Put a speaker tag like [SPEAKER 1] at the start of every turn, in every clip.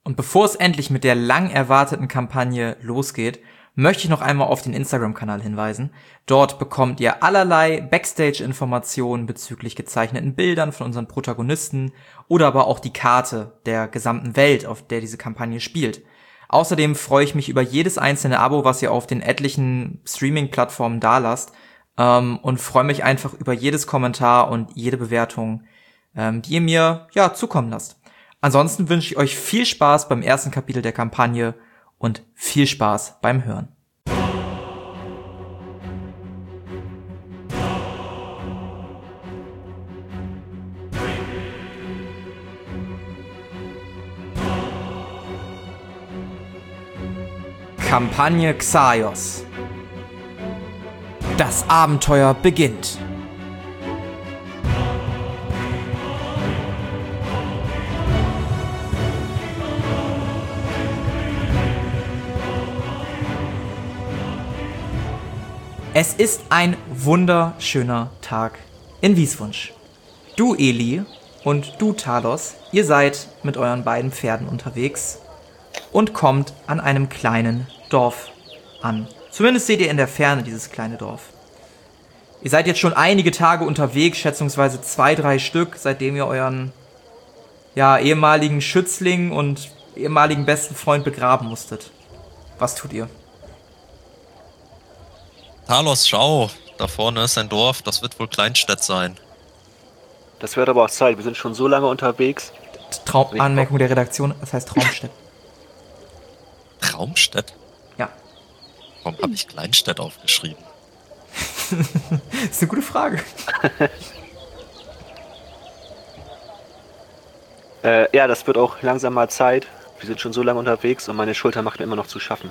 [SPEAKER 1] Und bevor es endlich mit der lang erwarteten Kampagne losgeht, möchte ich noch einmal auf den Instagram-Kanal hinweisen. Dort bekommt ihr allerlei Backstage-Informationen bezüglich gezeichneten Bildern von unseren Protagonisten oder aber auch die Karte der gesamten Welt, auf der diese Kampagne spielt. Außerdem freue ich mich über jedes einzelne Abo, was ihr auf den etlichen Streaming-Plattformen dalasst, und freue mich einfach über jedes Kommentar und jede Bewertung, die ihr mir zukommen lasst. Ansonsten wünsche ich euch viel Spaß beim ersten Kapitel der Kampagne und viel Spaß beim Hören. Kampagne Xaios. Das Abenteuer beginnt. Es ist ein wunderschöner Tag in Wieswunsch. Du, Eli, und du, Talos, ihr seid mit euren beiden Pferden unterwegs und kommt an einem kleinen Dorf an. Zumindest seht ihr in der Ferne dieses kleine Dorf. Ihr seid jetzt schon einige Tage unterwegs, schätzungsweise 2-3 Stück, seitdem ihr euren ehemaligen Schützling und ehemaligen besten Freund begraben musstet. Was tut ihr?
[SPEAKER 2] Talos, schau, da vorne ist ein Dorf, das wird wohl Kleinstädt sein.
[SPEAKER 3] Das wird aber auch Zeit, wir sind schon so lange unterwegs.
[SPEAKER 1] Anmerkung der Redaktion, das heißt Traumstedt.
[SPEAKER 2] Traumstedt?
[SPEAKER 1] Ja.
[SPEAKER 2] Warum habe ich Kleinstädt aufgeschrieben?
[SPEAKER 1] Das ist eine gute Frage.
[SPEAKER 3] Das wird auch langsam mal Zeit. Wir sind schon so lange unterwegs und meine Schulter macht mir immer noch zu schaffen.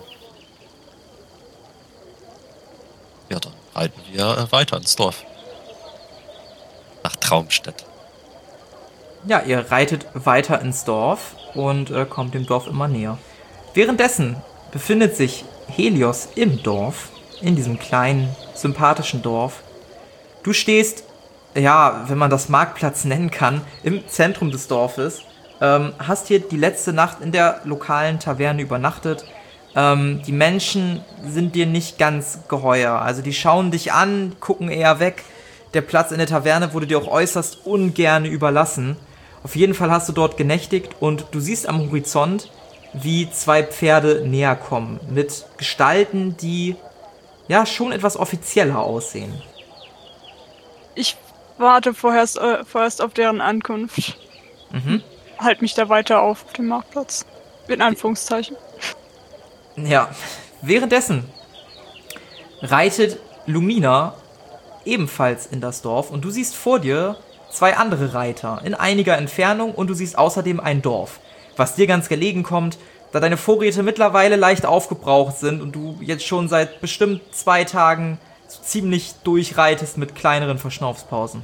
[SPEAKER 2] Ja, dann reiten wir weiter ins Dorf. Nach Traumstedt.
[SPEAKER 1] Ja, ihr reitet weiter ins Dorf und kommt dem Dorf immer näher. Währenddessen befindet sich Helios im Dorf, in diesem kleinen, sympathischen Dorf. Du stehst, wenn man das Marktplatz nennen kann, im Zentrum des Dorfes, hast hier die letzte Nacht in der lokalen Taverne übernachtet. Die Menschen sind dir nicht ganz geheuer. Also die schauen dich an, gucken eher weg. Der Platz in der Taverne wurde dir auch äußerst ungern überlassen. Auf jeden Fall hast du dort genächtigt und du siehst am Horizont, wie 2 Pferde näher kommen. Mit Gestalten, die schon etwas offizieller aussehen.
[SPEAKER 4] Ich warte vorerst auf deren Ankunft. Halt mich da weiter auf dem Marktplatz. In Anführungszeichen.
[SPEAKER 1] Ja, währenddessen reitet Lumina ebenfalls in das Dorf und du siehst vor dir 2 andere Reiter in einiger Entfernung und du siehst außerdem ein Dorf, was dir ganz gelegen kommt, da deine Vorräte mittlerweile leicht aufgebraucht sind und du jetzt schon seit bestimmt 2 Tagen so ziemlich durchreitest mit kleineren Verschnaufspausen.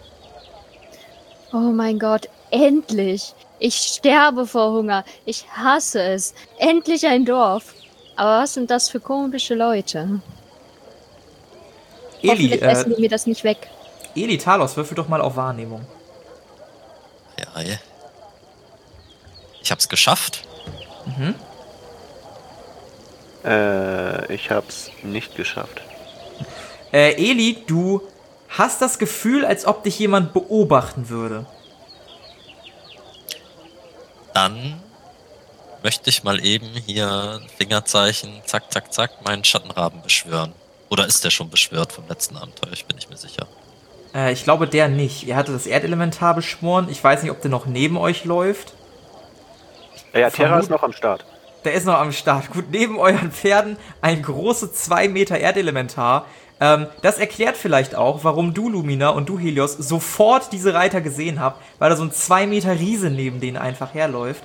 [SPEAKER 5] Oh mein Gott, endlich! Ich sterbe vor Hunger. Ich hasse es. Endlich ein Dorf. Aber was sind das für komische Leute?
[SPEAKER 1] Eli,
[SPEAKER 5] essen die mir das nicht weg.
[SPEAKER 1] Eli, Talos, würfel doch mal auf Wahrnehmung.
[SPEAKER 2] Ja. Ich hab's geschafft.
[SPEAKER 3] Ich hab's nicht geschafft.
[SPEAKER 1] Eli, du hast das Gefühl, als ob dich jemand beobachten würde.
[SPEAKER 2] Dann möchte ich mal eben hier Fingerzeichen, zack, zack, zack, meinen Schattenraben beschwören. Oder ist der schon beschwört vom letzten Abenteuer? Ich bin nicht mehr sicher.
[SPEAKER 1] Ich glaube, der nicht. Ihr hattet das Erdelementar beschworen. Ich weiß nicht, ob der noch neben euch läuft.
[SPEAKER 3] Ja, Terra ist noch am Start.
[SPEAKER 1] Der ist noch am Start. Gut, neben euren Pferden ein großes 2 Meter Erdelementar. Das erklärt vielleicht auch, warum du, Lumina, und du, Helios, sofort diese Reiter gesehen habt, weil da so ein 2 Meter Riese neben denen einfach herläuft.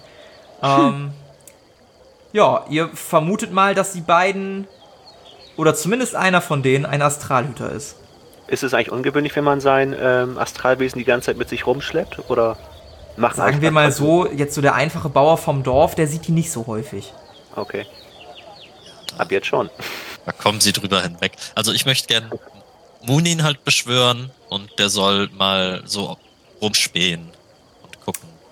[SPEAKER 1] Ihr vermutet mal, dass die beiden, oder zumindest einer von denen, ein Astralhüter ist.
[SPEAKER 3] Ist es eigentlich ungewöhnlich, wenn man sein Astralwesen die ganze Zeit mit sich rumschleppt? Oder machen
[SPEAKER 1] Sagen wir mal so, jetzt so der einfache Bauer vom Dorf, der sieht die nicht so häufig.
[SPEAKER 3] Okay. Ab jetzt schon.
[SPEAKER 2] Da kommen sie drüber hinweg. Also ich möchte gern Munin halt beschwören und der soll mal so rumspähen und gucken,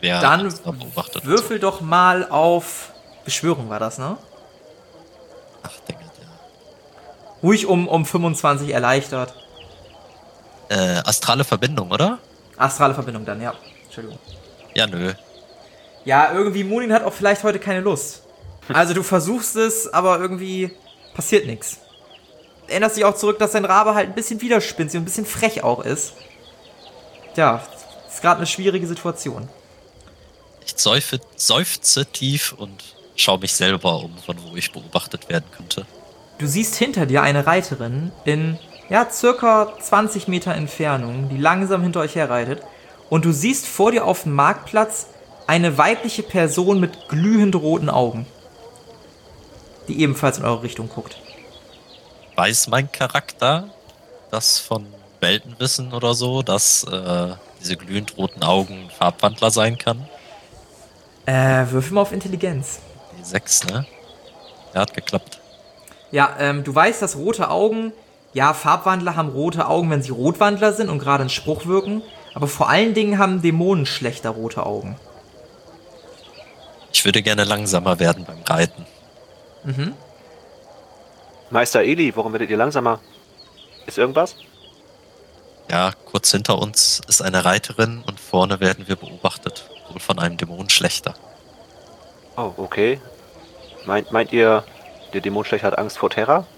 [SPEAKER 2] wer
[SPEAKER 1] Dann
[SPEAKER 2] uns da beobachtet.
[SPEAKER 1] würfel doch mal auf Beschwörung, war das, ne?
[SPEAKER 2] Ach, Dinge, ja.
[SPEAKER 1] Ruhig um 25 erleichtert.
[SPEAKER 2] Astrale Verbindung, oder?
[SPEAKER 1] Astrale Verbindung dann, ja. Entschuldigung.
[SPEAKER 2] Ja, nö.
[SPEAKER 1] Ja, irgendwie Munin hat auch vielleicht heute keine Lust. Also du versuchst es, aber irgendwie passiert nichts. Erinnerst dich auch zurück, dass dein Rabe halt ein bisschen widerspinstig und ein bisschen frech auch ist. Tja, ist gerade eine schwierige Situation.
[SPEAKER 2] Ich seufze tief und schaue mich selber um, von wo ich beobachtet werden könnte.
[SPEAKER 1] Du siehst hinter dir eine Reiterin in, ja, circa 20 Meter Entfernung, die langsam hinter euch herreitet. Und du siehst vor dir auf dem Marktplatz eine weibliche Person mit glühend roten Augen, die ebenfalls in eure Richtung guckt.
[SPEAKER 2] Weiß mein Charakter das von Weltenwissen oder so, dass diese glühend roten Augen Farbwandler sein kann?
[SPEAKER 1] Würfel mal auf Intelligenz.
[SPEAKER 2] Die 6, ne? Ja, hat geklappt.
[SPEAKER 1] Ja, du weißt, dass rote Augen, ja, Farbwandler haben rote Augen, wenn sie Rotwandler sind und gerade einen Spruch wirken, aber vor allen Dingen haben Dämonen schlechter rote Augen.
[SPEAKER 2] Ich würde gerne langsamer werden beim Reiten.
[SPEAKER 1] Mhm.
[SPEAKER 3] Meister Eli, warum werdet ihr langsamer? Ist irgendwas?
[SPEAKER 2] Ja, kurz hinter uns ist eine Reiterin und vorne werden wir beobachtet. Wohl von einem Dämonenschlechter.
[SPEAKER 3] Oh, okay. Meint ihr, der Dämonenschlechter hat Angst vor Terra?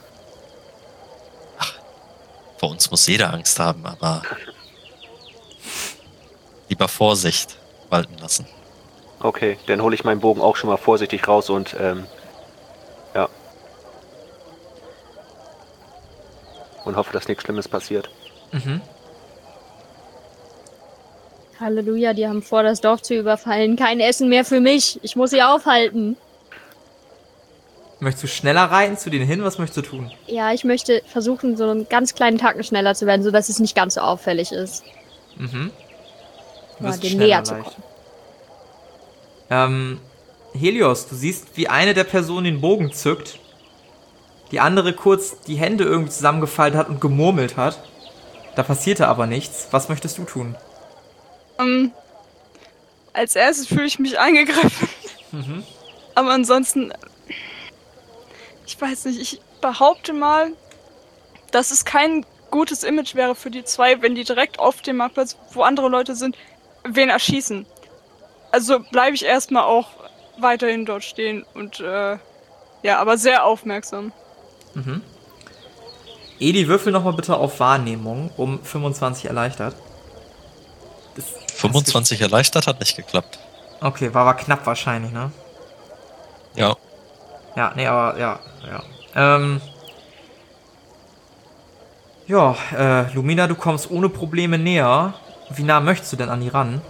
[SPEAKER 2] Vor uns muss jeder Angst haben, aber lieber Vorsicht walten lassen.
[SPEAKER 3] Okay, dann hole ich meinen Bogen auch schon mal vorsichtig raus und, ja. Und hoffe, dass nichts Schlimmes passiert.
[SPEAKER 1] Mhm.
[SPEAKER 5] Halleluja, die haben vor, das Dorf zu überfallen. Kein Essen mehr für mich. Ich muss sie aufhalten.
[SPEAKER 1] Möchtest du schneller reiten zu denen hin? Was möchtest du tun?
[SPEAKER 5] Ja, ich möchte versuchen, so einen ganz kleinen Tacken schneller zu werden, sodass es nicht ganz so auffällig ist.
[SPEAKER 1] Mhm. Du
[SPEAKER 5] Ja,
[SPEAKER 1] wirst
[SPEAKER 5] dem
[SPEAKER 1] schneller
[SPEAKER 5] näher zu
[SPEAKER 1] leicht.
[SPEAKER 5] kommen.
[SPEAKER 1] Helios, du siehst, wie eine der Personen den Bogen zückt, die andere kurz die Hände irgendwie zusammengefaltet hat und gemurmelt hat. Da passierte aber nichts. Was möchtest du tun?
[SPEAKER 4] Als erstes fühle ich mich angegriffen. Aber ansonsten, ich weiß nicht, ich behaupte mal, dass es kein gutes Image wäre für die zwei, wenn die direkt auf dem Marktplatz, wo andere Leute sind, wen erschießen. Also bleibe ich erstmal auch weiterhin dort stehen und ja, aber sehr aufmerksam.
[SPEAKER 1] Eli, würfel nochmal bitte auf Wahrnehmung um 25 erleichtert.
[SPEAKER 2] 25 erleichtert hat nicht geklappt.
[SPEAKER 1] Okay, war aber knapp wahrscheinlich, ne?
[SPEAKER 2] Ja.
[SPEAKER 1] Ja, nee, aber ja. Lumina, du kommst ohne Probleme näher. Wie nah möchtest du denn an die ran?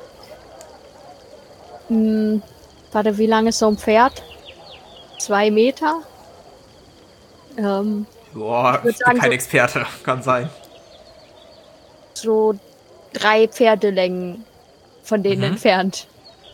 [SPEAKER 5] Warte, wie lang ist so ein Pferd? 2 Meter?
[SPEAKER 1] Boah,
[SPEAKER 5] würd
[SPEAKER 1] ich bin
[SPEAKER 5] sagen,
[SPEAKER 1] kein
[SPEAKER 5] so-
[SPEAKER 1] Experte. Kann sein.
[SPEAKER 5] So 3 Pferdelängen von denen entfernt.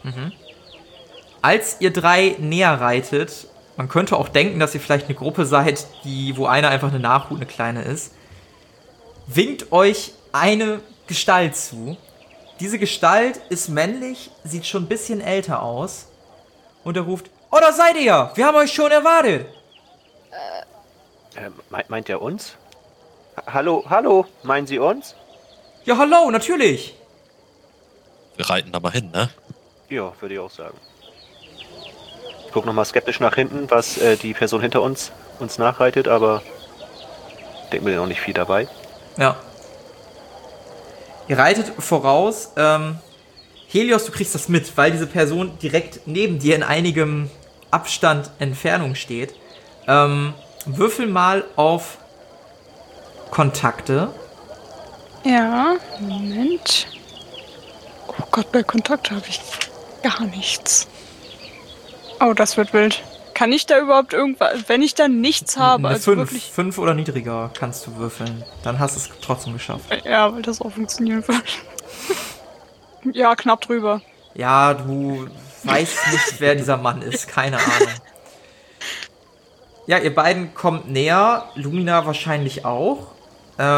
[SPEAKER 1] Als ihr drei näher reitet, man könnte auch denken, dass ihr vielleicht eine Gruppe seid, wo einer einfach eine Nachhut, eine kleine ist, winkt euch eine Gestalt zu. Diese Gestalt ist männlich, sieht schon ein bisschen älter aus und er ruft, oh, da seid ihr ja, wir haben euch schon erwartet.
[SPEAKER 3] Meint er uns? Hallo, meinen Sie uns?
[SPEAKER 1] Ja, hallo, natürlich.
[SPEAKER 2] Wir reiten da mal hin, ne?
[SPEAKER 3] Ja, würde ich auch sagen. Ich gucke nochmal skeptisch nach hinten, was die Person hinter uns nachreitet, aber denke mir noch nicht viel dabei.
[SPEAKER 1] Ja. Ihr reitet voraus. Helios, du kriegst das mit, weil diese Person direkt neben dir in einigem Abstand Entfernung steht. Würfel mal auf Kontakte.
[SPEAKER 4] Ja, Moment. Oh Gott, bei Kontakt habe ich gar nichts. Oh, das wird wild. Kann ich da überhaupt irgendwas, wenn ich da nichts habe,
[SPEAKER 1] Eine
[SPEAKER 4] also
[SPEAKER 1] 5,
[SPEAKER 4] wirklich...
[SPEAKER 1] 5 oder niedriger kannst du würfeln. Dann hast du es trotzdem geschafft.
[SPEAKER 4] Ja, weil das auch funktionieren wird. Ja, knapp drüber.
[SPEAKER 1] Ja, du weißt nicht, wer dieser Mann ist. Keine Ahnung. Ja, ihr beiden kommt näher. Lumina wahrscheinlich auch.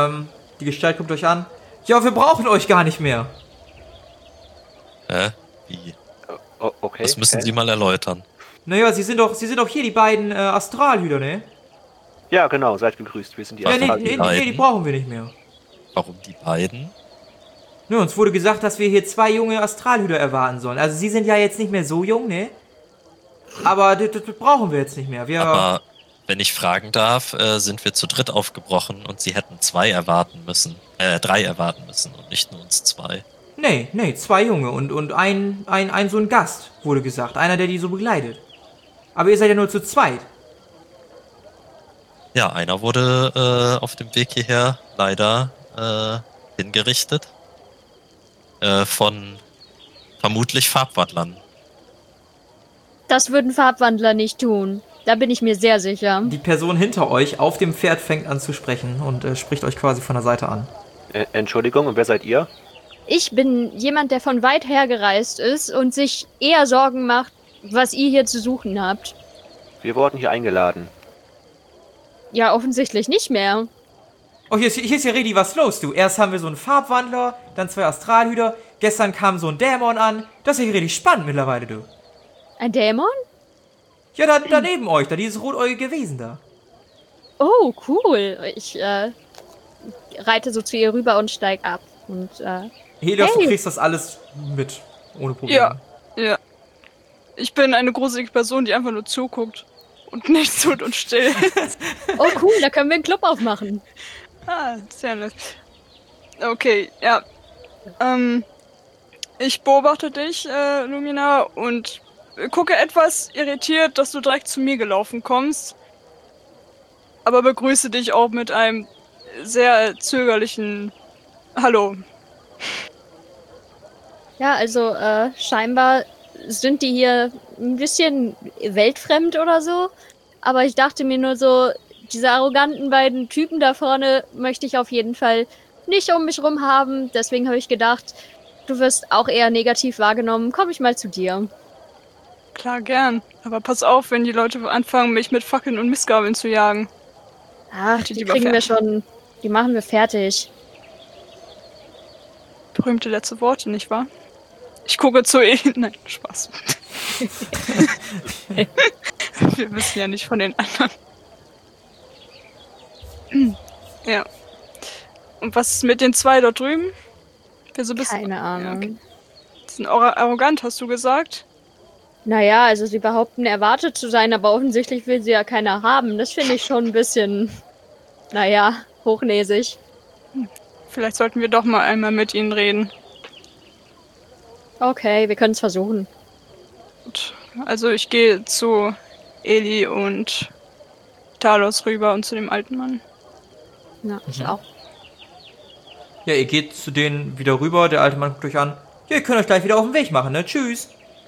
[SPEAKER 1] Die Gestalt guckt euch an. Ja, wir brauchen euch gar nicht mehr.
[SPEAKER 2] Wie?
[SPEAKER 3] Okay.
[SPEAKER 2] Das müssen Sie mal erläutern.
[SPEAKER 1] Naja, Sie sind doch hier die beiden Astralhüter, ne?
[SPEAKER 3] Ja, genau, seid gegrüßt. Wir sind die
[SPEAKER 1] Ja, nee,
[SPEAKER 3] Astralhüter.
[SPEAKER 1] die brauchen wir nicht mehr.
[SPEAKER 2] Warum die beiden?
[SPEAKER 1] Ne, uns wurde gesagt, dass wir hier 2 junge Astralhüter erwarten sollen. Also Sie sind ja jetzt nicht mehr so jung, ne? Aber das brauchen wir jetzt nicht mehr.
[SPEAKER 2] Aber wenn ich fragen darf, sind wir zu dritt aufgebrochen und Sie hätten 3 erwarten müssen und nicht nur uns 2.
[SPEAKER 1] Nee, 2 Junge und ein so ein Gast, wurde gesagt. Einer, der die so begleitet. Aber ihr seid ja nur zu zweit.
[SPEAKER 2] Ja, einer wurde auf dem Weg hierher leider hingerichtet. Von vermutlich Farbwandlern.
[SPEAKER 5] Das würden Farbwandler nicht tun. Da bin ich mir sehr sicher.
[SPEAKER 1] Die Person hinter euch auf dem Pferd fängt an zu sprechen und spricht euch quasi von der Seite an.
[SPEAKER 3] Entschuldigung, und wer seid ihr?
[SPEAKER 5] Ich bin jemand, der von weit her gereist ist und sich eher Sorgen macht, was ihr hier zu suchen habt.
[SPEAKER 3] Wir wurden hier eingeladen.
[SPEAKER 5] Ja, offensichtlich nicht mehr.
[SPEAKER 1] Oh, hier ist ja richtig was los, du. Erst haben wir so einen Farbwandler, dann 2 Astralhüter. Gestern kam so ein Dämon an. Das ist ja richtig spannend mittlerweile, du.
[SPEAKER 5] Ein Dämon?
[SPEAKER 1] Ja, da neben euch, da dieses rotäugige Wesen da.
[SPEAKER 5] Oh, cool. Ich reite so zu ihr rüber und steig ab. Und
[SPEAKER 1] Helios,
[SPEAKER 5] Hey.
[SPEAKER 1] du kriegst das alles mit. Ohne Probleme.
[SPEAKER 4] Ja. Ich bin eine gruselige Person, die einfach nur zuguckt. Und nichts tut und still.
[SPEAKER 5] oh cool, da können wir einen Club aufmachen.
[SPEAKER 4] Sehr nett. Okay, ja. Ich beobachte dich, Lumina, und gucke etwas irritiert, dass du direkt zu mir gelaufen kommst. Aber begrüße dich auch mit einem sehr zögerlichen Hallo.
[SPEAKER 5] Ja, also scheinbar sind die hier ein bisschen weltfremd oder so. Aber ich dachte mir nur so, diese arroganten beiden Typen da vorne möchte ich auf jeden Fall nicht um mich rum haben. Deswegen habe ich gedacht, du wirst auch eher negativ wahrgenommen. Komm ich mal zu dir.
[SPEAKER 4] Klar, gern. Aber pass auf, wenn die Leute anfangen, mich mit Fackeln und Mistgabeln zu jagen.
[SPEAKER 5] Ach,
[SPEAKER 4] Die
[SPEAKER 5] die
[SPEAKER 4] lieber
[SPEAKER 5] kriegen wir
[SPEAKER 4] fertig.
[SPEAKER 5] schon. Die machen wir fertig.
[SPEAKER 4] Berühmte letzte Worte, nicht wahr? Ich gucke zu ihnen. Nein, Spaß. Wir wissen ja nicht von den anderen. Ja. Und was ist mit den 2 dort drüben? Wieso bist
[SPEAKER 5] Keine Ahnung.
[SPEAKER 4] Ja, okay. Die sind arrogant, hast du gesagt?
[SPEAKER 5] Naja, also sie behaupten, erwartet zu sein, aber offensichtlich will sie ja keiner haben. Das finde ich schon ein bisschen, naja, hochnäsig.
[SPEAKER 4] Vielleicht sollten wir doch mal einmal mit ihnen reden.
[SPEAKER 5] Okay, wir können es versuchen.
[SPEAKER 4] Gut. Also ich gehe zu Eli und Talos rüber und zu dem alten Mann.
[SPEAKER 5] Ja, ich auch.
[SPEAKER 1] Ja, ihr geht zu denen wieder rüber. Der alte Mann guckt euch an. Ja, ihr könnt euch gleich wieder auf den Weg machen, ne? Tschüss.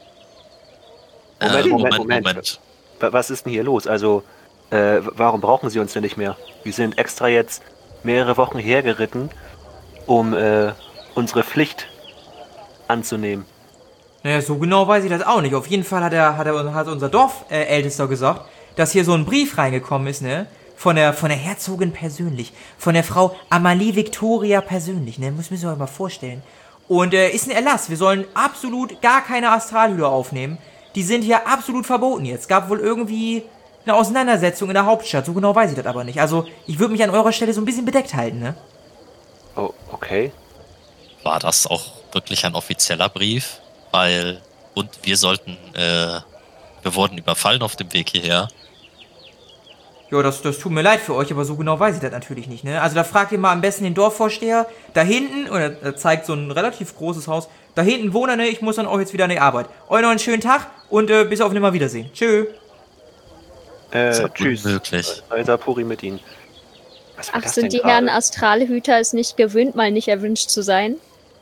[SPEAKER 3] Moment. Was ist denn hier los? Also, warum brauchen Sie uns denn nicht mehr? Wir sind extra jetzt mehrere Wochen hergeritten, um unsere Pflicht anzunehmen.
[SPEAKER 1] Naja, so genau weiß ich das auch nicht. Auf jeden Fall hat unser Dorfältester gesagt, dass hier so ein Brief reingekommen ist, ne? Von der Herzogin persönlich. Von der Frau Amalie Victoria persönlich, ne? Müssen wir uns mal vorstellen. Und ist ein Erlass. Wir sollen absolut gar keine Astralhüter aufnehmen. Die sind hier absolut verboten jetzt. Gab wohl irgendwie eine Auseinandersetzung in der Hauptstadt. So genau weiß ich das aber nicht. Also, ich würde mich an eurer Stelle so ein bisschen bedeckt halten, ne?
[SPEAKER 3] Oh, okay.
[SPEAKER 2] War das auch wirklich ein offizieller Brief? Und wir wurden überfallen auf dem Weg hierher.
[SPEAKER 1] Ja, das tut mir leid für euch, aber so genau weiß ich das natürlich nicht, ne? Also da fragt ihr mal am besten den Dorfvorsteher. Da hinten, oder er zeigt so ein relativ großes Haus, da hinten wohnt er, ne? Ich muss dann auch jetzt wieder an die Arbeit. Euch noch einen schönen Tag und bis auf Nimmerwiedersehen. Tschö.
[SPEAKER 2] ja
[SPEAKER 3] Tschüss.
[SPEAKER 2] unmöglich.
[SPEAKER 3] Puri mit Ihnen. Was war
[SPEAKER 5] Ach,
[SPEAKER 3] das
[SPEAKER 5] sind
[SPEAKER 3] denn
[SPEAKER 5] die
[SPEAKER 3] gerade?
[SPEAKER 5] Herren Astralhüter es nicht gewöhnt, mal nicht erwünscht zu sein?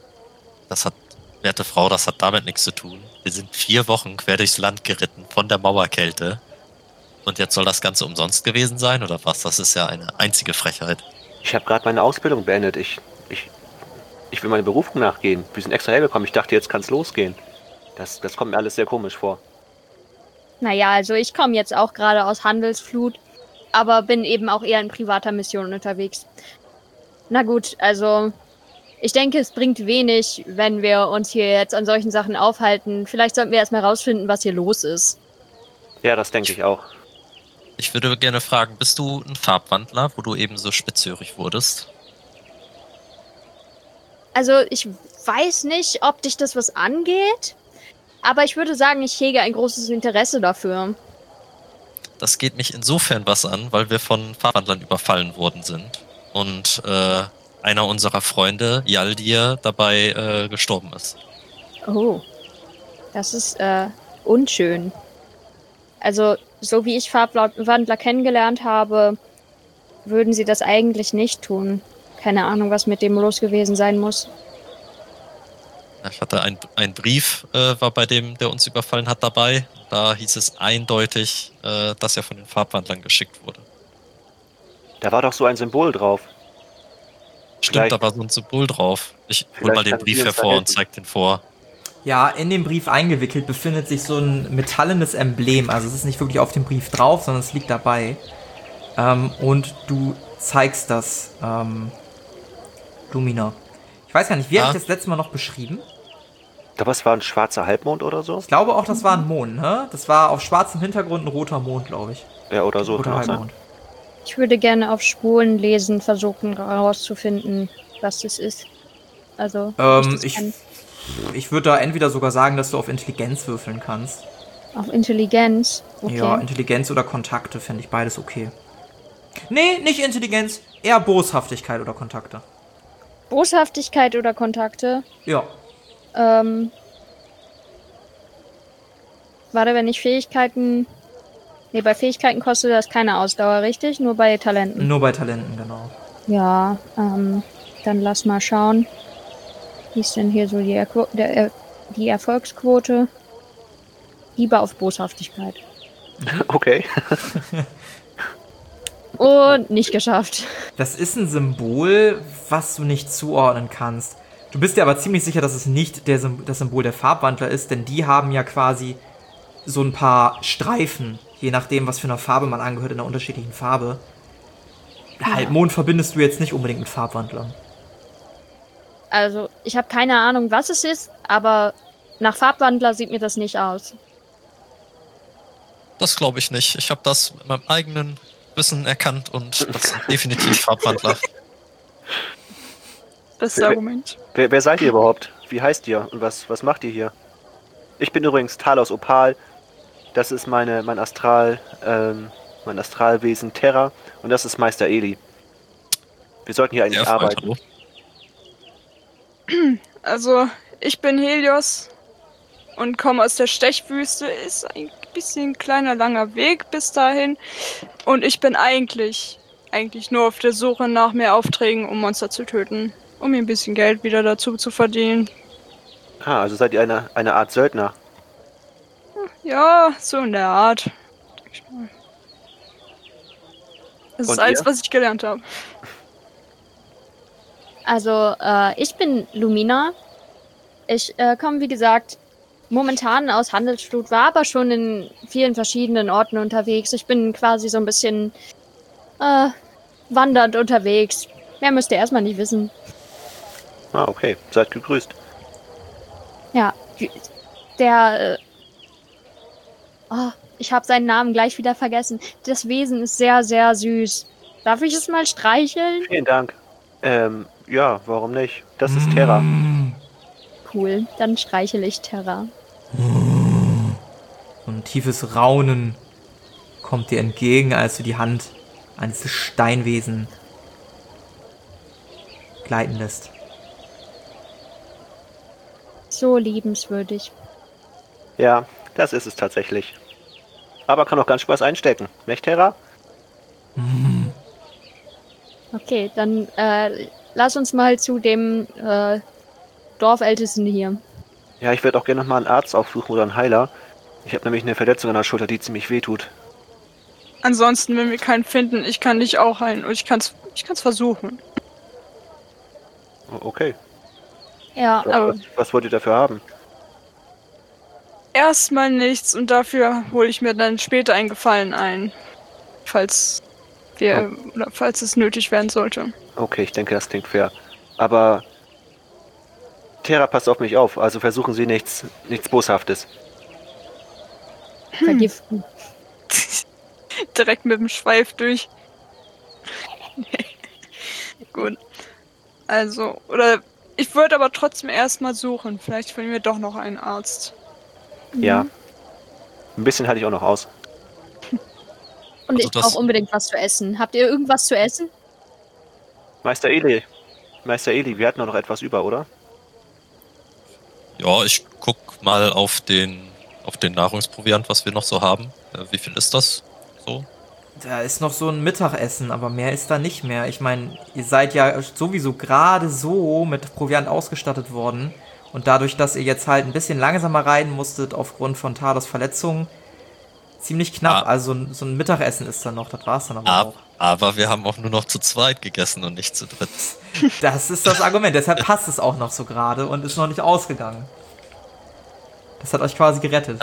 [SPEAKER 2] Werte Frau, das hat damit nichts zu tun. Wir sind 4 Wochen quer durchs Land geritten von der Mauerkälte. Und jetzt soll das Ganze umsonst gewesen sein, oder was? Das ist ja eine einzige Frechheit.
[SPEAKER 3] Ich habe gerade meine Ausbildung beendet. Ich will meine Berufung nachgehen. Wir sind extra hergekommen. Ich dachte, jetzt kann es losgehen. Das kommt mir alles sehr komisch vor.
[SPEAKER 5] Naja, also ich komme jetzt auch gerade aus Handelsflut, aber bin eben auch eher in privater Mission unterwegs. Na gut, also Ich denke, es bringt wenig, wenn wir uns hier jetzt an solchen Sachen aufhalten. Vielleicht sollten wir erstmal rausfinden, was hier los ist.
[SPEAKER 3] Ja, das denke ich auch.
[SPEAKER 2] Ich würde gerne fragen, bist du ein Farbwandler, wo du eben so spitzhörig wurdest?
[SPEAKER 5] Also, ich weiß nicht, ob dich das was angeht, aber ich würde sagen, ich hege ein großes Interesse dafür.
[SPEAKER 2] Das geht mich insofern was an, weil wir von Farbwandlern überfallen worden sind. Und einer unserer Freunde, Yaldir, dabei gestorben ist.
[SPEAKER 5] Oh, das ist unschön. Also, so wie ich Farbwandler kennengelernt habe, würden sie das eigentlich nicht tun. Keine Ahnung, was mit dem los gewesen sein muss.
[SPEAKER 2] Ich hatte ein Brief, war bei dem, der uns überfallen hat, dabei. Da hieß es eindeutig, dass er von den Farbwandlern geschickt wurde.
[SPEAKER 3] Da war doch so ein Symbol drauf.
[SPEAKER 2] Stimmt,
[SPEAKER 3] Vielleicht-
[SPEAKER 2] da war so ein Symbol drauf. Ich hol
[SPEAKER 3] Vielleicht
[SPEAKER 2] mal den
[SPEAKER 3] kann
[SPEAKER 2] Brief
[SPEAKER 3] sie uns da
[SPEAKER 2] hervor und
[SPEAKER 3] helfen.
[SPEAKER 2] zeig den vor.
[SPEAKER 1] Ja, in dem Brief eingewickelt befindet sich so ein metallenes Emblem. Also es ist nicht wirklich auf dem Brief drauf, sondern es liegt dabei. Und du zeigst das, Lumina. Ich weiß gar nicht, wie habe ich das letzte Mal noch beschrieben?
[SPEAKER 3] Da was war ein schwarzer Halbmond oder so?
[SPEAKER 1] Ich glaube auch, das war ein Mond, ne? Das war auf schwarzem Hintergrund ein roter Mond, glaube ich.
[SPEAKER 3] Ja, oder so.
[SPEAKER 1] Roter
[SPEAKER 3] kann auch sein.
[SPEAKER 1] Halbmond.
[SPEAKER 5] Ich würde gerne auf Spuren lesen, versuchen herauszufinden, was das ist. Also,
[SPEAKER 1] Ich würde da entweder sogar sagen, dass du auf Intelligenz würfeln kannst.
[SPEAKER 5] auf Intelligenz. Okay.
[SPEAKER 1] Ja, Intelligenz oder Kontakte fände ich beides okay. Nee, nicht Intelligenz, eher Boshaftigkeit oder Kontakte.
[SPEAKER 5] Boshaftigkeit oder Kontakte.
[SPEAKER 1] Ja.
[SPEAKER 5] Warte, wenn ich Fähigkeiten... Nee, bei Fähigkeiten kostet das keine Ausdauer, richtig? Nur bei Talenten.
[SPEAKER 1] Nur bei Talenten, genau.
[SPEAKER 5] Ja, dann lass mal schauen. Wie ist denn hier so die Erfolgsquote? Lieber auf Boshaftigkeit.
[SPEAKER 3] Okay.
[SPEAKER 5] Und nicht geschafft.
[SPEAKER 1] Das ist ein Symbol, was du nicht zuordnen kannst. Du bist dir aber ziemlich sicher, dass es nicht das Symbol der Farbwandler ist, denn die haben ja quasi so ein paar Streifen, je nachdem, was für eine Farbe man angehört, in einer unterschiedlichen Farbe. Halbmond verbindest du jetzt nicht unbedingt mit Farbwandlern.
[SPEAKER 5] Also, ich habe keine Ahnung, was es ist, aber nach Farbwandler sieht mir das nicht aus.
[SPEAKER 2] Das glaube ich nicht. Ich habe das mit meinem eigenen Wissen erkannt und das sind definitiv Farbwandler.
[SPEAKER 4] Bestes Argument.
[SPEAKER 3] Wer seid ihr überhaupt? Wie heißt ihr und was macht ihr hier? Ich bin übrigens Talos Opal. Das ist mein Astralwesen Terra und das ist Meister Eli. Wir sollten hier eigentlich
[SPEAKER 2] Ja, Freund,
[SPEAKER 3] arbeiten.
[SPEAKER 2] hallo.
[SPEAKER 4] Also, ich bin Helios und komme aus der Stechwüste. Ist ein bisschen kleiner, langer Weg bis dahin. Und ich bin eigentlich nur auf der Suche nach mehr Aufträgen, um Monster zu töten. Um mir ein bisschen Geld wieder dazu zu verdienen.
[SPEAKER 3] Ah, also seid ihr eine Art Söldner.
[SPEAKER 4] Ja, so in der Art. Denk ich mal. Das
[SPEAKER 3] Und
[SPEAKER 4] ist alles,
[SPEAKER 3] ihr?
[SPEAKER 4] was ich gelernt habe.
[SPEAKER 5] Also, ich bin Lumina. Ich komme, wie gesagt, momentan aus Handelsflut, war aber schon in vielen verschiedenen Orten unterwegs. Ich bin quasi so ein bisschen wandernd unterwegs. Mehr müsst ihr erstmal nicht wissen.
[SPEAKER 3] Ah, okay. Seid gegrüßt.
[SPEAKER 5] Ja, der... ich habe seinen Namen gleich wieder vergessen. Das Wesen ist sehr, sehr süß. Darf ich es mal streicheln?
[SPEAKER 3] Vielen Dank. Ja, warum nicht? Das ist Terra.
[SPEAKER 5] Cool, dann streichel ich Terra.
[SPEAKER 1] So ein tiefes Raunen kommt dir entgegen, als du die Hand an dieses Steinwesen gleiten lässt.
[SPEAKER 5] So liebenswürdig.
[SPEAKER 3] Ja, das ist es tatsächlich. Aber kann auch ganz Spaß einstecken. Nicht, Terra?
[SPEAKER 5] Okay, dann lass uns mal zu dem Dorfältesten hier.
[SPEAKER 3] Ja, ich würde auch gerne noch mal einen Arzt aufsuchen oder einen Heiler. Ich habe nämlich eine Verletzung an der Schulter, die ziemlich weh tut.
[SPEAKER 4] Ansonsten, wenn wir keinen finden, ich kann dich auch heilen. Und ich kann's versuchen.
[SPEAKER 3] Oh, okay.
[SPEAKER 5] Ja,
[SPEAKER 4] Aber
[SPEAKER 3] Was wollt ihr dafür haben?
[SPEAKER 4] erstmal nichts und dafür hole ich mir dann später einen Gefallen ein. Falls es nötig werden sollte.
[SPEAKER 3] Okay, ich denke, das klingt fair. Aber Terra passt auf mich auf, also versuchen Sie nichts Boshaftes.
[SPEAKER 5] Vergiften.
[SPEAKER 4] Direkt mit dem Schweif durch. Gut. Also, oder ich würde aber trotzdem erstmal suchen. Vielleicht finden wir doch noch einen Arzt.
[SPEAKER 3] Ja. Ein bisschen hatte ich auch noch aus.
[SPEAKER 5] Und
[SPEAKER 2] Also
[SPEAKER 5] ich brauche unbedingt was zu essen. Habt ihr irgendwas zu essen?
[SPEAKER 3] Meister Eli, wir hatten doch noch etwas über, oder?
[SPEAKER 2] Ja, ich guck mal auf den Nahrungsproviant, was wir noch so haben. Wie viel ist das so?
[SPEAKER 1] Da ist noch so ein Mittagessen, aber mehr ist da nicht mehr. Ich meine, ihr seid ja sowieso gerade so mit Proviant ausgestattet worden. Und dadurch, dass ihr jetzt halt ein bisschen langsamer reiten musstet aufgrund von Talos Verletzungen, ziemlich knapp. Also so ein Mittagessen ist da noch, das war's dann aber auch.
[SPEAKER 2] Aber wir haben auch nur noch zu zweit gegessen und nicht zu dritt.
[SPEAKER 1] Das ist das Argument, deshalb passt es auch noch so gerade und ist noch nicht ausgegangen. Das hat euch quasi gerettet.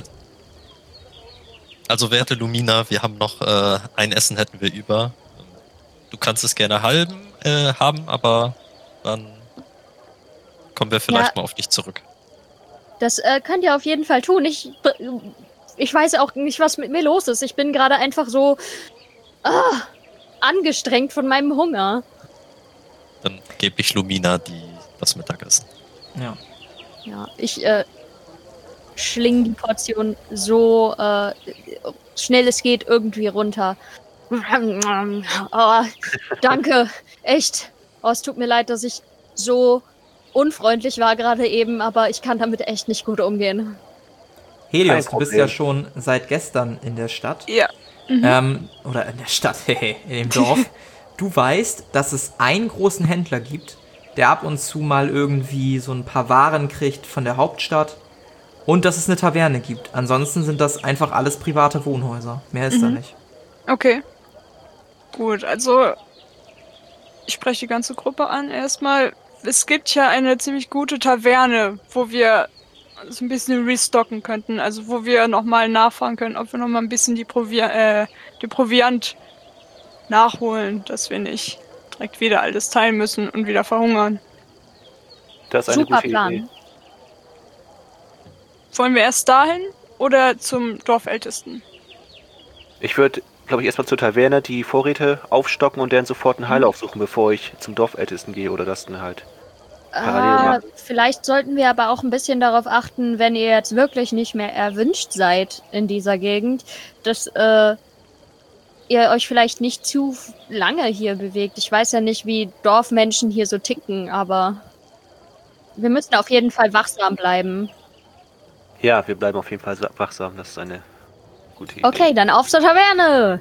[SPEAKER 2] Also werte Lumina, wir haben noch ein Essen hätten wir über. Du kannst es gerne haben, aber dann kommen wir vielleicht mal auf dich zurück.
[SPEAKER 5] Das könnt ihr auf jeden Fall tun. Ich weiß auch nicht, was mit mir los ist. Ich bin gerade einfach so angestrengt von meinem Hunger.
[SPEAKER 2] Dann gebe ich Lumina das Mittagessen.
[SPEAKER 1] Ja.
[SPEAKER 5] Ja, ich schling die Portion so schnell es geht irgendwie runter. Oh, danke, echt. Oh, es tut mir leid, dass ich so unfreundlich war gerade eben, aber ich kann damit echt nicht gut umgehen.
[SPEAKER 1] Helios, du bist ja schon seit gestern in der Stadt.
[SPEAKER 4] Ja.
[SPEAKER 1] Oder in der Stadt, in dem Dorf. Du weißt, dass es einen großen Händler gibt, der ab und zu mal irgendwie so ein paar Waren kriegt von der Hauptstadt. Und dass es eine Taverne gibt. Ansonsten sind das einfach alles private Wohnhäuser. Mehr ist da nicht.
[SPEAKER 4] Okay. Gut, also ich spreche die ganze Gruppe an erstmal. Es gibt ja eine ziemlich gute Taverne, wo wir so ein bisschen restocken könnten. Also wo wir nochmal nachfragen können, ob wir nochmal ein bisschen die Proviant nachholen, dass wir nicht direkt wieder alles teilen müssen und wieder verhungern.
[SPEAKER 3] Das ist eine
[SPEAKER 5] Super
[SPEAKER 3] gute
[SPEAKER 5] Plan.
[SPEAKER 3] Idee.
[SPEAKER 4] Wollen wir erst dahin oder zum Dorfältesten?
[SPEAKER 3] Ich würde, glaube ich, erstmal zur Taverne die Vorräte aufstocken und dann sofort einen Heil aufsuchen, bevor ich zum Dorfältesten gehe oder das dann halt parallel machen.
[SPEAKER 5] Vielleicht sollten wir aber auch ein bisschen darauf achten, wenn ihr jetzt wirklich nicht mehr erwünscht seid in dieser Gegend, dass ihr euch vielleicht nicht zu lange hier bewegt. Ich weiß ja nicht, wie Dorfmenschen hier so ticken, aber wir müssen auf jeden Fall wachsam bleiben.
[SPEAKER 3] Ja, wir bleiben auf jeden Fall wachsam. Das ist eine gute Idee.
[SPEAKER 5] Okay, dann auf zur Taverne!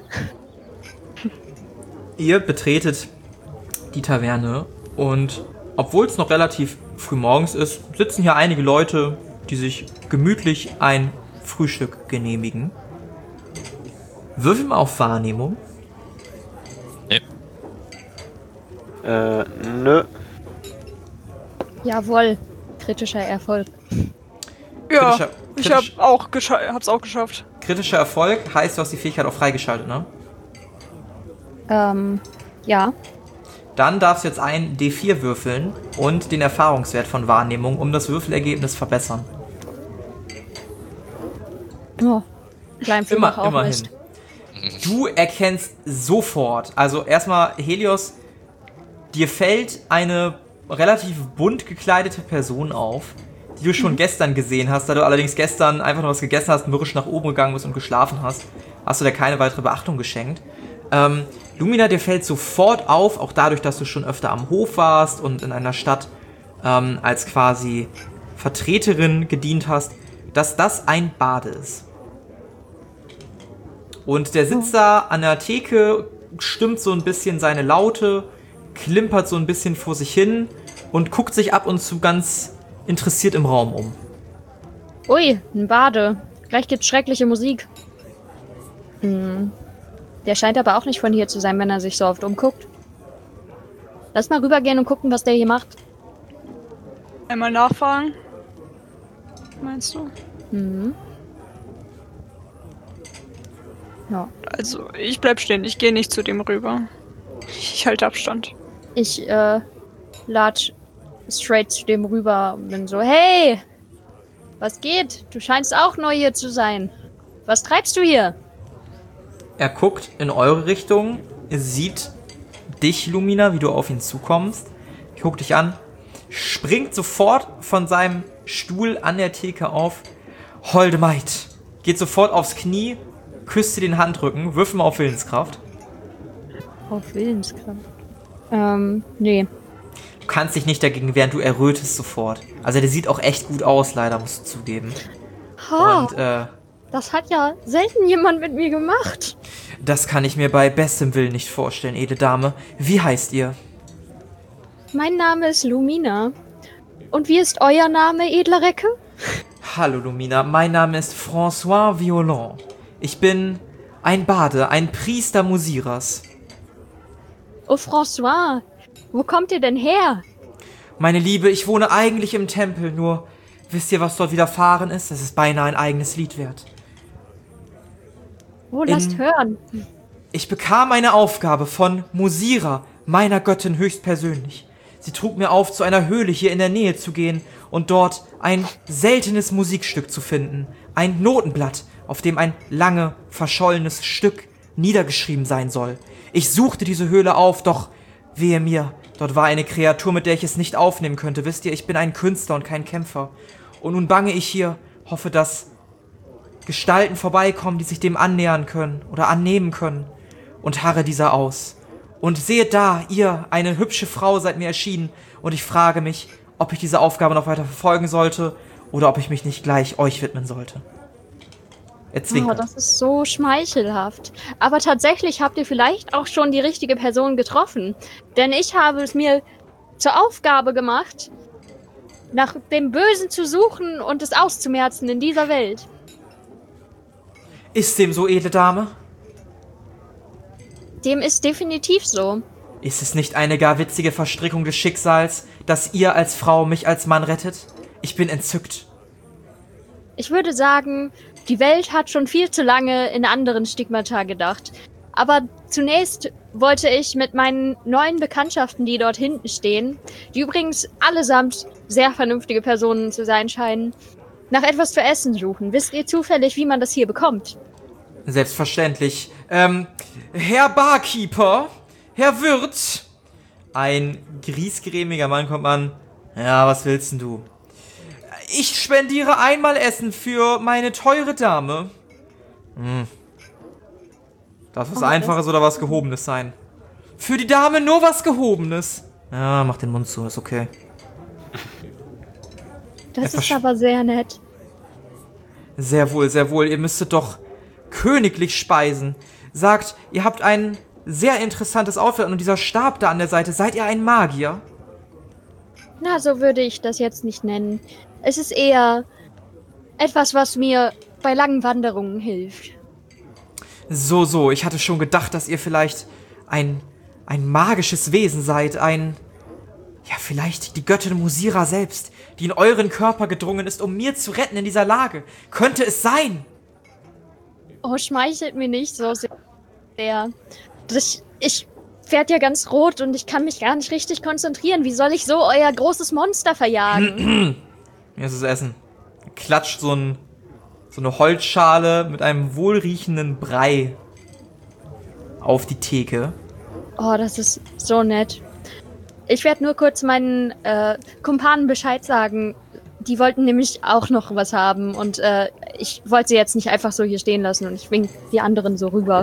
[SPEAKER 1] Ihr betretet die Taverne und obwohl es noch relativ früh morgens ist, sitzen hier einige Leute, die sich gemütlich ein Frühstück genehmigen. Würfel mal auf Wahrnehmung.
[SPEAKER 2] Nee.
[SPEAKER 3] Nö.
[SPEAKER 5] Jawohl, kritischer Erfolg.
[SPEAKER 4] Ja, ich hab's auch geschafft.
[SPEAKER 1] Kritischer Erfolg heißt, du hast die Fähigkeit auch freigeschaltet, ne?
[SPEAKER 5] Ja.
[SPEAKER 1] Dann darfst du jetzt einen D4 würfeln und den Erfahrungswert von Wahrnehmung um das Würfelergebnis verbessern.
[SPEAKER 5] Oh, klein viel auch
[SPEAKER 1] Immerhin.
[SPEAKER 5] nicht.
[SPEAKER 1] Du erkennst sofort, also erstmal Helios, dir fällt eine relativ bunt gekleidete Person auf, die du schon gestern gesehen hast. Da du allerdings gestern einfach noch was gegessen hast, mürrisch nach oben gegangen bist und geschlafen hast du dir keine weitere Beachtung geschenkt. Lumina, dir fällt sofort auf, auch dadurch, dass du schon öfter am Hof warst und in einer Stadt als quasi Vertreterin gedient hast, dass das ein Bade ist. Und der sitzt da an der Theke, stimmt so ein bisschen seine Laute, klimpert so ein bisschen vor sich hin und guckt sich ab und zu ganz interessiert im Raum um.
[SPEAKER 5] Ui, ein Bade. Gleich gibt's schreckliche Musik. Der scheint aber auch nicht von hier zu sein, wenn er sich so oft umguckt. Lass mal rübergehen und gucken, was der hier macht.
[SPEAKER 4] Einmal nachfragen. Meinst du?
[SPEAKER 5] Ja.
[SPEAKER 4] Also, ich bleib stehen. Ich gehe nicht zu dem rüber. Ich halte Abstand.
[SPEAKER 5] Ich latsch straight zu dem rüber und bin so, hey, was geht? Du scheinst auch neu hier zu sein. Was treibst du hier?
[SPEAKER 1] Er guckt in eure Richtung, sieht dich, Lumina, wie du auf ihn zukommst, guckt dich an, springt sofort von seinem Stuhl an der Theke auf. Holde Maid, geht sofort aufs Knie, küsst dir den Handrücken, wirf mal auf Willenskraft.
[SPEAKER 5] Auf Willenskraft? Nee.
[SPEAKER 1] Du kannst dich nicht dagegen wehren, du errötest sofort. Also der sieht auch echt gut aus, leider, musst du zugeben.
[SPEAKER 5] Ha,
[SPEAKER 1] Und
[SPEAKER 5] das hat ja selten jemand mit mir gemacht.
[SPEAKER 1] das kann ich mir bei bestem Willen nicht vorstellen, edle Dame. Wie heißt ihr?
[SPEAKER 5] Mein Name ist Lumina. Und wie ist euer Name, edler Recke?
[SPEAKER 1] Hallo Lumina, mein Name ist François Violon. Ich bin ein Bade, ein Priester Musiras.
[SPEAKER 5] Oh, François, wo kommt ihr denn her?
[SPEAKER 1] Meine Liebe, ich wohne eigentlich im Tempel, nur wisst ihr, was dort widerfahren ist? Das ist beinahe ein eigenes Lied wert.
[SPEAKER 5] Oh, lasst hören.
[SPEAKER 1] Ich bekam eine Aufgabe von Musira, meiner Göttin höchstpersönlich. Sie trug mir auf, zu einer Höhle hier in der Nähe zu gehen und dort ein seltenes Musikstück zu finden. Ein Notenblatt, auf dem ein lange, verschollenes Stück niedergeschrieben sein soll. Ich suchte diese Höhle auf, doch wehe mir, dort war eine Kreatur, mit der ich es nicht aufnehmen könnte. Wisst ihr, ich bin ein Künstler und kein Kämpfer. Und nun bange ich hier, hoffe, dass Gestalten vorbeikommen, die sich dem annähern können oder annehmen können, und harre dieser aus. Und seht da, ihr, eine hübsche Frau, seid mir erschienen, und ich frage mich, ob ich diese Aufgabe noch weiter verfolgen sollte oder ob ich mich nicht gleich euch widmen sollte. Er
[SPEAKER 5] Oh,
[SPEAKER 1] zwinkert.
[SPEAKER 5] das ist so schmeichelhaft. Aber tatsächlich habt ihr vielleicht auch schon die richtige Person getroffen. Denn ich habe es mir zur Aufgabe gemacht, nach dem Bösen zu suchen und es auszumerzen in dieser Welt.
[SPEAKER 1] Ist dem so, edle Dame?
[SPEAKER 5] Dem ist definitiv so.
[SPEAKER 1] Ist es nicht eine gar witzige Verstrickung des Schicksals, dass ihr als Frau mich als Mann rettet? Ich bin entzückt.
[SPEAKER 5] Ich würde sagen, die Welt hat schon viel zu lange in anderen Stigmata gedacht. Aber zunächst wollte ich mit meinen neuen Bekanntschaften, die dort hinten stehen, die übrigens allesamt sehr vernünftige Personen zu sein scheinen, nach etwas zu essen suchen. Wisst ihr zufällig, wie man das hier bekommt?
[SPEAKER 1] Selbstverständlich. Herr Barkeeper, Herr Wirt. Ein griesgrämiger Mann kommt an. Ja, was willst denn du? Ich spendiere einmal Essen für meine teure Dame. Darf was Einfaches oder was Gehobenes sein? Für die Dame nur was Gehobenes. Ja, mach den Mund zu, ist okay.
[SPEAKER 5] Das ist aber sehr nett.
[SPEAKER 1] Sehr wohl, sehr wohl. Ihr müsstet doch königlich speisen. Sagt, ihr habt ein sehr interessantes Outfit und dieser Stab da an der Seite. Seid ihr ein Magier?
[SPEAKER 5] Na, so würde ich das jetzt nicht nennen. Es ist eher etwas, was mir bei langen Wanderungen hilft.
[SPEAKER 1] So. Ich hatte schon gedacht, dass ihr vielleicht ein magisches Wesen seid. Ja, vielleicht die Göttin Musira selbst, die in euren Körper gedrungen ist, um mir zu retten in dieser Lage. Könnte es sein?
[SPEAKER 5] Oh, schmeichelt mir nicht so sehr. Ich werde ja ganz rot und ich kann mich gar nicht richtig konzentrieren. Wie soll ich so euer großes Monster verjagen?
[SPEAKER 1] Mir ist es Essen. Klatscht so eine Holzschale mit einem wohlriechenden Brei auf die Theke.
[SPEAKER 5] Oh, das ist so nett. Ich werde nur kurz meinen Kumpanen Bescheid sagen. Die wollten nämlich auch noch was haben und ich wollte sie jetzt nicht einfach so hier stehen lassen und ich wink die anderen so rüber.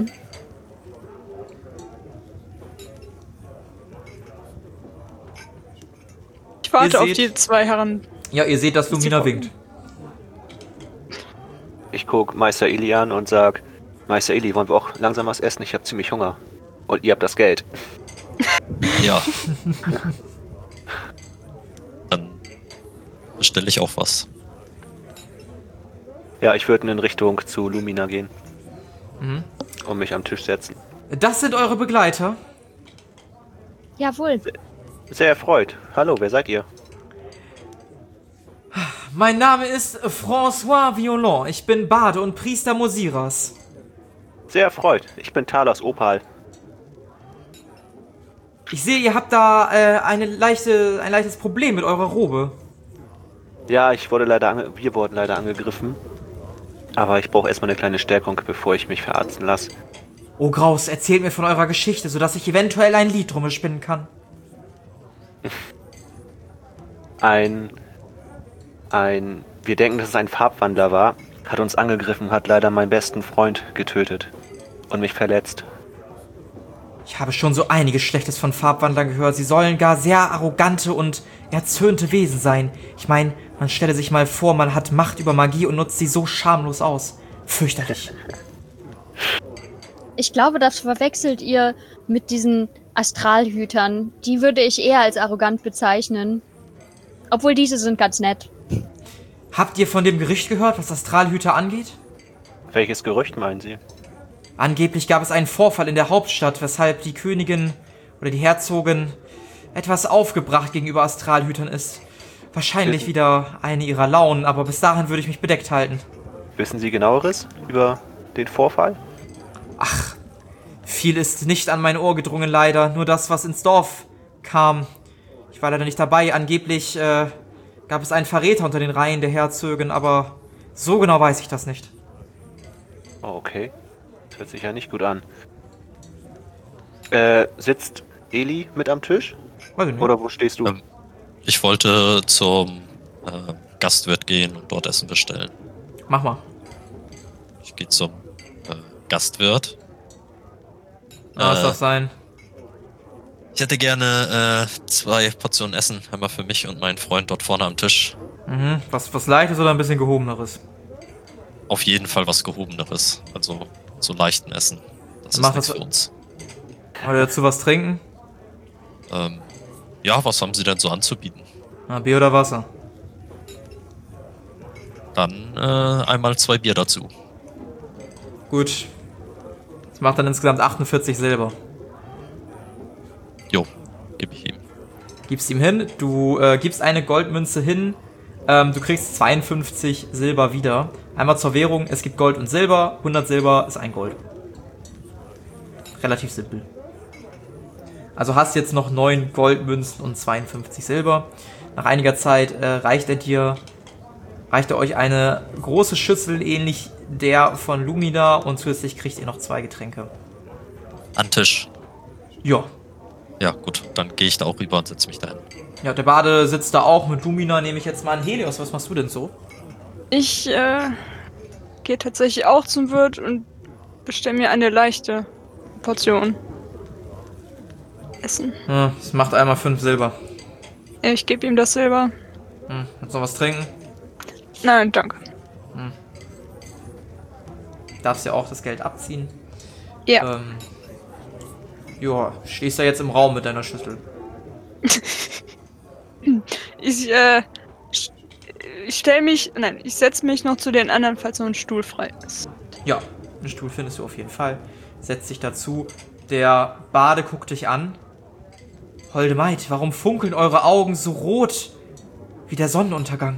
[SPEAKER 4] Ich warte
[SPEAKER 1] Ihr
[SPEAKER 4] auf
[SPEAKER 1] seht-
[SPEAKER 4] die zwei Herren.
[SPEAKER 1] Ja, ihr seht, dass Lumina
[SPEAKER 4] Sie-
[SPEAKER 1] winkt.
[SPEAKER 3] Ich guck Meister Eli an und sag, Meister Eli, wollen wir auch langsam was essen? Ich habe ziemlich Hunger. Und ihr habt das Geld.
[SPEAKER 2] Ja. Dann bestelle ich auch was.
[SPEAKER 3] Ja, ich würde in Richtung zu Lumina gehen. Und mich am Tisch setzen.
[SPEAKER 1] Das sind eure Begleiter.
[SPEAKER 5] Jawohl.
[SPEAKER 3] Sehr erfreut. Hallo, wer seid ihr?
[SPEAKER 1] Mein Name ist François Violon. Ich bin Bade und Priester Musiras.
[SPEAKER 3] Sehr erfreut. Ich bin Talos Opal.
[SPEAKER 1] Ich sehe, ihr habt da ein leichtes Problem mit eurer Robe.
[SPEAKER 3] Ja, wir wurden leider angegriffen. Aber ich brauche erstmal eine kleine Stärkung, bevor ich mich verarzten lasse.
[SPEAKER 1] Oh Graus, erzählt mir von eurer Geschichte, sodass ich eventuell ein Lied drum spinnen kann.
[SPEAKER 3] Wir denken, dass es ein Farbwandler war, hat uns angegriffen, hat leider meinen besten Freund getötet und mich verletzt.
[SPEAKER 1] Ich habe schon so einiges Schlechtes von Farbwandlern gehört. Sie sollen gar sehr arrogante und erzürnte Wesen sein. Ich meine, man stelle sich mal vor, man hat Macht über Magie und nutzt sie so schamlos aus. Fürchterlich.
[SPEAKER 5] Ich glaube, das verwechselt ihr mit diesen Astralhütern. Die würde ich eher als arrogant bezeichnen. Obwohl diese sind ganz nett.
[SPEAKER 1] Habt ihr von dem Gerücht gehört, was Astralhüter angeht?
[SPEAKER 3] Welches Gerücht meinen Sie?
[SPEAKER 1] Angeblich gab es einen Vorfall in der Hauptstadt, weshalb die Königin oder die Herzogin etwas aufgebracht gegenüber Astralhütern ist. Wahrscheinlich wieder eine ihrer Launen, aber bis dahin würde ich mich bedeckt halten.
[SPEAKER 3] Wissen Sie Genaueres über den Vorfall?
[SPEAKER 1] Ach, viel ist nicht an mein Ohr gedrungen, leider. Nur das, was ins Dorf kam. Ich war leider nicht dabei. Angeblich gab es einen Verräter unter den Reihen der Herzogin, aber so genau weiß ich das nicht.
[SPEAKER 3] Oh, okay. Das hört sich ja nicht gut an. Sitzt Eli mit am Tisch?
[SPEAKER 1] Weiß ich nicht.
[SPEAKER 3] Oder wo stehst du?
[SPEAKER 2] Ich wollte zum Gastwirt gehen und dort Essen bestellen.
[SPEAKER 1] Mach mal.
[SPEAKER 2] Ich gehe zum Gastwirt.
[SPEAKER 1] Was darf sein?
[SPEAKER 2] Ich hätte gerne 2 Portionen Essen. Einmal für mich und meinen Freund dort vorne am Tisch.
[SPEAKER 1] Mhm. Was Leichtes oder ein bisschen Gehobeneres?
[SPEAKER 2] Auf jeden Fall was Gehobeneres. Also so leichten Essen. Das
[SPEAKER 1] Mach
[SPEAKER 2] ist nichts
[SPEAKER 1] das-
[SPEAKER 2] für uns.
[SPEAKER 1] Oder dazu was trinken?
[SPEAKER 2] Ja, was haben Sie denn so anzubieten?
[SPEAKER 1] Bier oder Wasser?
[SPEAKER 2] Dann einmal 2 Bier dazu.
[SPEAKER 1] Gut. Das macht dann insgesamt 48 Silber.
[SPEAKER 2] Jo, gebe ich ihm.
[SPEAKER 1] Gibst ihm hin, du gibst eine Goldmünze hin, du kriegst 52 Silber wieder. Einmal zur Währung, es gibt Gold und Silber, 100 Silber ist ein Gold. Relativ simpel. Also hast jetzt noch 9 Goldmünzen und 52 Silber. Nach einiger Zeit reicht er euch eine große Schüssel, ähnlich der von Lumina, und zusätzlich kriegt ihr noch 2 Getränke.
[SPEAKER 2] An Tisch.
[SPEAKER 1] Ja.
[SPEAKER 2] Ja, gut, dann gehe ich da auch rüber und setze mich dahin.
[SPEAKER 1] Ja, der Bade sitzt da auch mit Lumina, nehme ich jetzt mal an. Helios, was machst du denn so?
[SPEAKER 4] Ich gehe tatsächlich auch zum Wirt und bestelle mir eine leichte Portion Essen.
[SPEAKER 1] Ja, das macht einmal 5 Silber.
[SPEAKER 4] Ich gebe ihm das Silber.
[SPEAKER 1] Willst du noch was trinken?
[SPEAKER 4] Nein, danke.
[SPEAKER 1] Darfst ja auch das Geld abziehen.
[SPEAKER 4] Ja.
[SPEAKER 1] Ja, stehst da jetzt im Raum mit deiner Schüssel.
[SPEAKER 4] Ich setze mich noch zu den anderen, falls noch ein Stuhl frei ist.
[SPEAKER 1] Ja, einen Stuhl findest du auf jeden Fall. Setz dich dazu. Der Bade guckt dich an. Holde Maid, warum funkeln eure Augen so rot wie der Sonnenuntergang?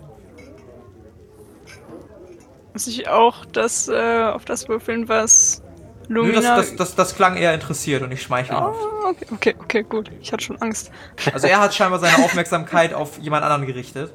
[SPEAKER 4] Muss ich auch auf das würfeln, was
[SPEAKER 1] Nö,
[SPEAKER 4] Lumina...
[SPEAKER 1] das klang eher interessiert und ich schmeichle ihn auf.
[SPEAKER 4] Okay, gut. Ich hatte schon Angst.
[SPEAKER 1] Also er hat scheinbar seine Aufmerksamkeit auf jemand anderen gerichtet.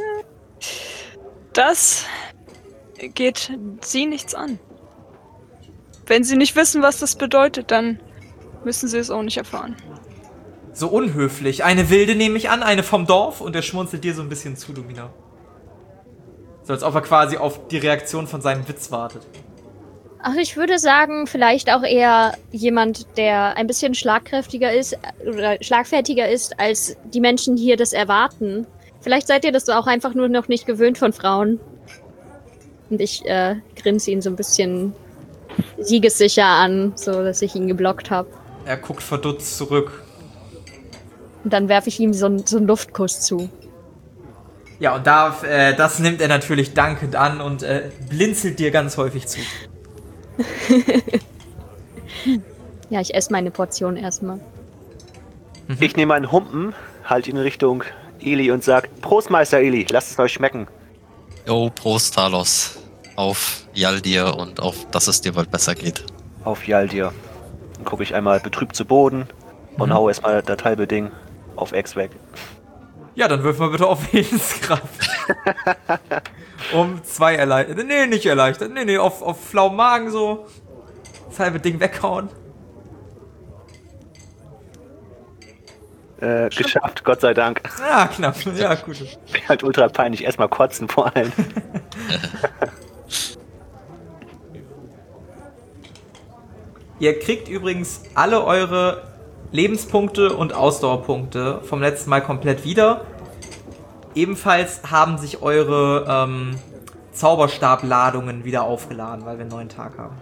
[SPEAKER 4] Das geht sie nichts an. Wenn sie nicht wissen, was das bedeutet, dann müssen sie es auch nicht erfahren.
[SPEAKER 1] So unhöflich. Eine Wilde nehme ich an, eine vom Dorf, und er schmunzelt dir so ein bisschen zu, Lumina. So als ob er quasi auf die Reaktion von seinem Witz wartet.
[SPEAKER 5] Ach, ich würde sagen, vielleicht auch eher jemand, der ein bisschen schlagkräftiger ist oder schlagfertiger ist, als die Menschen hier das erwarten. Vielleicht seid ihr das auch einfach nur noch nicht gewöhnt von Frauen. Und ich grinse ihn so ein bisschen siegessicher an, so dass ich ihn geblockt habe.
[SPEAKER 1] Er guckt verdutzt zurück.
[SPEAKER 5] Und dann werfe ich ihm so einen Luftkuss zu.
[SPEAKER 1] Ja, und das nimmt er natürlich dankend an und blinzelt dir ganz häufig zu.
[SPEAKER 5] Ja, ich esse meine Portion erstmal.
[SPEAKER 3] Ich nehme einen Humpen, halte ihn in Richtung Eli und sag: Prost, Meister Eli, lasst es euch schmecken.
[SPEAKER 2] Jo, Prost, Talos. Auf Jaldir und auf, dass es dir bald besser geht.
[SPEAKER 3] Auf Jaldir. Dann gucke ich einmal betrübt zu Boden, und hau erstmal das halbe Ding auf Ex weg.
[SPEAKER 1] Ja, dann wirf mal bitte auf Willenskraft. Um 2 erleichtert. Nee, nicht erleichtert. Nee, auf flauem Magen so. Das halbe Ding weghauen.
[SPEAKER 3] Geschafft, Gott sei Dank.
[SPEAKER 1] Ah, knapp. Ja, gut.
[SPEAKER 3] Wäre halt ultra peinlich, erstmal kotzen vor allem.
[SPEAKER 1] Ihr kriegt übrigens alle eure Lebenspunkte und Ausdauerpunkte vom letzten Mal komplett wieder. Ebenfalls haben sich eure Zauberstabladungen wieder aufgeladen, weil wir einen neuen Tag haben.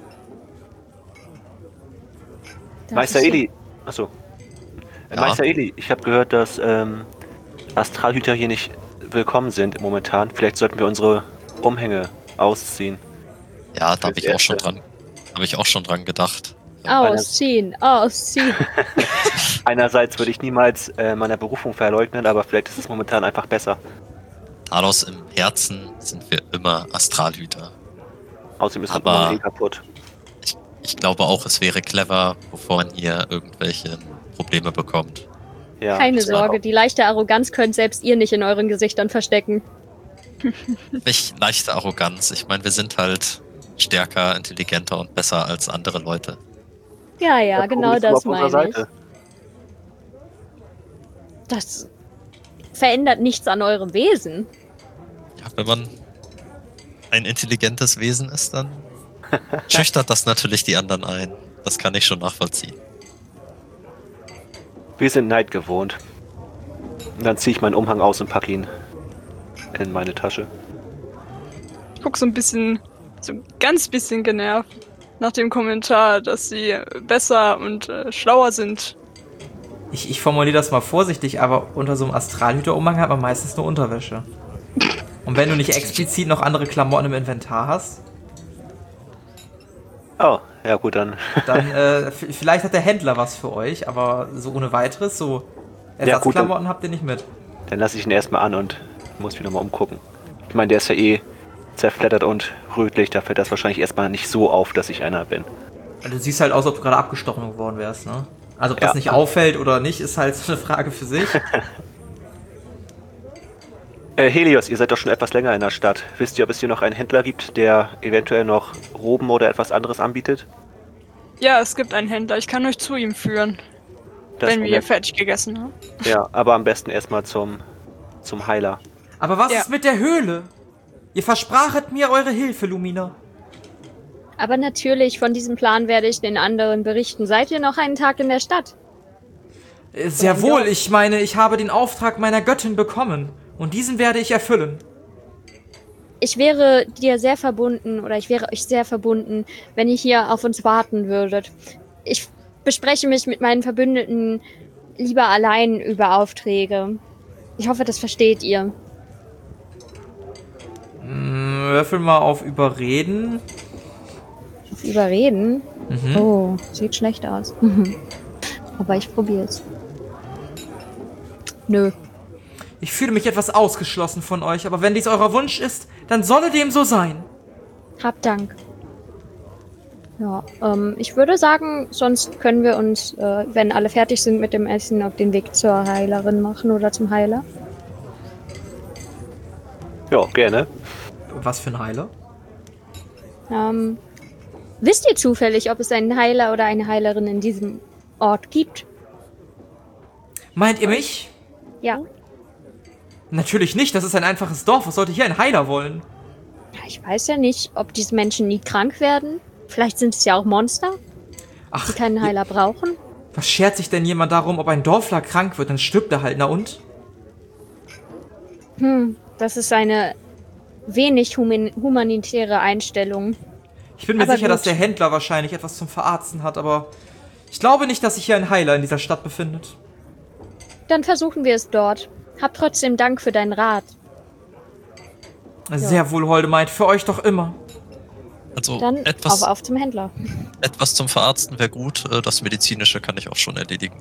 [SPEAKER 3] Meister Eli. Achso.
[SPEAKER 2] Ja.
[SPEAKER 3] Meister Eli, ich habe gehört, dass Astralhüter hier nicht willkommen sind momentan. Vielleicht sollten wir unsere Umhänge ausziehen.
[SPEAKER 2] Ja, da habe ich auch schon dran gedacht.
[SPEAKER 5] Ausziehen.
[SPEAKER 3] Einerseits würde ich niemals meiner Berufung verleugnen, aber vielleicht ist es momentan einfach besser.
[SPEAKER 2] Talos, im Herzen sind wir immer Astralhüter.
[SPEAKER 3] Außerdem ist
[SPEAKER 2] Aber-
[SPEAKER 3] man kaputt.
[SPEAKER 2] Ich glaube auch, es wäre clever, bevor man hier irgendwelche Probleme bekommt.
[SPEAKER 3] Ja,
[SPEAKER 5] Keine
[SPEAKER 2] das war
[SPEAKER 5] Sorge,
[SPEAKER 2] auch-
[SPEAKER 5] die leichte Arroganz könnt selbst ihr nicht in euren Gesichtern verstecken.
[SPEAKER 2] Nicht leichte Arroganz. Ich meine, wir sind halt stärker, intelligenter und besser als andere Leute.
[SPEAKER 5] Ja,
[SPEAKER 3] Der
[SPEAKER 5] genau
[SPEAKER 3] Vogel ist
[SPEAKER 5] das
[SPEAKER 3] auf unserer
[SPEAKER 5] meine ich.
[SPEAKER 3] Seite.
[SPEAKER 5] Das verändert nichts an eurem Wesen.
[SPEAKER 2] Ja, wenn man ein intelligentes Wesen ist, dann schüchtert das natürlich die anderen ein. Das kann ich schon nachvollziehen.
[SPEAKER 3] Wir sind Neid gewohnt. Und dann ziehe ich meinen Umhang aus und packe ihn in meine Tasche.
[SPEAKER 4] Ich guck so ein ganz bisschen genervt nach dem Kommentar, dass sie besser und schlauer sind.
[SPEAKER 1] Ich formuliere das mal vorsichtig, aber unter so einem Astralhüter-Umhang hat man meistens nur Unterwäsche. Und wenn du nicht explizit noch andere Klamotten im Inventar hast,
[SPEAKER 3] Oh, ja gut, dann.
[SPEAKER 1] vielleicht hat der Händler was für euch, aber so ohne weiteres, so Ersatzklamotten habt ihr nicht mit.
[SPEAKER 3] Dann lasse ich ihn erstmal an und muss mich nochmal umgucken. Ich meine, der ist ja eh zerfleddert und rötlich, da fällt das wahrscheinlich erstmal nicht so auf, dass ich einer bin.
[SPEAKER 1] Also du siehst halt aus, ob du gerade abgestochen geworden wärst, ne? Also ob das
[SPEAKER 3] Ja.
[SPEAKER 1] nicht auffällt oder nicht, ist halt so eine Frage für sich.
[SPEAKER 3] Helios, ihr seid doch schon etwas länger in der Stadt. Wisst ihr, ob es hier noch einen Händler gibt, der eventuell noch Roben oder etwas anderes anbietet?
[SPEAKER 4] Ja, es gibt einen Händler. Ich kann euch zu ihm führen,
[SPEAKER 3] Das
[SPEAKER 4] wenn wir hier
[SPEAKER 3] Moment.
[SPEAKER 4] fertig gegessen haben.
[SPEAKER 3] Ja, aber am besten erstmal zum Heiler.
[SPEAKER 1] Aber was
[SPEAKER 4] Ja.
[SPEAKER 1] ist mit der Höhle? Ihr versprachet mir eure Hilfe, Lumina.
[SPEAKER 5] Aber natürlich, von diesem Plan werde ich den anderen berichten. Seid ihr noch einen Tag in der Stadt?
[SPEAKER 1] Sehr wohl, ich meine, ich habe den Auftrag meiner Göttin bekommen. Und diesen werde ich erfüllen.
[SPEAKER 5] Ich wäre dir sehr verbunden, oder ich wäre euch sehr verbunden, wenn ihr hier auf uns warten würdet. Ich bespreche mich mit meinen Verbündeten lieber allein über Aufträge. Ich hoffe, das versteht ihr.
[SPEAKER 1] Würfel mal auf Überreden.
[SPEAKER 5] Überreden?
[SPEAKER 1] Mhm.
[SPEAKER 5] Oh, sieht schlecht aus. Aber ich probier's. Nö.
[SPEAKER 1] Ich fühle mich etwas ausgeschlossen von euch, aber wenn dies euer Wunsch ist, dann solle dem so sein.
[SPEAKER 5] Hab Dank. Ja, ich würde sagen, sonst können wir uns, wenn alle fertig sind mit dem Essen, auf den Weg zur Heilerin machen oder zum Heiler.
[SPEAKER 3] Ja, gerne.
[SPEAKER 1] Was für ein Heiler?
[SPEAKER 5] Wisst ihr zufällig, ob es einen Heiler oder eine Heilerin in diesem Ort gibt?
[SPEAKER 1] Meint ihr mich?
[SPEAKER 5] Ja.
[SPEAKER 1] Natürlich nicht, das ist ein einfaches Dorf. Was sollte hier ein Heiler wollen?
[SPEAKER 5] Ich weiß ja nicht, ob diese Menschen nie krank werden. Vielleicht sind es ja auch Monster,
[SPEAKER 1] Ach,
[SPEAKER 5] die keinen Heiler brauchen.
[SPEAKER 1] was schert sich denn jemand darum, ob ein Dorfler krank wird? Dann stirbt er halt, na und?
[SPEAKER 5] Das ist eine wenig humanitäre Einstellung.
[SPEAKER 1] Ich bin mir
[SPEAKER 5] Aber
[SPEAKER 1] sicher, dass
[SPEAKER 5] gut.
[SPEAKER 1] der Händler wahrscheinlich etwas zum Verarzten hat, aber ich glaube nicht, dass sich hier ein Heiler in dieser Stadt befindet.
[SPEAKER 5] Dann versuchen wir es dort. Hab trotzdem Dank für deinen Rat.
[SPEAKER 1] Sehr wohl, Holdemite, für euch doch immer.
[SPEAKER 2] Also
[SPEAKER 5] Dann
[SPEAKER 2] etwas
[SPEAKER 5] auf zum Händler.
[SPEAKER 2] zum Verarzten wäre gut. Das Medizinische kann ich auch schon erledigen.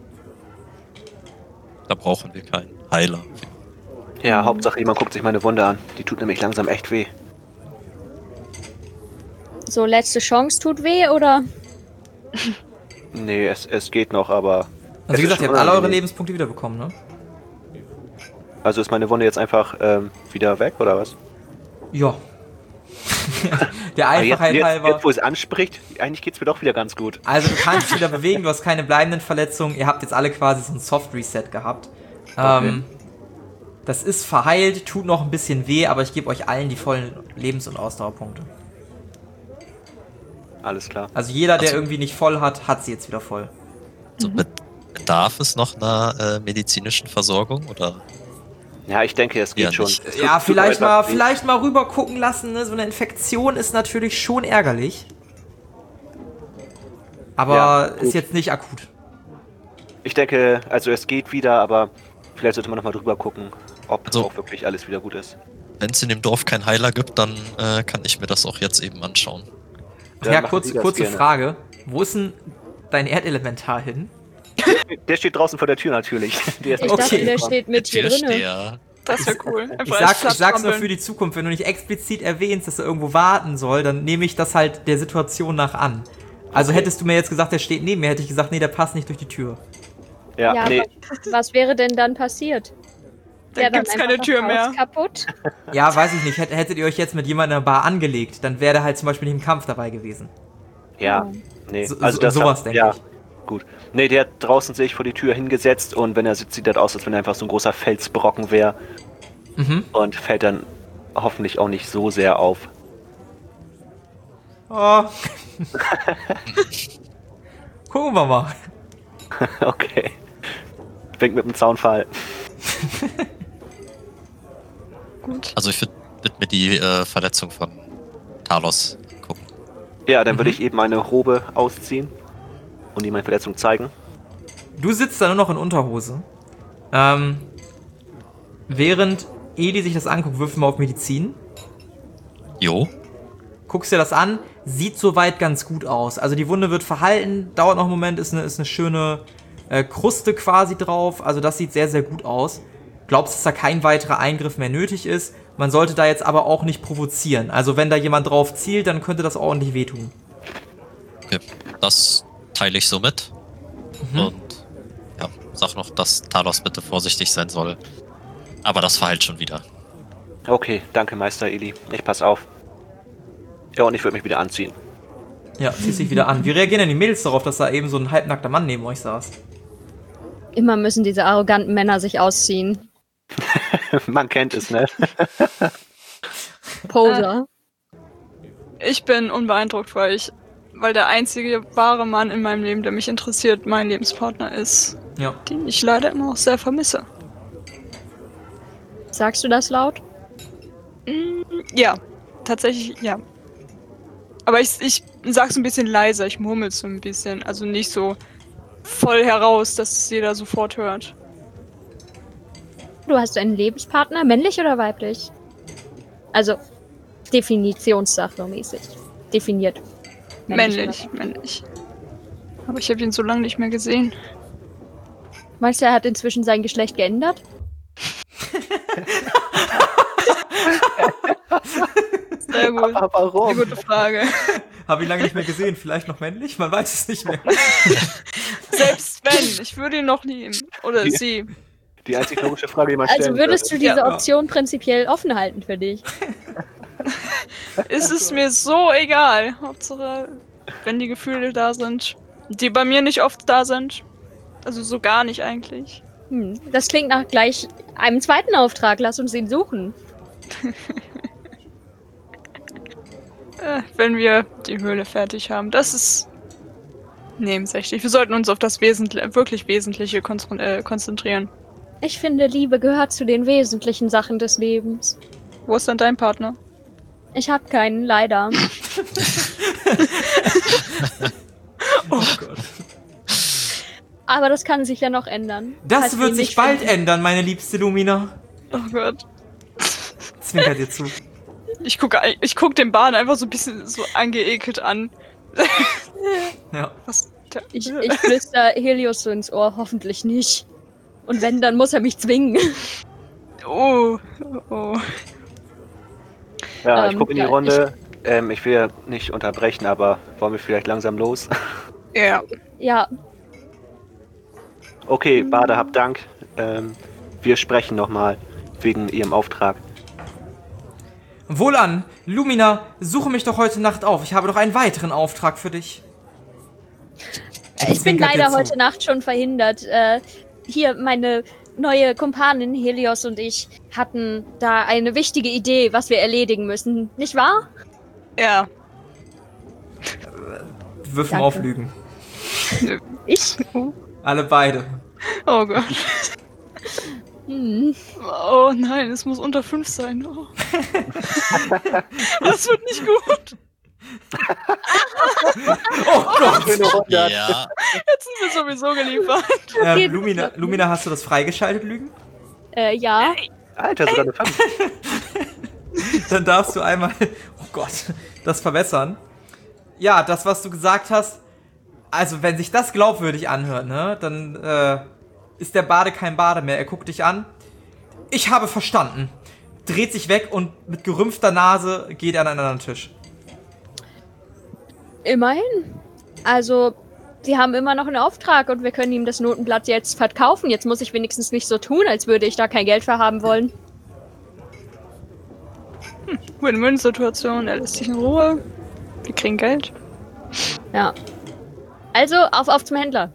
[SPEAKER 2] Da brauchen wir keinen Heiler.
[SPEAKER 3] Ja, Hauptsache jemand guckt sich meine Wunde an. Die tut nämlich langsam echt weh.
[SPEAKER 5] So, letzte Chance tut weh, oder?
[SPEAKER 3] Nee, es geht noch, aber...
[SPEAKER 1] Also wie
[SPEAKER 3] es
[SPEAKER 1] gesagt,
[SPEAKER 3] ist
[SPEAKER 1] ihr
[SPEAKER 3] schon
[SPEAKER 1] habt alle eure
[SPEAKER 3] unangenehm.
[SPEAKER 1] Lebenspunkte wiederbekommen, ne?
[SPEAKER 3] Also ist meine Wunde jetzt einfach wieder weg, oder was?
[SPEAKER 1] Ja. Der
[SPEAKER 3] Aber
[SPEAKER 1] Einfachheit halber.
[SPEAKER 3] jetzt, wo es anspricht, eigentlich geht's mir doch wieder ganz gut.
[SPEAKER 1] Also du kannst dich wieder bewegen, du hast keine bleibenden Verletzungen. Ihr habt jetzt alle quasi so ein Soft-Reset gehabt.
[SPEAKER 3] Okay.
[SPEAKER 1] Das ist verheilt, tut noch ein bisschen weh, aber ich gebe euch allen die vollen Lebens- und Ausdauerpunkte.
[SPEAKER 3] Alles klar.
[SPEAKER 1] Also jeder, der
[SPEAKER 2] Also-
[SPEAKER 1] irgendwie nicht voll hat, hat sie jetzt wieder voll.
[SPEAKER 2] Also bedarf es noch einer medizinischen Versorgung oder?
[SPEAKER 3] Ja, ich denke, es geht
[SPEAKER 2] Ja,
[SPEAKER 3] schon.
[SPEAKER 2] nicht.
[SPEAKER 3] Es
[SPEAKER 1] Ja,
[SPEAKER 3] tut
[SPEAKER 1] vielleicht
[SPEAKER 3] einfach
[SPEAKER 1] mal,
[SPEAKER 3] weh.
[SPEAKER 1] vielleicht mal rüber gucken lassen. Ne? So eine Infektion ist natürlich schon ärgerlich. Aber
[SPEAKER 3] Ja,
[SPEAKER 1] ist
[SPEAKER 3] gut.
[SPEAKER 1] jetzt nicht akut.
[SPEAKER 3] Ich denke, also es geht wieder, aber vielleicht sollte man nochmal drüber gucken, ob
[SPEAKER 2] Also-
[SPEAKER 3] auch wirklich alles wieder gut ist.
[SPEAKER 2] Wenn es in dem Dorf keinen Heiler gibt, dann kann ich mir das auch jetzt eben anschauen.
[SPEAKER 3] Dann
[SPEAKER 1] Ja,
[SPEAKER 3] machen Sie das
[SPEAKER 1] kurze
[SPEAKER 3] gerne.
[SPEAKER 1] Frage. Wo ist denn dein Erdelementar hin?
[SPEAKER 3] Der steht draußen vor der Tür natürlich. Der ist
[SPEAKER 5] Ich
[SPEAKER 3] nicht
[SPEAKER 5] dachte,
[SPEAKER 1] Okay.
[SPEAKER 5] der steht mit hier drinnen.
[SPEAKER 2] Türsteher.
[SPEAKER 4] Das wäre cool.
[SPEAKER 1] Ich,
[SPEAKER 4] Einfach als
[SPEAKER 1] ich sag's nur
[SPEAKER 4] Platztrampeln.
[SPEAKER 1] für die Zukunft. Wenn du nicht explizit erwähnst, dass er irgendwo warten soll, dann nehme ich das halt der Situation nach an. Also
[SPEAKER 3] Okay.
[SPEAKER 1] hättest du mir jetzt gesagt, der steht neben mir, hätte ich gesagt, nee, der passt nicht durch die Tür.
[SPEAKER 3] Ja,
[SPEAKER 5] Ja,
[SPEAKER 3] nee,
[SPEAKER 5] Was wäre denn dann passiert?
[SPEAKER 4] Dann gibt's
[SPEAKER 5] einfach
[SPEAKER 4] keine
[SPEAKER 5] das
[SPEAKER 4] Tür
[SPEAKER 5] Haus
[SPEAKER 4] mehr.
[SPEAKER 5] Kaputt?
[SPEAKER 1] Ja, weiß ich nicht. Hättet ihr euch jetzt mit jemandem in der Bar angelegt, dann wäre der halt zum Beispiel nicht im Kampf dabei gewesen.
[SPEAKER 3] ja, nee.
[SPEAKER 1] Sowas denke
[SPEAKER 3] ja,
[SPEAKER 1] ich.
[SPEAKER 3] gut. Nee, der hat draußen sich vor die Tür hingesetzt und wenn er sitzt, sieht das aus, als wenn er einfach so ein großer Felsbrocken wäre
[SPEAKER 1] Mhm.
[SPEAKER 3] und fällt dann hoffentlich auch nicht so sehr auf.
[SPEAKER 1] Oh. Gucken wir mal.
[SPEAKER 3] Okay. Fängt mit dem Zaunfall.
[SPEAKER 4] Gut.
[SPEAKER 2] Also ich würde mir die Verletzung von Talos gucken.
[SPEAKER 3] Ja, dann würde ich eben eine Robe ausziehen und ihm meine Verletzung zeigen.
[SPEAKER 1] Du sitzt da nur noch in Unterhose. Während Eli sich das anguckt, würfel mal auf Medizin.
[SPEAKER 2] Jo.
[SPEAKER 1] Guckst dir das an, sieht soweit ganz gut aus. Also die Wunde wird verhalten, dauert noch einen Moment, ist eine schöne Kruste quasi drauf. Also das sieht sehr, sehr gut aus. Glaubst, dass da kein weiterer Eingriff mehr nötig ist. Man sollte da jetzt aber auch nicht provozieren. Also wenn da jemand drauf zielt, dann könnte das ordentlich wehtun.
[SPEAKER 2] Okay. Das teile ich so mit. Und ja, sag noch, dass Talos bitte vorsichtig sein soll. Aber das verheilt schon wieder.
[SPEAKER 3] Okay, danke Meister Eli. Ich pass auf. Ja, und ich würde mich wieder anziehen.
[SPEAKER 1] Ja, ziehst dich wieder an. Wie reagieren denn die Mädels darauf, dass da eben so ein halbnackter Mann neben euch saß?
[SPEAKER 5] Immer müssen diese arroganten Männer sich ausziehen.
[SPEAKER 3] Man kennt es, ne?
[SPEAKER 5] Poser.
[SPEAKER 4] Ich bin unbeeindruckt, weil der einzige wahre Mann in meinem Leben, der mich interessiert, mein Lebenspartner ist,
[SPEAKER 1] Ja.
[SPEAKER 4] den ich leider immer noch sehr vermisse.
[SPEAKER 5] Sagst du das laut?
[SPEAKER 4] Ja, tatsächlich, ja. Aber ich sag's ein bisschen leiser, ich murmel so ein bisschen, also nicht so voll heraus, dass es jeder sofort hört.
[SPEAKER 5] Du hast einen Lebenspartner, männlich oder weiblich? Also, Definitionssache mäßig. Definiert.
[SPEAKER 4] Männlich, männlich. Aber ich habe ihn so lange nicht mehr gesehen.
[SPEAKER 5] Meinst du, er hat inzwischen sein Geschlecht geändert?
[SPEAKER 4] Sehr gut.
[SPEAKER 3] Aber warum?
[SPEAKER 4] Eine gute Frage.
[SPEAKER 1] Habe ihn lange nicht mehr gesehen. Vielleicht noch männlich? Man weiß es nicht mehr.
[SPEAKER 4] Selbst wenn, ich würde ihn noch nehmen. Oder
[SPEAKER 3] Die-
[SPEAKER 4] sie.
[SPEAKER 3] Die einzig logische Frage, die man stellen
[SPEAKER 5] Also würdest du
[SPEAKER 3] würde.
[SPEAKER 5] diese
[SPEAKER 1] Ja.
[SPEAKER 5] Option prinzipiell offen halten für dich?
[SPEAKER 4] Ist es mir so egal. Hauptsache, wenn die Gefühle da sind, die bei mir nicht oft da sind. Also so gar nicht eigentlich.
[SPEAKER 5] Das klingt nach gleich einem zweiten Auftrag. Lass uns ihn suchen.
[SPEAKER 4] Wenn wir die Höhle fertig haben. Das ist nebensächlich. Wir sollten uns auf das wirklich Wesentliche konzentrieren.
[SPEAKER 5] Ich finde, Liebe gehört zu den wesentlichen Sachen des Lebens.
[SPEAKER 4] Wo ist denn dein Partner?
[SPEAKER 5] Ich habe keinen, leider.
[SPEAKER 1] Oh Gott.
[SPEAKER 5] Aber das kann sich ja noch ändern.
[SPEAKER 1] Das
[SPEAKER 5] Falls wir
[SPEAKER 1] wird
[SPEAKER 5] ihn
[SPEAKER 1] sich
[SPEAKER 5] nicht
[SPEAKER 1] bald
[SPEAKER 5] finden.
[SPEAKER 1] ändern, meine liebste Lumina.
[SPEAKER 4] Oh Gott.
[SPEAKER 1] Zwinkert dir zu.
[SPEAKER 4] Ich guck den Bahn einfach so ein bisschen so angeekelt an.
[SPEAKER 1] Ja.
[SPEAKER 4] Was?
[SPEAKER 5] Ich flüster Helios so ins Ohr, hoffentlich nicht. Und wenn, dann muss er mich zwingen.
[SPEAKER 4] Oh.
[SPEAKER 3] Ja, ich gucke in die
[SPEAKER 5] ja,
[SPEAKER 3] Runde. Ich will ja nicht unterbrechen, aber wollen wir vielleicht langsam los?
[SPEAKER 4] Ja.
[SPEAKER 5] Ja,
[SPEAKER 3] Okay, Bade, hab Dank. Wir sprechen nochmal wegen Ihrem Auftrag.
[SPEAKER 1] Wohlan, Lumina, suche mich doch heute Nacht auf. Ich habe doch einen weiteren Auftrag für dich.
[SPEAKER 5] ich bin
[SPEAKER 1] Zwinkert dir
[SPEAKER 5] leider
[SPEAKER 1] zu.
[SPEAKER 5] heute Nacht schon verhindert. Hier, meine neue Kumpanin Helios und ich hatten da eine wichtige Idee, was wir erledigen müssen. Nicht wahr?
[SPEAKER 4] Ja.
[SPEAKER 1] Würfel
[SPEAKER 5] Danke.
[SPEAKER 1] auf Lügen.
[SPEAKER 5] Ich?
[SPEAKER 1] Alle beide.
[SPEAKER 4] Oh Gott.
[SPEAKER 5] Hm.
[SPEAKER 4] Oh nein, es muss unter 5 sein. Oh. Das wird nicht gut.
[SPEAKER 1] Oh Gott!
[SPEAKER 2] Ja,
[SPEAKER 4] Jetzt sind wir sowieso geliefert.
[SPEAKER 5] Okay,
[SPEAKER 1] Lumina, hast du das freigeschaltet, Lügen?
[SPEAKER 5] Ja.
[SPEAKER 3] Alter, sogar eine 5.
[SPEAKER 1] Dann darfst du einmal, oh Gott, das verbessern. Ja, das, was du gesagt hast, also wenn sich das glaubwürdig anhört, ne, dann ist der Bade kein Bade mehr. Er guckt dich an. Ich habe verstanden. Dreht sich weg und mit gerümpfter Nase geht er an einen anderen Tisch.
[SPEAKER 5] Immerhin. Also, wir haben immer noch einen Auftrag und wir können ihm das Notenblatt jetzt verkaufen. Jetzt muss ich wenigstens nicht so tun, als würde ich da kein Geld für haben wollen.
[SPEAKER 4] Win-Win-Situation, er lässt sich in Ruhe. Wir kriegen Geld.
[SPEAKER 5] Ja. Also, auf zum Händler.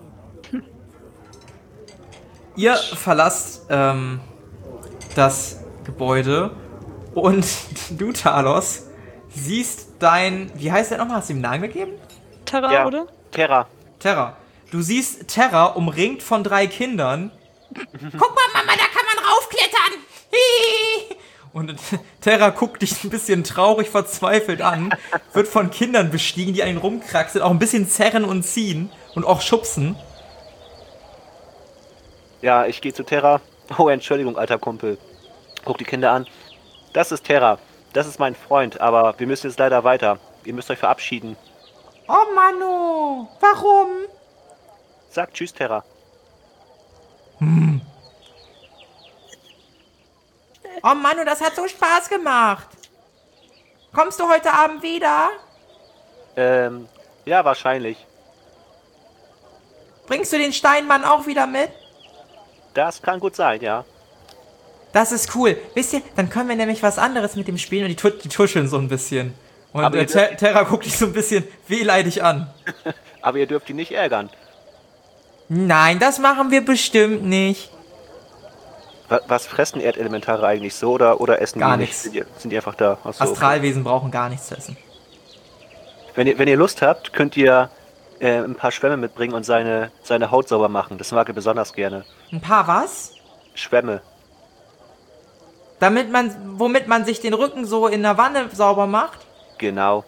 [SPEAKER 1] Ihr verlasst das Gebäude und du, Talos, siehst wie heißt der nochmal? Hast du ihm einen Namen gegeben?
[SPEAKER 4] Terra,
[SPEAKER 3] Ja,
[SPEAKER 4] oder?
[SPEAKER 3] Terra.
[SPEAKER 1] Terra. Du siehst Terra umringt von 3 Kindern. Guck mal, Mama, da kann man raufklettern. Hihi. Und Terra guckt dich ein bisschen traurig, verzweifelt an, wird von Kindern bestiegen, die an ihn rumkraxeln, auch ein bisschen zerren und ziehen und auch schubsen.
[SPEAKER 3] Ja, ich gehe zu Terra. Oh, Entschuldigung, alter Kumpel. Guck die Kinder an. Das ist Terra. Das ist mein Freund, aber wir müssen jetzt leider weiter. Ihr müsst euch verabschieden.
[SPEAKER 1] Oh, Manu, warum?
[SPEAKER 3] Sag tschüss, Terra.
[SPEAKER 1] Oh, Manu, das hat so Spaß gemacht. Kommst du heute Abend wieder?
[SPEAKER 3] Ja, wahrscheinlich.
[SPEAKER 1] Bringst du den Steinmann auch wieder mit?
[SPEAKER 3] Das kann gut sein, ja.
[SPEAKER 1] Das ist cool. Wisst ihr, dann können wir nämlich was anderes mit dem spielen und die tuscheln so ein bisschen. Und
[SPEAKER 3] Aber ihr
[SPEAKER 1] Terra guckt dich so ein bisschen wehleidig an.
[SPEAKER 3] Aber ihr dürft ihn nicht ärgern.
[SPEAKER 1] Nein, das machen wir bestimmt nicht.
[SPEAKER 3] Was fressen Erdelementare eigentlich so oder essen
[SPEAKER 1] Gar
[SPEAKER 3] die
[SPEAKER 1] nichts.
[SPEAKER 3] nicht? Sind die einfach da? Ach so, okay.
[SPEAKER 1] Astralwesen brauchen gar nichts zu essen.
[SPEAKER 3] Wenn ihr Lust habt, könnt ihr ein paar Schwämme mitbringen und seine Haut sauber machen. Das mag er besonders gerne.
[SPEAKER 1] Ein paar was?
[SPEAKER 3] Schwämme.
[SPEAKER 1] Womit man sich den Rücken so in der Wanne sauber macht?
[SPEAKER 3] Genau.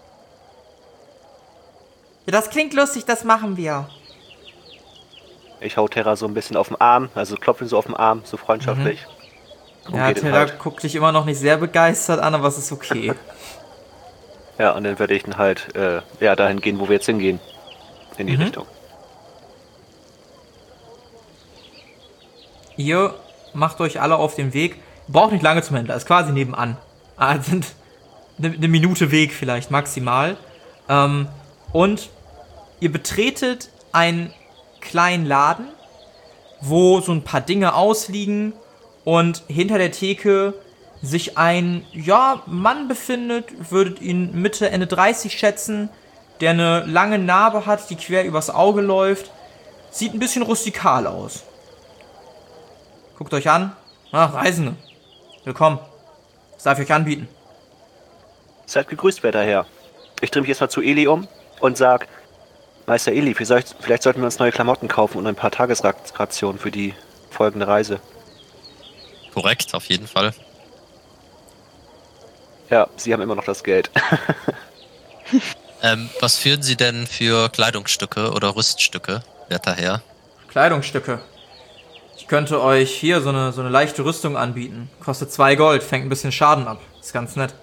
[SPEAKER 1] Ja, das klingt lustig, das machen wir.
[SPEAKER 3] Ich hau Terra so ein bisschen auf den Arm, also klopfe ihn so auf den Arm, so freundschaftlich. Und
[SPEAKER 1] Ja,
[SPEAKER 3] geht ihn
[SPEAKER 1] Terra
[SPEAKER 3] halt.
[SPEAKER 1] guckt dich immer noch nicht sehr begeistert an, aber es ist okay.
[SPEAKER 3] Ja, und dann werde ich dann halt dahin gehen, wo wir jetzt hingehen. In die Richtung.
[SPEAKER 1] Ihr macht euch alle auf den Weg. Braucht nicht lange zum Händler, ist quasi nebenan. Sind eine Minute Weg vielleicht maximal. Und ihr betretet einen kleinen Laden, wo so ein paar Dinge ausliegen und hinter der Theke sich ein Mann befindet, würdet ihn Mitte, Ende 30 schätzen, der eine lange Narbe hat, die quer übers Auge läuft. Sieht ein bisschen rustikal aus. Guckt euch an. Ach, Reisende. Willkommen. Was darf ich euch anbieten?
[SPEAKER 3] Seid gegrüßt, werter Herr. Ich drehe mich jetzt mal zu Eli um und sag, Meister Eli, vielleicht sollten wir uns neue Klamotten kaufen und ein paar Tagesrationen für die folgende Reise.
[SPEAKER 2] korrekt, auf jeden Fall.
[SPEAKER 3] Ja, Sie haben immer noch das Geld.
[SPEAKER 2] Was führen Sie denn für Kleidungsstücke oder Rüststücke, werter Herr?
[SPEAKER 1] Kleidungsstücke. Ich könnte euch hier so eine leichte Rüstung anbieten. Kostet 2 Gold, fängt ein bisschen Schaden ab. Ist ganz nett.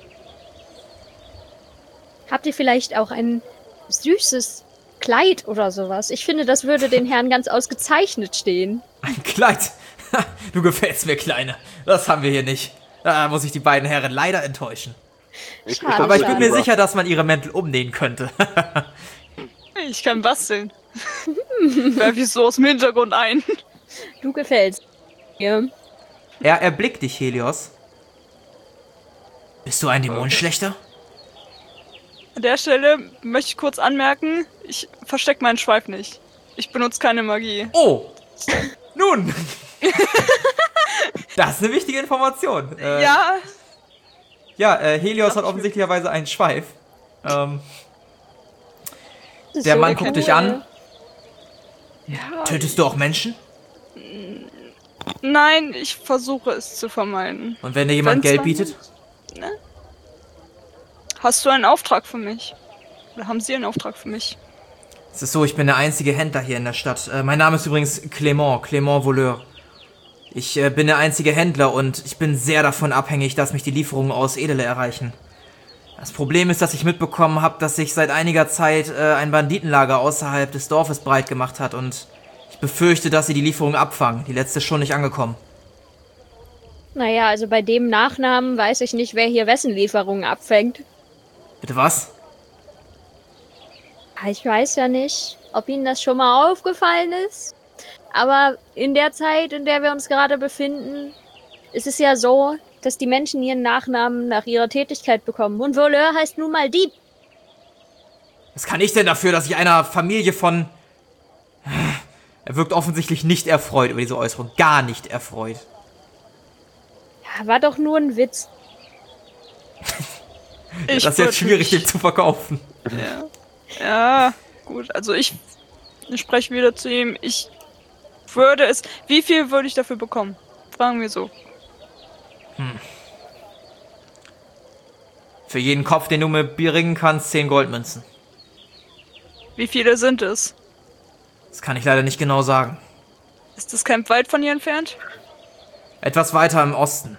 [SPEAKER 5] Habt ihr vielleicht auch ein süßes Kleid oder sowas? Ich finde, das würde den Herrn ganz ausgezeichnet stehen.
[SPEAKER 1] Ein Kleid. Du gefällst mir, Kleine. Das haben wir hier nicht. Da muss ich die beiden Herren leider enttäuschen.
[SPEAKER 5] Schade,
[SPEAKER 1] Aber ich bin mir
[SPEAKER 5] schade.
[SPEAKER 1] sicher, dass man ihre Mäntel umnähen könnte.
[SPEAKER 4] Ich kann basteln. Werf ich so aus dem Hintergrund ein.
[SPEAKER 5] Du gefällst mir.
[SPEAKER 1] Er erblickt dich, Helios. Bist du ein Dämonenschlechter?
[SPEAKER 4] An der Stelle möchte ich kurz anmerken, ich verstecke meinen Schweif nicht. Ich benutze keine Magie.
[SPEAKER 1] Oh! Nun! Das ist eine wichtige Information.
[SPEAKER 4] Ja,
[SPEAKER 1] Ja, Helios hat offensichtlicherweise einen Schweif.
[SPEAKER 5] Das ist
[SPEAKER 1] Der
[SPEAKER 5] so
[SPEAKER 1] Mann guckt dich an.
[SPEAKER 4] ja.
[SPEAKER 1] Tötest du auch Menschen?
[SPEAKER 4] Nein, ich versuche es zu vermeiden.
[SPEAKER 1] Und wenn dir jemand
[SPEAKER 4] Wenn's
[SPEAKER 1] Geld
[SPEAKER 4] dann-
[SPEAKER 1] bietet?
[SPEAKER 4] Ne? Hast du einen Auftrag für mich? Oder haben Sie einen Auftrag für mich?
[SPEAKER 1] Es ist so, ich bin der einzige Händler hier in der Stadt. Mein Name ist übrigens Clément Voleur. Ich bin der einzige Händler und ich bin sehr davon abhängig, dass mich die Lieferungen aus Edele erreichen. Das Problem ist, dass ich mitbekommen habe, dass sich seit einiger Zeit ein Banditenlager außerhalb des Dorfes breit gemacht hat und ich befürchte, dass sie die Lieferung abfangen. Die letzte ist schon nicht angekommen.
[SPEAKER 5] Naja, also bei dem Nachnamen weiß ich nicht, wer hier wessen Lieferungen abfängt.
[SPEAKER 1] Bitte was?
[SPEAKER 5] Ich weiß ja nicht, ob Ihnen das schon mal aufgefallen ist. Aber in der Zeit, in der wir uns gerade befinden, ist es ja so, dass die Menschen ihren Nachnamen nach ihrer Tätigkeit bekommen. Und Voleur heißt nun mal Dieb.
[SPEAKER 1] Was kann ich denn dafür, dass ich einer Familie von... Er wirkt offensichtlich nicht erfreut über diese Äußerung. Gar nicht erfreut.
[SPEAKER 5] Ja, war doch nur ein Witz.
[SPEAKER 4] Ich
[SPEAKER 1] Das ist jetzt
[SPEAKER 4] würd
[SPEAKER 1] schwierig,
[SPEAKER 4] mich-
[SPEAKER 1] dem zu verkaufen.
[SPEAKER 4] Ja, gut. Also ich spreche wieder zu ihm. Ich würde es... Wie viel würde ich dafür bekommen? Fragen wir so.
[SPEAKER 1] Für jeden Kopf, den du mir bringen kannst, 10 Goldmünzen.
[SPEAKER 4] Wie viele sind es?
[SPEAKER 1] Das kann ich leider nicht genau sagen.
[SPEAKER 4] Ist das Camp weit von hier entfernt?
[SPEAKER 1] Etwas weiter im Osten.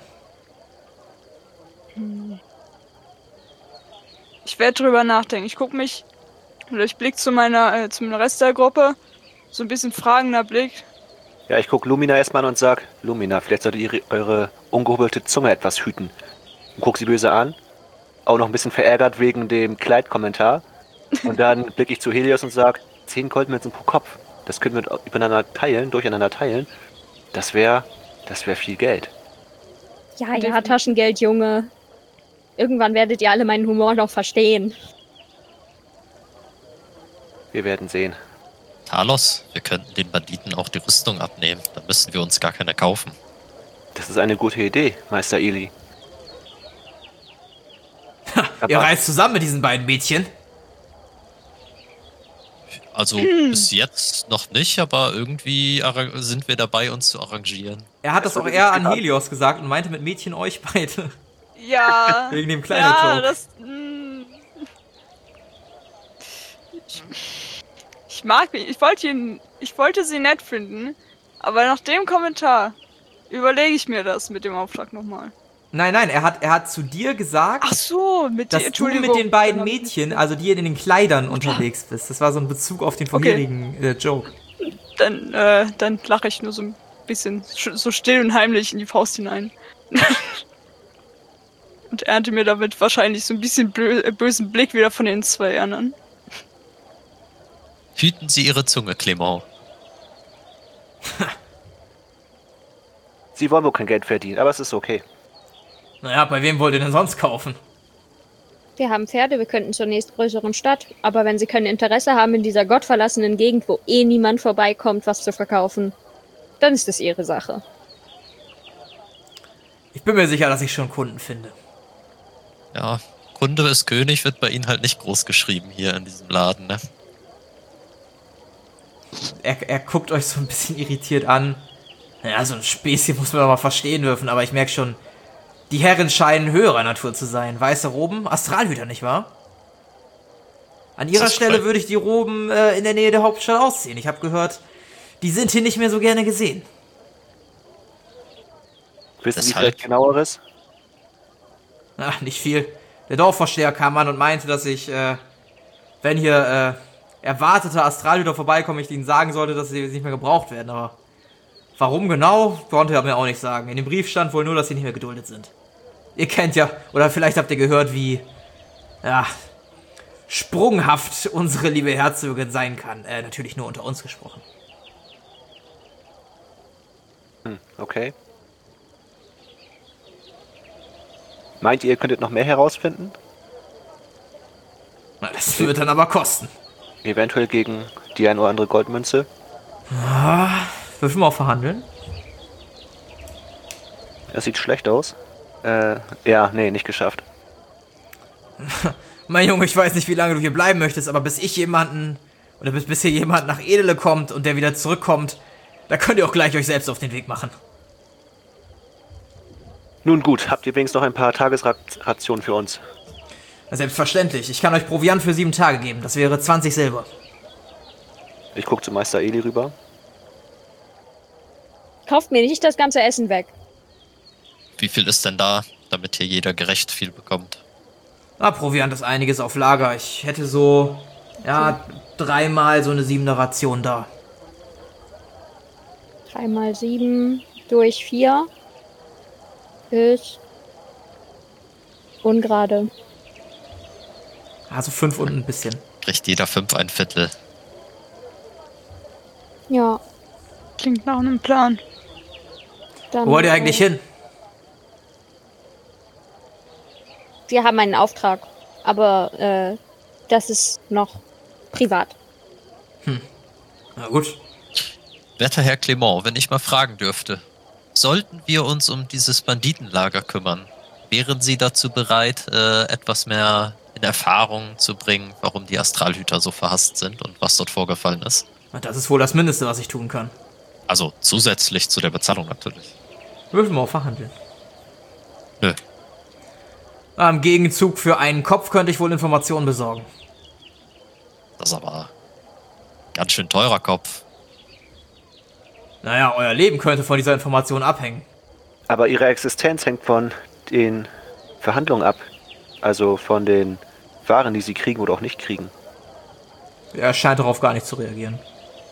[SPEAKER 4] Ich werde drüber nachdenken. Ich gucke mich... Oder ich blicke zu meiner, zum Rest der Gruppe. So ein bisschen fragender Blick.
[SPEAKER 3] Ja, ich guck Lumina erstmal an und sag, Lumina, vielleicht solltet ihr eure ungehobelte Zunge etwas hüten. Und guck sie böse an. Auch noch ein bisschen verärgert wegen dem Kleidkommentar. Und dann blicke ich zu Helios und sag, 10 Goldmünzen pro Kopf. Das können wir durcheinander teilen. Das wäre viel Geld.
[SPEAKER 5] Ja, Taschengeld, Junge. Irgendwann werdet ihr alle meinen Humor noch verstehen.
[SPEAKER 3] Wir werden sehen.
[SPEAKER 2] Talos, wir könnten den Banditen auch die Rüstung abnehmen. Dann müssten wir uns gar keine kaufen.
[SPEAKER 3] Das ist eine gute Idee, Meister Eli.
[SPEAKER 1] Ihr reist zusammen mit diesen beiden Mädchen?
[SPEAKER 2] Also bis jetzt noch nicht, aber irgendwie sind wir dabei, uns zu arrangieren.
[SPEAKER 1] Er hat das auch eher an Helios gesagt und meinte mit Mädchen euch beide.
[SPEAKER 4] Ja.
[SPEAKER 1] Wegen dem
[SPEAKER 4] Ja,
[SPEAKER 1] Kleiderjoke.
[SPEAKER 4] das... Ich mag mich. Ich wollte sie nett finden. Aber nach dem Kommentar überlege ich mir das mit dem Auftrag nochmal.
[SPEAKER 1] Nein, er hat zu dir gesagt,
[SPEAKER 4] Ach so, mit
[SPEAKER 1] dass
[SPEAKER 4] die
[SPEAKER 1] du mit
[SPEAKER 4] Entschuldigung.
[SPEAKER 1] den beiden
[SPEAKER 4] Dann hab ich-
[SPEAKER 1] Mädchen, also die in den Kleidern unterwegs bist. Das war so ein Bezug auf den vorherigen Joke.
[SPEAKER 4] Dann lache ich nur so ein bisschen so still und heimlich in die Faust hinein. Und ernte mir damit wahrscheinlich so ein bisschen bösen Blick wieder von den zwei anderen.
[SPEAKER 2] Hüten Sie Ihre Zunge, Clément.
[SPEAKER 3] Sie wollen wohl kein Geld verdienen, aber es ist okay.
[SPEAKER 1] Naja, bei wem wollt ihr denn sonst kaufen?
[SPEAKER 5] Wir haben Pferde, wir könnten zur nächstgrößeren Stadt. Aber wenn Sie kein Interesse haben, in dieser gottverlassenen Gegend, wo eh niemand vorbeikommt, was zu verkaufen, dann ist es Ihre Sache.
[SPEAKER 1] Ich bin mir sicher, dass ich schon Kunden finde.
[SPEAKER 2] Ja, Kunde ist König wird bei Ihnen halt nicht groß geschrieben hier in diesem Laden, ne?
[SPEAKER 1] Er guckt euch so ein bisschen irritiert an. Naja, so ein Späßchen muss man doch mal verstehen dürfen, aber ich merke schon, die Herren scheinen höherer Natur zu sein. Weiße Roben, Astralhüter, nicht wahr? An ihrer
[SPEAKER 2] Das ist
[SPEAKER 1] Stelle
[SPEAKER 2] korrekt.
[SPEAKER 1] würde ich die Roben in der Nähe der Hauptstadt ausziehen. Ich habe gehört, die sind hier nicht mehr so gerne gesehen.
[SPEAKER 3] Wissen Sie
[SPEAKER 2] Deshalb-
[SPEAKER 3] vielleicht genaueres?
[SPEAKER 1] Ach, nicht viel. Der Dorfvorsteher kam an und meinte, dass ich, wenn hier erwartete Astralhüter vorbeikommen, ich ihnen sagen sollte, dass sie nicht mehr gebraucht werden. Aber warum genau, konnte er mir auch nicht sagen. In dem Brief stand wohl nur, dass sie nicht mehr geduldet sind. Ihr kennt ja, oder vielleicht habt ihr gehört, wie, ja, sprunghaft unsere liebe Herzogin sein kann. Natürlich nur unter uns gesprochen.
[SPEAKER 3] Okay. Meint ihr, ihr könntet noch mehr herausfinden?
[SPEAKER 1] Na, das wird dann aber kosten.
[SPEAKER 3] Eventuell gegen die ein oder andere Goldmünze?
[SPEAKER 1] Würfeln wir auf Verhandeln?
[SPEAKER 3] Das sieht schlecht aus. Ja, nee, nicht geschafft.
[SPEAKER 1] Mein Junge, ich weiß nicht, wie lange du hier bleiben möchtest, aber bis hier jemand nach Edele kommt und der wieder zurückkommt, da könnt ihr auch gleich euch selbst auf den Weg machen.
[SPEAKER 3] Nun gut, habt ihr wenigstens noch ein paar Tagesrationen für uns?
[SPEAKER 1] Na, selbstverständlich. Ich kann euch Proviant für 7 Tage geben. Das wäre 20 Silber.
[SPEAKER 3] Ich gucke zu Meister Eli rüber.
[SPEAKER 5] Kauft mir nicht das ganze Essen weg.
[SPEAKER 2] Wie viel ist denn da, damit hier jeder gerecht viel bekommt?
[SPEAKER 1] Proviant ist einiges auf Lager. Ich hätte so, 3-mal so eine 7er Ration da.
[SPEAKER 5] 3 mal 7 durch 4 ist ungerade.
[SPEAKER 1] Also 5 und ein bisschen.
[SPEAKER 2] Kriegt jeder 5 ein Viertel.
[SPEAKER 5] Ja,
[SPEAKER 4] Klingt nach einem Plan.
[SPEAKER 5] dann.
[SPEAKER 1] Wo wollt ihr eigentlich hin?
[SPEAKER 5] Wir haben einen Auftrag, aber das ist noch privat.
[SPEAKER 1] Na gut.
[SPEAKER 2] Werter Herr Clement, wenn ich mal fragen dürfte, sollten wir uns um dieses Banditenlager kümmern? Wären Sie dazu bereit, etwas mehr in Erfahrung zu bringen, warum die Astralhüter so verhasst sind und was dort vorgefallen ist?
[SPEAKER 1] Na, das ist wohl das Mindeste, was ich tun kann.
[SPEAKER 2] Also zusätzlich zu der Bezahlung natürlich.
[SPEAKER 1] Würfeln wir auf Verhandeln.
[SPEAKER 2] Nö.
[SPEAKER 1] Im Gegenzug für einen Kopf könnte ich wohl Informationen besorgen.
[SPEAKER 2] Das ist aber ganz schön teurer Kopf.
[SPEAKER 1] Naja, euer Leben könnte von dieser Information abhängen.
[SPEAKER 3] Aber ihre Existenz hängt von den Verhandlungen ab. Also von den Waren, die sie kriegen oder auch nicht kriegen.
[SPEAKER 1] Er scheint darauf gar nicht zu reagieren.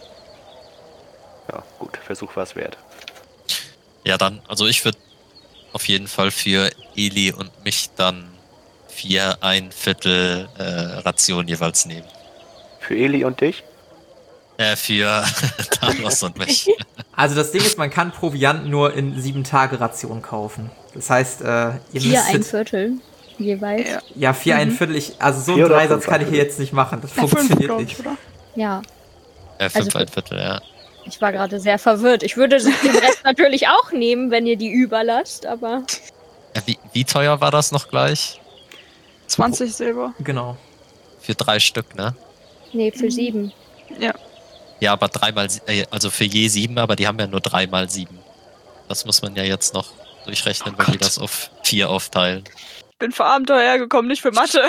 [SPEAKER 3] Ja, gut, Versuch war es wert.
[SPEAKER 2] Ja, dann, also ich würde auf jeden Fall für Eli und mich dann 4 1/4 Ration jeweils nehmen.
[SPEAKER 3] Für Eli und dich?
[SPEAKER 2] Für Talos und mich.
[SPEAKER 1] Also das Ding ist, man kann Proviant nur in 7 Tage Ration kaufen. Das heißt, ihr
[SPEAKER 5] 4 ein
[SPEAKER 1] müsstet...
[SPEAKER 5] Viertel jeweils.
[SPEAKER 1] Ja, 4 ein Viertel. Also so
[SPEAKER 3] 4
[SPEAKER 1] einen
[SPEAKER 3] oder
[SPEAKER 1] Dreisatz
[SPEAKER 3] 5
[SPEAKER 1] kann ich hier
[SPEAKER 3] ein
[SPEAKER 1] jetzt nicht machen. Das
[SPEAKER 4] 5,
[SPEAKER 1] funktioniert
[SPEAKER 4] glaube
[SPEAKER 1] nicht.
[SPEAKER 4] ich, oder?
[SPEAKER 5] Ja,
[SPEAKER 2] 5
[SPEAKER 5] Also-
[SPEAKER 2] 1/4, ja.
[SPEAKER 5] ich war gerade sehr verwirrt. Ich würde den Rest natürlich auch nehmen, wenn ihr die überlasst, aber
[SPEAKER 2] Wie teuer war das noch gleich?
[SPEAKER 4] 20 Silber.
[SPEAKER 1] Genau.
[SPEAKER 2] Für 3 Stück, ne?
[SPEAKER 5] nee, für 7.
[SPEAKER 4] Ja.
[SPEAKER 2] Ja, aber 3 mal, also für je 7, aber die haben ja nur 3 mal 7. Das muss man ja jetzt noch durchrechnen, wenn die das auf 4 aufteilen.
[SPEAKER 4] Ich bin für Abenteuer hergekommen, nicht für Mathe.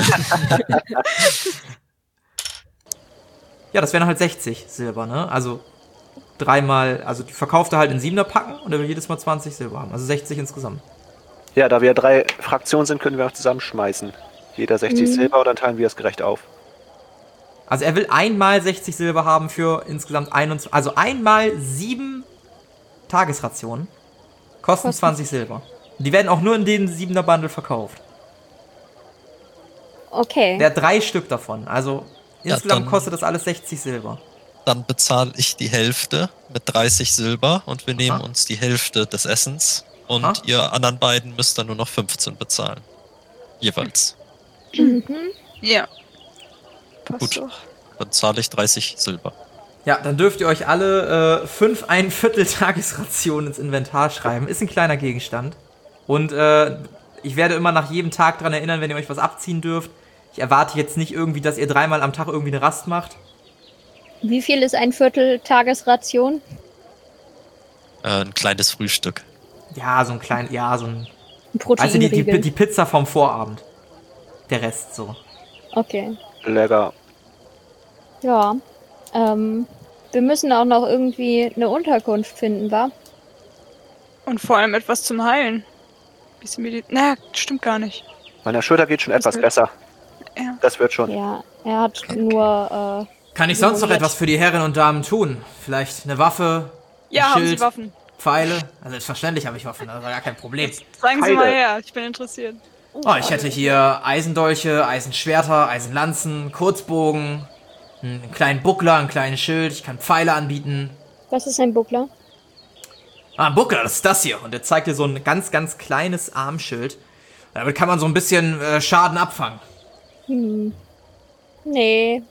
[SPEAKER 1] Ja, das wären halt 60 Silber, ne? Also 3-mal, also die verkaufte halt in 7er packen und er will jedes Mal 20 Silber haben. Also 60 insgesamt.
[SPEAKER 3] Ja, da wir 3 Fraktionen sind, können wir auch zusammenschmeißen. Jeder 60 Silber und dann teilen wir es gerecht auf.
[SPEAKER 1] Also er will einmal 60 Silber haben für insgesamt 21, also einmal 7 Tagesrationen. Kosten 20 Silber. Die werden auch nur in dem 7er Bundle verkauft.
[SPEAKER 5] Okay.
[SPEAKER 1] Der hat 3 Stück davon. Also
[SPEAKER 2] Ja,
[SPEAKER 1] insgesamt
[SPEAKER 2] dann-
[SPEAKER 1] kostet das alles 60 Silber.
[SPEAKER 2] Dann bezahle ich die Hälfte mit 30 Silber und wir nehmen
[SPEAKER 1] Aha.
[SPEAKER 2] uns die Hälfte des Essens. Und
[SPEAKER 1] Aha.
[SPEAKER 2] ihr anderen beiden müsst dann nur noch 15 bezahlen. Jeweils.
[SPEAKER 4] Ja. Passt
[SPEAKER 2] Gut.
[SPEAKER 4] doch.
[SPEAKER 2] Dann zahle ich 30 Silber.
[SPEAKER 1] Ja, dann dürft ihr euch alle 5 1/4 Tagesrationen ins Inventar schreiben. Ist ein kleiner Gegenstand. Und ich werde immer nach jedem Tag dran erinnern, wenn ihr euch was abziehen dürft. Ich erwarte jetzt nicht irgendwie, dass ihr 3-mal am Tag irgendwie eine Rast macht.
[SPEAKER 5] Wie viel ist ein Viertel Tagesration?
[SPEAKER 2] Ein kleines Frühstück.
[SPEAKER 1] Ja, so ein klein, ja, so ein...
[SPEAKER 5] Ein
[SPEAKER 1] Also die
[SPEAKER 5] Proteinriegel.
[SPEAKER 1] Pizza vom Vorabend. Der Rest so.
[SPEAKER 5] Okay.
[SPEAKER 3] Lecker.
[SPEAKER 5] Ja. Wir müssen auch noch irgendwie eine Unterkunft finden, wa?
[SPEAKER 4] Und vor allem etwas zum Heilen. Bisschen naja, stimmt gar nicht.
[SPEAKER 3] Meiner Schulter geht schon
[SPEAKER 4] Das
[SPEAKER 3] etwas
[SPEAKER 4] wird-
[SPEAKER 3] besser.
[SPEAKER 4] Ja.
[SPEAKER 3] Das wird schon.
[SPEAKER 5] Ja, er hat nur,
[SPEAKER 1] Kann ich sonst noch
[SPEAKER 5] jetzt-
[SPEAKER 1] etwas für die Herren und Damen tun? Vielleicht eine Waffe?
[SPEAKER 4] Ja,
[SPEAKER 1] ein
[SPEAKER 4] haben
[SPEAKER 1] Schild,
[SPEAKER 4] Sie Waffen.
[SPEAKER 1] Pfeile? Also selbstverständlich habe ich Waffen, das ist gar kein Problem.
[SPEAKER 4] Zeigen Sie mal
[SPEAKER 3] Pfeile.
[SPEAKER 4] her, ich bin interessiert.
[SPEAKER 1] Oh, ich hätte hier Eisendolche, Eisenschwerter, Eisenlanzen, Kurzbogen, einen kleinen Buckler, ein kleines Schild. Ich kann Pfeile anbieten.
[SPEAKER 5] Was ist ein Buckler?
[SPEAKER 1] Ah, ein Buckler, das ist das hier. Und er zeigt dir so ein ganz, ganz kleines Armschild. Damit kann man so ein bisschen Schaden abfangen.
[SPEAKER 5] Nee.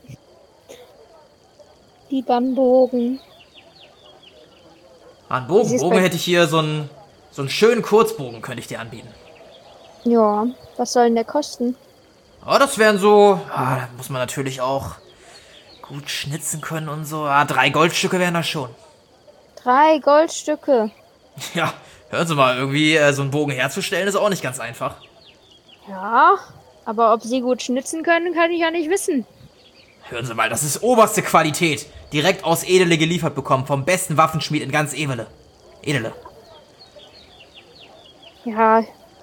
[SPEAKER 5] Lieber ein Bogen.
[SPEAKER 1] Ah, ein Bogen.
[SPEAKER 5] Siehst
[SPEAKER 1] Bogen
[SPEAKER 5] du-
[SPEAKER 1] hätte ich hier so einen schönen Kurzbogen, könnte ich dir anbieten.
[SPEAKER 5] Ja, was soll denn der kosten?
[SPEAKER 1] Aber das wären so, da muss man natürlich auch gut schnitzen können und so. 3 Goldstücke wären das schon.
[SPEAKER 5] 3 Goldstücke.
[SPEAKER 1] Ja, hören Sie mal, irgendwie so einen Bogen herzustellen ist auch nicht ganz einfach.
[SPEAKER 5] Ja, aber ob sie gut schnitzen können, kann ich ja nicht wissen.
[SPEAKER 1] Hören Sie mal, das ist oberste Qualität. Direkt aus Edele geliefert bekommen, vom besten Waffenschmied in ganz Edele.
[SPEAKER 5] Ja,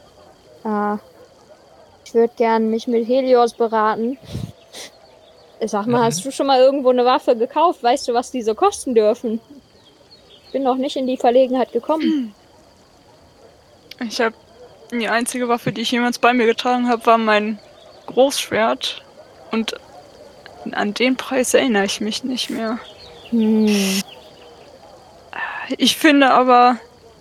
[SPEAKER 5] ich würde gern mich mit Helios beraten. Sag mal, hast du schon mal irgendwo eine Waffe gekauft? Weißt du, was die so kosten dürfen? Bin noch nicht in die Verlegenheit gekommen.
[SPEAKER 4] Ich habe die einzige Waffe, die ich jemals bei mir getragen habe, war mein Großschwert. Und an den Preis erinnere ich mich nicht mehr. Ich finde aber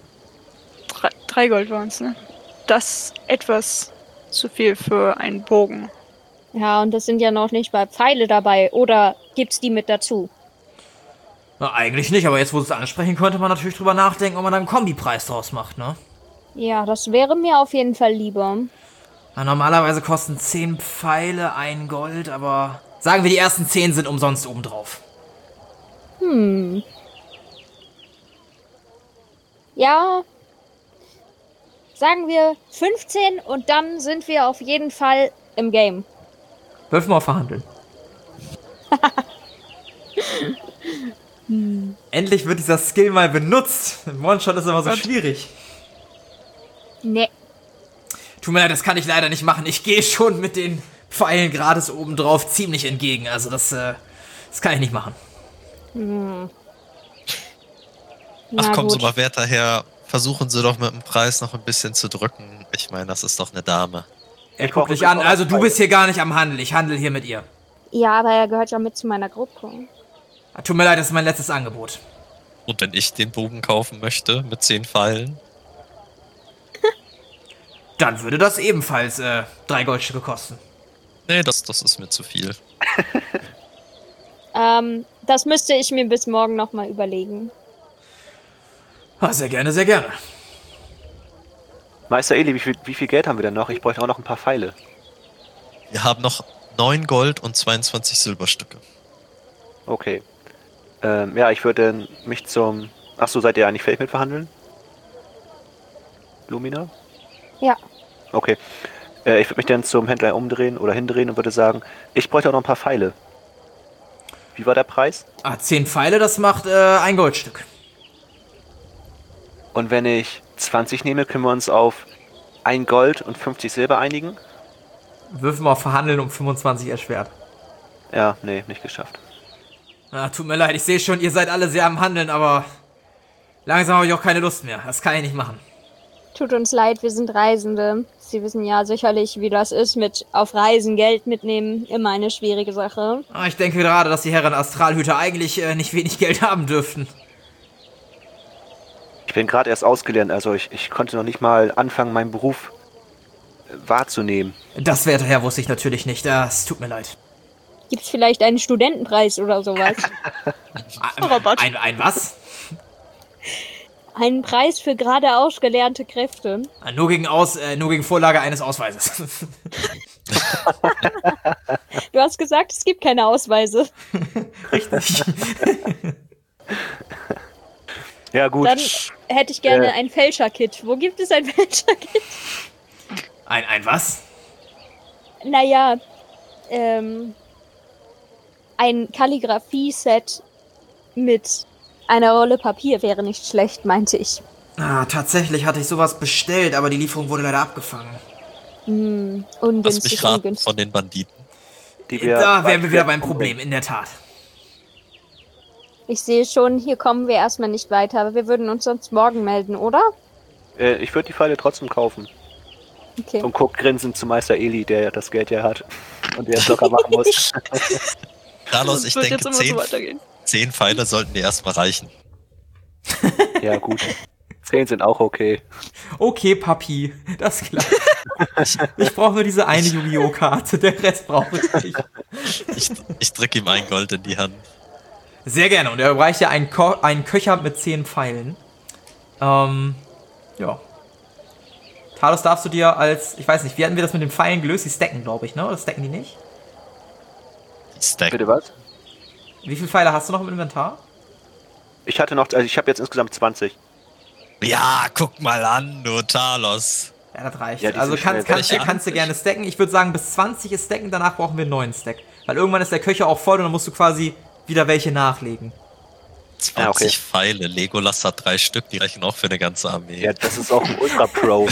[SPEAKER 4] 3 Gold waren es, ne? Das etwas zu viel für einen Bogen.
[SPEAKER 5] Ja, und das sind ja noch nicht mal Pfeile dabei. Oder gibt's die mit dazu?
[SPEAKER 1] Na, eigentlich nicht, aber jetzt, wo Sie es ansprechen, könnte man natürlich drüber nachdenken, ob man da einen Kombipreis draus macht, ne?
[SPEAKER 5] Ja, das wäre mir auf jeden Fall lieber.
[SPEAKER 1] Na, normalerweise kosten 10 Pfeile 1 Gold, aber sagen wir, die ersten 10 sind umsonst obendrauf.
[SPEAKER 5] Ja, sagen wir 15 und dann sind wir auf jeden Fall im Game.
[SPEAKER 1] 12 Mal verhandeln. Endlich wird dieser Skill mal benutzt. Im One-Shot ist immer so schwierig.
[SPEAKER 5] Nee.
[SPEAKER 1] Tut mir leid, das kann ich leider nicht machen. Ich gehe schon mit den Pfeilen gratis obendrauf ziemlich entgegen. Also das kann ich nicht machen.
[SPEAKER 2] Ach, kommen Sie
[SPEAKER 5] gut.
[SPEAKER 2] mal, werter Herr. Versuchen Sie doch mit dem Preis noch ein bisschen zu drücken. Ich meine, das ist doch eine Dame.
[SPEAKER 1] Er guckt dich an. Also du bist hier gar nicht am Handel. Ich handle hier mit ihr.
[SPEAKER 5] Ja, aber er gehört ja mit zu meiner Gruppe.
[SPEAKER 1] Tut mir leid, das ist mein letztes Angebot.
[SPEAKER 2] Und wenn ich den Bogen kaufen möchte mit 10 Pfeilen?
[SPEAKER 1] Dann würde das ebenfalls 3 Goldstücke kosten.
[SPEAKER 2] Nee, das ist mir zu viel.
[SPEAKER 5] Das müsste ich mir bis morgen nochmal überlegen.
[SPEAKER 1] Sehr gerne, sehr gerne.
[SPEAKER 3] Meister Eli, wie viel Geld haben wir denn noch? Ich bräuchte auch noch ein paar Pfeile.
[SPEAKER 2] Wir haben noch 9 Gold und 22 Silberstücke.
[SPEAKER 3] Okay. Ja, ich würde mich zum... Achso, seid ihr eigentlich fertig mit verhandeln? Lumina?
[SPEAKER 5] Ja.
[SPEAKER 3] Okay. Ich würde mich dann zum Händler umdrehen oder hindrehen und würde sagen, ich bräuchte auch noch ein paar Pfeile. Wie war der Preis?
[SPEAKER 1] 10 Pfeile, das macht 1 Goldstück.
[SPEAKER 3] Und wenn ich 20 nehme, können wir uns auf 1 Gold und 50 Silber einigen?
[SPEAKER 1] Würfen wir auf Verhandeln um 25 erschwert.
[SPEAKER 3] Ja, nee, nicht geschafft.
[SPEAKER 1] Tut mir leid, ich sehe schon, ihr seid alle sehr am Handeln, aber langsam habe ich auch keine Lust mehr. Das kann ich nicht machen.
[SPEAKER 5] Tut uns leid, wir sind Reisende. Sie wissen ja sicherlich, wie das ist mit auf Reisen Geld mitnehmen. Immer eine schwierige Sache.
[SPEAKER 1] Ich denke gerade, dass die Herren Astralhüter eigentlich nicht wenig Geld haben dürften.
[SPEAKER 3] Ich bin gerade erst ausgelernt, also ich konnte noch nicht mal anfangen, meinen Beruf wahrzunehmen.
[SPEAKER 1] Das, werter Herr, wusste ich natürlich nicht. Es tut mir leid.
[SPEAKER 5] Gibt's vielleicht einen Studentenpreis oder sowas?
[SPEAKER 4] Rabatt.
[SPEAKER 1] Ein was?
[SPEAKER 5] Einen Preis für gerade ausgelernte Kräfte.
[SPEAKER 1] Nur gegen Vorlage eines Ausweises.
[SPEAKER 5] Du hast gesagt, es gibt keine Ausweise.
[SPEAKER 1] Richtig.
[SPEAKER 3] Ja, gut.
[SPEAKER 5] Dann hätte ich gerne ein Fälscher-Kit. Wo gibt es ein Fälscher-Kit?
[SPEAKER 1] Ein was?
[SPEAKER 5] Naja, ein Kalligrafie-Set mit einer Rolle Papier wäre nicht schlecht, meinte ich.
[SPEAKER 1] Tatsächlich hatte ich sowas bestellt, aber die Lieferung wurde leider abgefangen.
[SPEAKER 2] Lass
[SPEAKER 5] Ungünstig,
[SPEAKER 2] mich raten,
[SPEAKER 5] ungünstig.
[SPEAKER 2] von den Banditen.
[SPEAKER 1] Da wären wir wieder beim Problem, in der Tat.
[SPEAKER 5] Ich sehe schon, hier kommen wir erstmal nicht weiter, aber wir würden uns sonst morgen melden, oder?
[SPEAKER 3] Ich würde die Pfeile trotzdem kaufen.
[SPEAKER 5] Okay.
[SPEAKER 3] Und guckt grinsend zu Meister Eli, der das Geld ja hat und der es locker machen muss.
[SPEAKER 2] Carlos,
[SPEAKER 4] Das
[SPEAKER 2] ich
[SPEAKER 4] wird
[SPEAKER 2] denke,
[SPEAKER 4] jetzt immer so weitergehen.
[SPEAKER 2] 10 Pfeile sollten dir erstmal reichen.
[SPEAKER 3] Ja, gut. 10 sind auch okay.
[SPEAKER 1] Okay, Papi, das klappt. Ich brauche nur diese eine Yu-Gi-Oh! Karte, der Rest brauche ich nicht.
[SPEAKER 2] Ich drücke ihm ein Gold in die Hand.
[SPEAKER 1] Sehr gerne. Und er überreicht ja einen Köcher mit 10 Pfeilen. Ja. Talos, darfst du dir als, ich weiß nicht, wie hatten wir das mit den Pfeilen gelöst? Die stacken, glaube ich, ne? Oder stacken die nicht?
[SPEAKER 2] Stack.
[SPEAKER 3] Bitte was?
[SPEAKER 1] Wie viele Pfeile hast du noch im Inventar?
[SPEAKER 3] Ich habe jetzt insgesamt 20.
[SPEAKER 2] Ja, guck mal an, du Talos.
[SPEAKER 1] Ja, das reicht.
[SPEAKER 3] Ja, die
[SPEAKER 1] Also
[SPEAKER 3] sind schnell
[SPEAKER 1] kannst
[SPEAKER 2] weg.
[SPEAKER 1] du gerne stacken. Ich würde sagen, bis 20 ist stacken, danach brauchen wir einen neuen Stack. Weil irgendwann ist der Köcher auch voll und dann musst du quasi wieder welche nachlegen.
[SPEAKER 2] 20
[SPEAKER 3] Ja, okay.
[SPEAKER 2] Pfeile. Legolas hat 3 Stück, die reichen auch für eine ganze Armee.
[SPEAKER 3] Ja, das ist auch ein Ultra-Pro.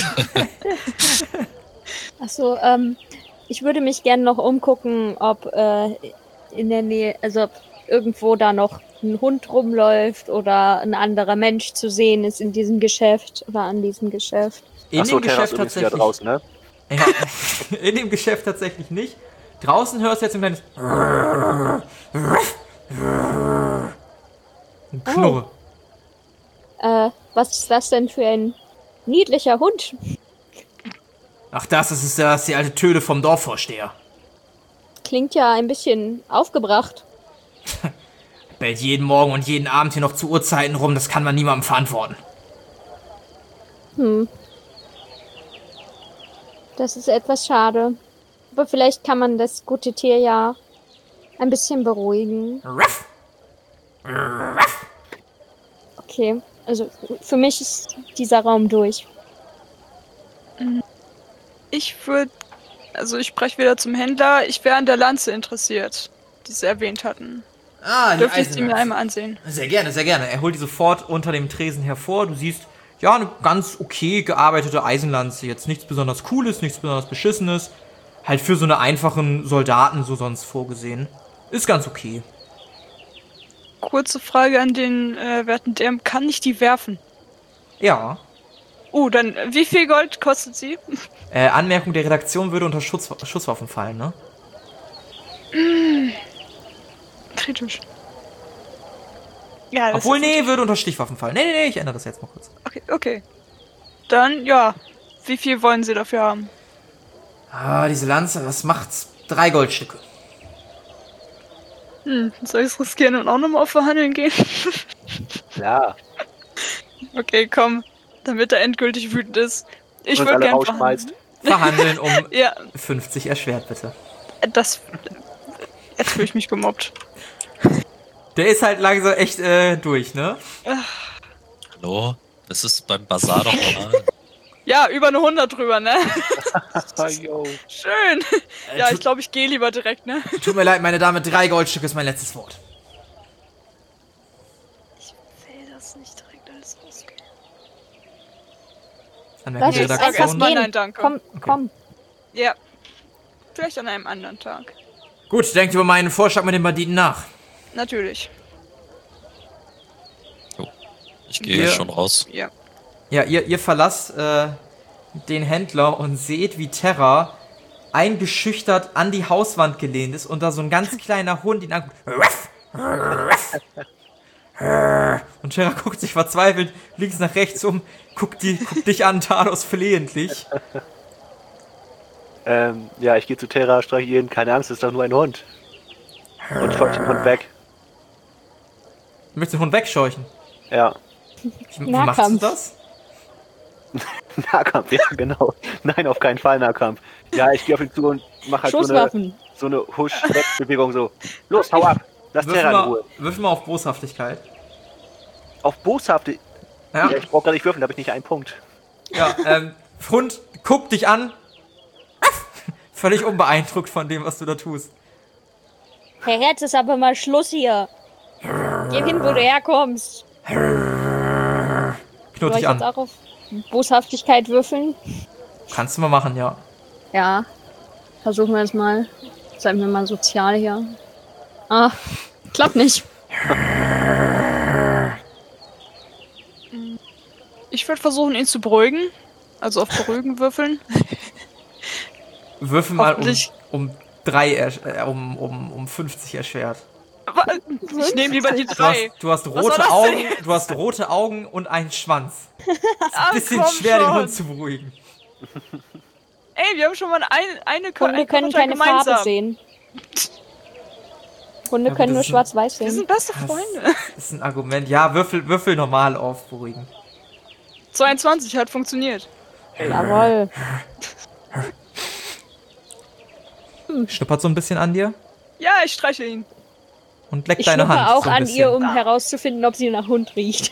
[SPEAKER 5] Achso, ich würde mich gerne noch umgucken, ob in der Nähe, also ob irgendwo da noch ein Hund rumläuft oder ein anderer Mensch zu sehen ist in diesem Geschäft oder an diesem Geschäft.
[SPEAKER 1] In
[SPEAKER 3] Achso,
[SPEAKER 1] dem
[SPEAKER 3] Terra ist
[SPEAKER 1] Geschäft
[SPEAKER 3] übrigens wieder
[SPEAKER 1] tatsächlich.
[SPEAKER 3] draußen, ne?
[SPEAKER 1] Ja, in dem Geschäft tatsächlich nicht. Draußen hörst du jetzt ein kleines ein Knurre.
[SPEAKER 5] Was ist das denn für ein niedlicher Hund?
[SPEAKER 1] Ach, das ist die alte Töle vom Dorfvorsteher.
[SPEAKER 5] Klingt ja ein bisschen aufgebracht.
[SPEAKER 1] Bellt jeden Morgen und jeden Abend hier noch zu Uhrzeiten rum, das kann man niemandem verantworten.
[SPEAKER 5] Das ist etwas schade. Aber vielleicht kann man das gute Tier ja ein bisschen beruhigen.
[SPEAKER 1] Ruff.
[SPEAKER 5] Okay, also für mich ist dieser Raum durch.
[SPEAKER 4] Ich spreche wieder zum Händler. Ich wäre an der Lanze interessiert, die sie erwähnt hatten.
[SPEAKER 1] Ah, die
[SPEAKER 4] Dürfte ich sie mir
[SPEAKER 1] Eisenlanze.
[SPEAKER 4] einmal ansehen?
[SPEAKER 1] Sehr gerne, sehr gerne. Er holt die sofort unter dem Tresen hervor. Du siehst, ja, eine ganz okay gearbeitete Eisenlanze. Jetzt nichts besonders Cooles, nichts besonders Beschissenes. Halt für so eine einfachen Soldaten so sonst vorgesehen. Ist ganz okay.
[SPEAKER 4] Kurze Frage an den werten DM. Kann ich die werfen?
[SPEAKER 1] Ja.
[SPEAKER 4] Dann wie viel Gold kostet sie?
[SPEAKER 1] Anmerkung der Redaktion würde unter Schusswaffen fallen, ne?
[SPEAKER 4] Kritisch. Ja, das
[SPEAKER 1] Obwohl,
[SPEAKER 4] ist
[SPEAKER 1] nee, würde unter Stichwaffen fallen. Nee, ich ändere das jetzt mal kurz.
[SPEAKER 4] Okay. Dann, ja. Wie viel wollen sie dafür haben?
[SPEAKER 1] Ah, diese Lanze, was macht's? 3 Goldstücke.
[SPEAKER 4] Soll ich es riskieren und auch nochmal auf Verhandeln gehen?
[SPEAKER 3] Ja,
[SPEAKER 4] Okay, komm. Damit er endgültig wütend ist. Ich
[SPEAKER 3] uns
[SPEAKER 4] würde
[SPEAKER 3] alle
[SPEAKER 4] gerne
[SPEAKER 3] rausschmeißt.
[SPEAKER 1] Verhandeln um
[SPEAKER 4] Ja,
[SPEAKER 1] 50 erschwert, bitte.
[SPEAKER 4] das... Jetzt fühle ich mich gemobbt.
[SPEAKER 1] Der ist halt langsam echt durch, ne?
[SPEAKER 2] Hallo? Das ist beim Bazar doch normal.
[SPEAKER 4] Ja, über eine 100 drüber, ne?
[SPEAKER 3] Yo.
[SPEAKER 4] Schön. Ja, ich glaube, ich gehe lieber direkt, ne?
[SPEAKER 1] Tut mir leid, meine Dame, 3 Goldstücke ist mein letztes Wort.
[SPEAKER 4] Ich will das nicht direkt alles rausgehen.
[SPEAKER 1] Anmerkung
[SPEAKER 5] Lass
[SPEAKER 1] der
[SPEAKER 5] uns
[SPEAKER 4] Redaktion.
[SPEAKER 5] einfach
[SPEAKER 1] Redaktion.
[SPEAKER 4] Nein,
[SPEAKER 5] gehen.
[SPEAKER 4] nein, danke.
[SPEAKER 5] Komm, komm.
[SPEAKER 4] Ja. Vielleicht an einem anderen Tag.
[SPEAKER 1] Gut, denkt über meinen Vorschlag mit den Banditen nach.
[SPEAKER 4] Natürlich.
[SPEAKER 2] Ich gehe
[SPEAKER 1] Ja.
[SPEAKER 2] schon raus.
[SPEAKER 4] Ja.
[SPEAKER 1] Ja, ihr verlasst den Händler und seht, wie Terra eingeschüchtert an die Hauswand gelehnt ist und da so ein ganz kleiner Hund ihn anguckt. Und Terra guckt sich verzweifelt links nach rechts um, guckt dich an, Talos flehentlich.
[SPEAKER 3] Ja, ich gehe zu Terra, streiche ihn, keine Angst, ist doch nur ein Hund. Und scheuche den Hund weg.
[SPEAKER 1] Du möchtest den Hund wegscheuchen.
[SPEAKER 3] Ja.
[SPEAKER 1] Wie machst du
[SPEAKER 5] Nahkampf.
[SPEAKER 1] das?
[SPEAKER 3] Nahkampf, ja, genau. Nein, auf keinen Fall Nahkampf. Ja, ich gehe auf ihn zu und mache halt
[SPEAKER 5] Schusswaffen.
[SPEAKER 3] so eine Husch-Bewegung so. Los, hau ab! Lass Terra in Ruhe.
[SPEAKER 1] Würfel mal auf Boshaftigkeit.
[SPEAKER 3] Auf boshafte...
[SPEAKER 1] Ja,
[SPEAKER 3] Ja, ich brauche gar nicht würfeln, da habe ich nicht einen Punkt.
[SPEAKER 1] ja Hund guckt dich an. Völlig unbeeindruckt von dem, was du da tust.
[SPEAKER 5] Herr Herz, ist aber mal Schluss hier. Geh hin, wo du herkommst.
[SPEAKER 1] Knurrt
[SPEAKER 5] Soll ich
[SPEAKER 1] dich
[SPEAKER 5] jetzt
[SPEAKER 1] an.
[SPEAKER 5] auch auf Boshaftigkeit würfeln?
[SPEAKER 1] Kannst du mal machen, ja.
[SPEAKER 5] Ja. Versuchen wir es mal. Seien wir mal sozial hier. Ah, klappt nicht.
[SPEAKER 4] Ich würde versuchen, ihn zu beruhigen. Also auf Beruhigen würfeln.
[SPEAKER 1] Würfel mal
[SPEAKER 4] Hoffentlich.
[SPEAKER 1] um 50 erschwert.
[SPEAKER 4] Ich nehme lieber die
[SPEAKER 1] Du
[SPEAKER 4] 3.
[SPEAKER 1] hast
[SPEAKER 4] Was soll
[SPEAKER 1] rote
[SPEAKER 4] das
[SPEAKER 1] Augen,
[SPEAKER 4] denn?
[SPEAKER 1] du hast rote Augen und einen Schwanz.
[SPEAKER 4] Ah,
[SPEAKER 1] Ein bisschen
[SPEAKER 4] komm
[SPEAKER 1] schwer, den
[SPEAKER 4] schon.
[SPEAKER 1] Hund zu beruhigen.
[SPEAKER 4] Ey, wir haben schon mal eine
[SPEAKER 5] Hunde können
[SPEAKER 4] Charakter
[SPEAKER 5] keine
[SPEAKER 4] gemeinsam.
[SPEAKER 5] Farbe sehen. Hunde
[SPEAKER 1] Ja,
[SPEAKER 5] können
[SPEAKER 1] das
[SPEAKER 5] nur
[SPEAKER 1] ist ein-
[SPEAKER 5] schwarz-weiß
[SPEAKER 4] Wir
[SPEAKER 5] sehen.
[SPEAKER 4] sind beste
[SPEAKER 1] Das
[SPEAKER 4] Freunde.
[SPEAKER 1] ist ein Argument. Ja, Würfel normal auf, beruhigen.
[SPEAKER 4] 22 hat funktioniert.
[SPEAKER 5] Jawohl.
[SPEAKER 1] Schnuppert so ein bisschen an dir
[SPEAKER 4] Ja, ich streiche ihn.
[SPEAKER 1] und leckt
[SPEAKER 5] Ich
[SPEAKER 1] deine
[SPEAKER 5] schnuppe
[SPEAKER 1] Hand.
[SPEAKER 5] auch
[SPEAKER 1] so ein
[SPEAKER 5] an
[SPEAKER 1] bisschen.
[SPEAKER 5] ihr, um herauszufinden, ob sie nach Hund riecht.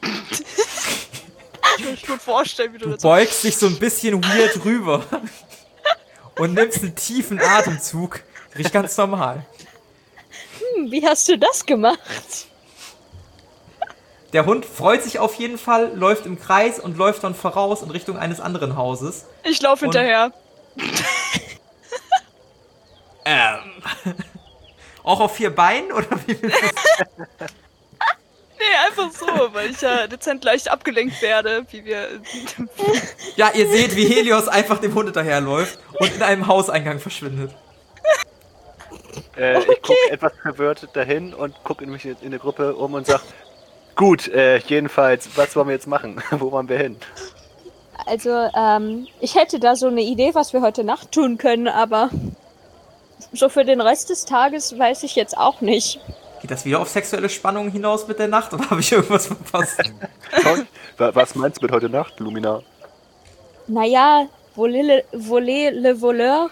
[SPEAKER 4] Ich will mir vorstellen, wie du
[SPEAKER 1] Du
[SPEAKER 4] das
[SPEAKER 1] beugst dich so ein bisschen weird rüber und nimmst einen tiefen Atemzug. Riecht ganz normal.
[SPEAKER 5] Wie hast du das gemacht?
[SPEAKER 1] Der Hund freut sich auf jeden Fall, läuft im Kreis und läuft dann voraus in Richtung eines anderen Hauses.
[SPEAKER 4] Ich laufe
[SPEAKER 1] Und-
[SPEAKER 4] hinterher.
[SPEAKER 1] Auch auf 4 Beinen oder wie?
[SPEAKER 4] Nee, einfach so, weil ich ja dezent leicht abgelenkt werde, wie wir.
[SPEAKER 1] Ja, ihr seht, wie Helios einfach dem Hund hinterherläuft und in einem Hauseingang verschwindet.
[SPEAKER 3] Ich gucke etwas verwirrt dahin und gucke mich in der Gruppe um und sag, gut, jedenfalls, was wollen wir jetzt machen? Wo wollen wir hin?
[SPEAKER 5] Also, ich hätte da so eine Idee, was wir heute Nacht tun können, aber so für den Rest des Tages weiß ich jetzt auch nicht.
[SPEAKER 1] Geht das wieder auf sexuelle Spannungen hinaus mit der Nacht oder habe ich irgendwas verpasst?
[SPEAKER 3] Was meinst du mit heute Nacht, Lumina?
[SPEAKER 5] Naja, voler le voleur.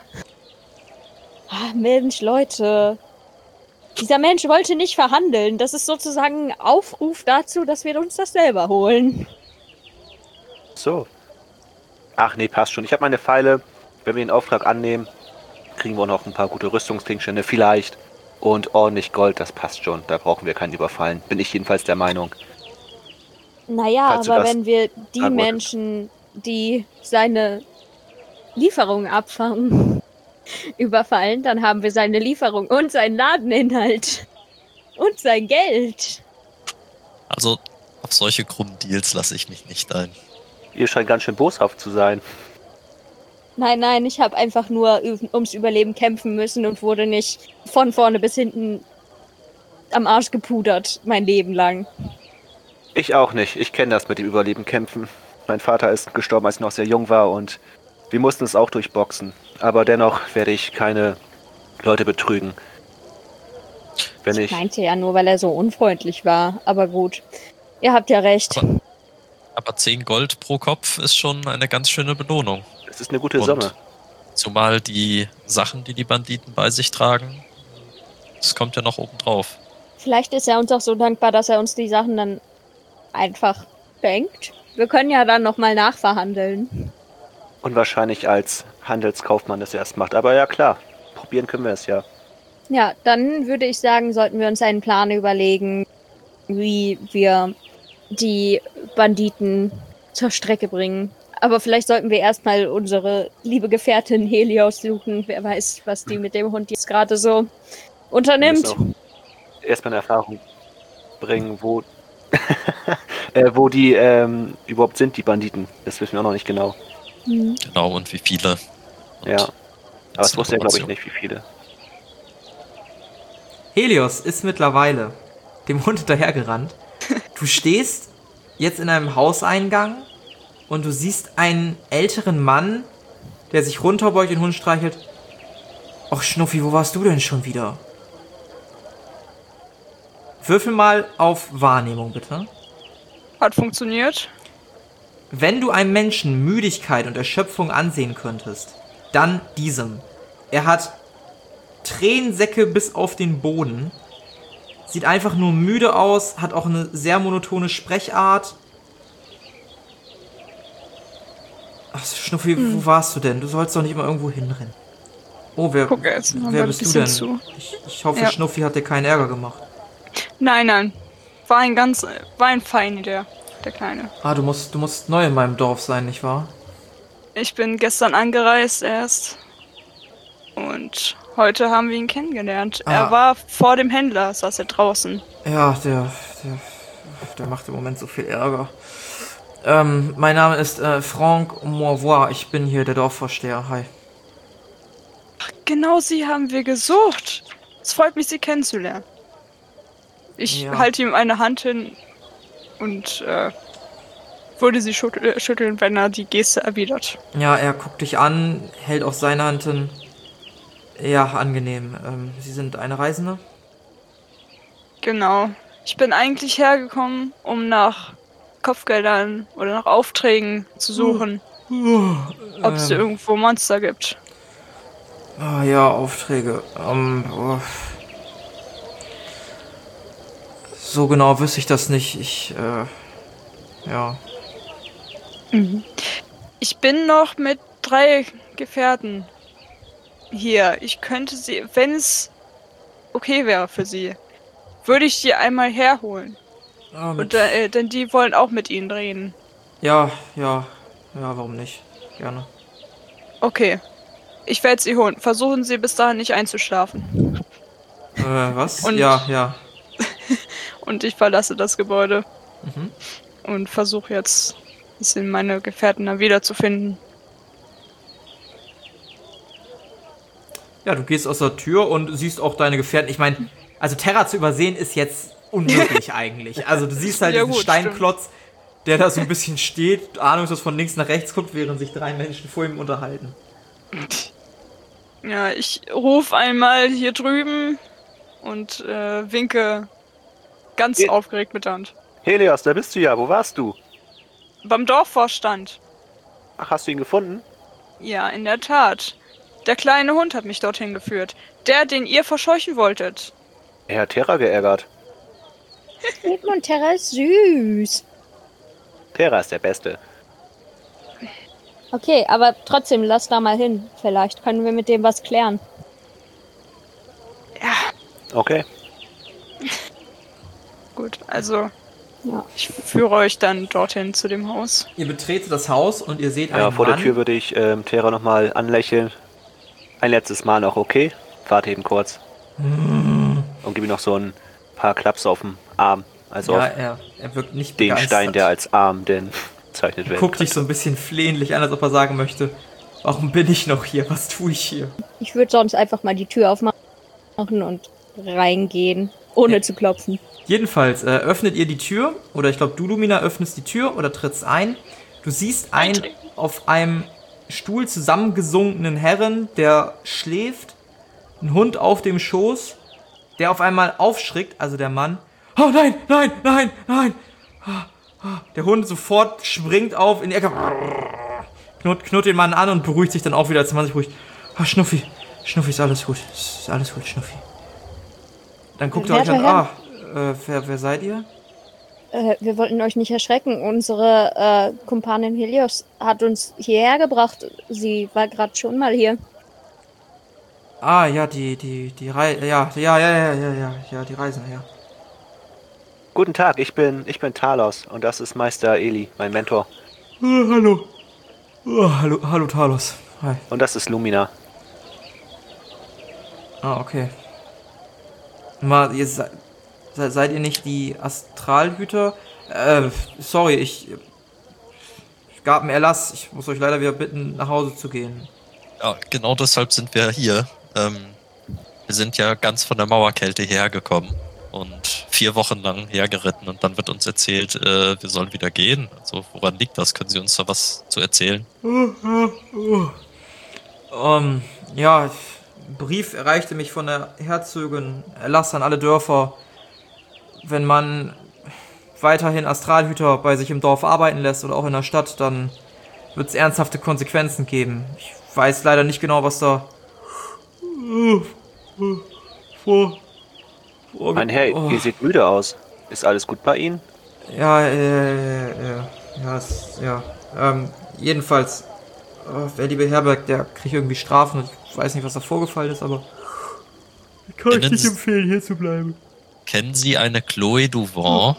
[SPEAKER 5] Ah, Mensch, Leute. Dieser Mensch wollte nicht verhandeln. Das ist sozusagen ein Aufruf dazu, dass wir uns das selber holen.
[SPEAKER 3] So. Ach nee, passt schon. Ich habe meine Pfeile. Wenn wir den Auftrag annehmen, kriegen wir auch noch ein paar gute Rüstungsgegenstände vielleicht. Und ordentlich Gold, das passt schon. Da brauchen wir keinen Überfallen. Bin ich jedenfalls der Meinung.
[SPEAKER 5] Naja,
[SPEAKER 3] Falls du
[SPEAKER 5] aber
[SPEAKER 3] das
[SPEAKER 5] wenn wir die
[SPEAKER 3] antwortest.
[SPEAKER 5] Menschen, die seine Lieferung abfangen, überfallen, dann haben wir seine Lieferung und seinen Ladeninhalt. Und sein Geld.
[SPEAKER 2] Also auf solche krummen Deals lasse ich mich nicht ein.
[SPEAKER 3] Ihr scheint ganz schön boshaft zu sein.
[SPEAKER 5] Nein, ich habe einfach nur ums Überleben kämpfen müssen und wurde nicht von vorne bis hinten am Arsch gepudert, mein Leben lang.
[SPEAKER 3] Ich auch nicht. Ich kenne das mit dem Überleben kämpfen. Mein Vater ist gestorben, als ich noch sehr jung war und wir mussten es auch durchboxen. Aber dennoch werde ich keine Leute betrügen. Wenn
[SPEAKER 5] Ich
[SPEAKER 3] ich...
[SPEAKER 5] meinte ja nur, weil er so unfreundlich war. Aber gut, ihr habt ja recht.
[SPEAKER 2] Aber 10 Gold pro Kopf ist schon eine ganz schöne Belohnung.
[SPEAKER 3] Es ist eine gute
[SPEAKER 2] Und
[SPEAKER 3] Summe.
[SPEAKER 2] zumal die Sachen, die die Banditen bei sich tragen, das kommt ja noch oben drauf.
[SPEAKER 5] Vielleicht ist er uns auch so dankbar, dass er uns die Sachen dann einfach schenkt. Wir können ja dann nochmal nachverhandeln.
[SPEAKER 3] Und wahrscheinlich als Handelskaufmann das erst macht. Aber ja klar, probieren können wir es ja.
[SPEAKER 5] Ja, dann würde ich sagen, sollten wir uns einen Plan überlegen, wie wir die Banditen zur Strecke bringen. Aber vielleicht sollten wir erstmal unsere liebe Gefährtin Helios suchen. Wer weiß, was die mit dem Hund jetzt gerade so
[SPEAKER 3] Wir
[SPEAKER 5] unternimmt.
[SPEAKER 3] müssen auch erstmal eine Erfahrung bringen, wo, wo die überhaupt sind, die Banditen. Das wissen wir auch noch nicht genau.
[SPEAKER 2] Genau, und wie viele. Und
[SPEAKER 3] Ja. Aber das
[SPEAKER 2] ist
[SPEAKER 3] wusste er, glaube ich,
[SPEAKER 2] Information.
[SPEAKER 3] nicht, wie viele.
[SPEAKER 1] Helios ist mittlerweile dem Hund hinterhergerannt. Du stehst jetzt in einem Hauseingang und du siehst einen älteren Mann, der sich runterbeugt, den Hund streichelt. Och, Schnuffi, wo warst du denn schon wieder? Würfel mal auf Wahrnehmung, bitte.
[SPEAKER 4] Hat funktioniert.
[SPEAKER 1] Wenn du einem Menschen Müdigkeit und Erschöpfung ansehen könntest, dann diesem. Er hat Tränensäcke bis auf den Boden, sieht einfach nur müde aus, hat auch eine sehr monotone Sprechart. Ach, Schnuffi, wo warst du denn? Du sollst doch nicht immer irgendwo hinrennen. Oh,
[SPEAKER 4] Guck jetzt noch
[SPEAKER 1] wer
[SPEAKER 4] mal
[SPEAKER 1] bist
[SPEAKER 4] ein
[SPEAKER 1] du denn?
[SPEAKER 4] bisschen zu.
[SPEAKER 1] Ich hoffe,
[SPEAKER 4] Ja.
[SPEAKER 1] Schnuffi hat dir keinen Ärger gemacht.
[SPEAKER 4] Nein. War ein Feini, der Kleine.
[SPEAKER 1] Ah, du musst neu in meinem Dorf sein, nicht wahr?
[SPEAKER 4] Ich bin gestern angereist erst. Und heute haben wir ihn kennengelernt.
[SPEAKER 1] Ah.
[SPEAKER 4] Er war vor dem Händler, saß er draußen.
[SPEAKER 1] Ja, der macht im Moment so viel Ärger. Mein Name ist Franck Morvois. Ich bin hier der Dorfvorsteher. Hi.
[SPEAKER 4] Genau sie haben wir gesucht. Es freut mich, Sie kennenzulernen. Ich halte ihm eine Hand hin und würde sie schütteln, wenn er die Geste erwidert.
[SPEAKER 1] Ja, er guckt dich an, hält auch seine Hand hin. Ja, angenehm. Sie sind eine Reisende?
[SPEAKER 4] Genau. Ich bin eigentlich hergekommen, um nach Kopfgeldern oder nach Aufträgen zu suchen. Ob es irgendwo Monster gibt.
[SPEAKER 1] Ja, Aufträge. So genau wüsste ich das nicht. Ja.
[SPEAKER 4] Ich bin noch mit 3 Gefährten hier. Ich könnte sie, wenn es okay wäre für sie, würde ich die einmal herholen. Und denn die wollen auch mit ihnen reden.
[SPEAKER 1] Ja, warum nicht? Gerne.
[SPEAKER 4] Okay. Ich werde sie holen. Versuchen Sie bis dahin nicht einzuschlafen.
[SPEAKER 1] Was?
[SPEAKER 4] Und-
[SPEAKER 1] Ja.
[SPEAKER 4] Und ich verlasse das Gebäude. Und versuche jetzt, ein bisschen meine Gefährten da wiederzufinden.
[SPEAKER 1] Ja, du gehst aus der Tür und siehst auch deine Gefährten. Ich meine, also Terra zu übersehen ist jetzt unmöglich eigentlich. Also du siehst halt
[SPEAKER 4] Ja,
[SPEAKER 1] diesen
[SPEAKER 4] gut,
[SPEAKER 1] Steinklotz, der da so ein bisschen steht, ahnungslos von links nach rechts guckt, während sich 3 Menschen vor ihm unterhalten.
[SPEAKER 4] Ja, ich rufe einmal hier drüben und winke ganz aufgeregt mit der Hand.
[SPEAKER 3] Helios, da bist du ja. Wo warst du?
[SPEAKER 4] Beim Dorfvorstand.
[SPEAKER 3] Ach, hast du ihn gefunden?
[SPEAKER 4] Ja, in der Tat. Der kleine Hund hat mich dorthin geführt. Der, den ihr verscheuchen wolltet.
[SPEAKER 3] Er hat Terra geärgert.
[SPEAKER 5] Edmund Terra ist süß.
[SPEAKER 3] Terra ist der Beste.
[SPEAKER 5] Okay, aber trotzdem, lass da mal hin. Vielleicht können wir mit dem was klären.
[SPEAKER 3] Okay.
[SPEAKER 4] Gut, also
[SPEAKER 5] Ja.
[SPEAKER 4] ich führe euch dann dorthin zu dem Haus.
[SPEAKER 1] Ihr betretet das Haus und ihr seht einen
[SPEAKER 3] Ja, vor
[SPEAKER 1] Mann.
[SPEAKER 3] der Tür würde ich Terra nochmal anlächeln. Ein letztes Mal noch, okay? Warte eben kurz. Und gebe ihm noch so ein paar Klaps auf den Arm. Also
[SPEAKER 1] Ja,
[SPEAKER 3] auf
[SPEAKER 1] er wirkt nicht
[SPEAKER 3] den
[SPEAKER 1] begeistert.
[SPEAKER 3] Stein, der als Arm denn bezeichnet wird.
[SPEAKER 1] Guckt dich so ein bisschen flehentlich an, als ob er sagen möchte, warum bin ich noch hier? Was tue ich hier?
[SPEAKER 5] Ich würde sonst einfach mal die Tür aufmachen und reingehen, ohne zu klopfen.
[SPEAKER 1] Jedenfalls öffnet ihr die Tür, oder ich glaube, du, Lumina, öffnest die Tür oder trittst ein. Du siehst einen auf einem Stuhl zusammengesunkenen Herren, der schläft, ein Hund auf dem Schoß, der auf einmal aufschrickt, also der Mann. Oh nein, nein, nein, nein! Der Hund sofort springt auf in die Ecke, knurrt den Mann an und beruhigt sich dann auch wieder, als der Mann sich beruhigt. Oh, Schnuffi, ist alles gut, Schnuffi. Dann guckt er euch an, wer seid ihr?
[SPEAKER 5] Wir wollten euch nicht erschrecken. Unsere Kumpanin Helios hat uns hierher gebracht. Sie war gerade schon mal hier.
[SPEAKER 1] Ah, ja, die Reise, ja, die Reisende, ja.
[SPEAKER 3] Guten Tag, ich bin Talos und das ist Meister Eli, mein Mentor.
[SPEAKER 1] Hallo. Hallo, Talos. Hi.
[SPEAKER 3] Und das ist Lumina.
[SPEAKER 1] Ah, okay. Mal, ihr seid ihr nicht die Astralhüter? Sorry, ich gab einen Erlass. Ich muss euch leider wieder bitten, nach Hause zu gehen.
[SPEAKER 2] Ja, genau deshalb sind wir hier. Wir sind ja ganz von der Mauerkälte hierher gekommen und 4 Wochen lang hergeritten und dann wird uns erzählt, wir sollen wieder gehen. Also woran liegt das? Können Sie uns da was zu erzählen?
[SPEAKER 1] Ja, ein Brief erreichte mich von der Herzogin. Erlass an alle Dörfer. Wenn man weiterhin Astralhüter bei sich im Dorf arbeiten lässt oder auch in der Stadt, dann wird es ernsthafte Konsequenzen geben. Ich weiß leider nicht genau, was da
[SPEAKER 3] Mein Herr, ihr seht müde aus. Ist alles gut bei Ihnen?
[SPEAKER 1] Jedenfalls, wer die beherbergt, der kriegt irgendwie Strafen und ich weiß nicht, was da vorgefallen ist, aber ich kann euch nicht empfehlen, hier zu bleiben.
[SPEAKER 2] Kennen Sie eine Chloe Duvant?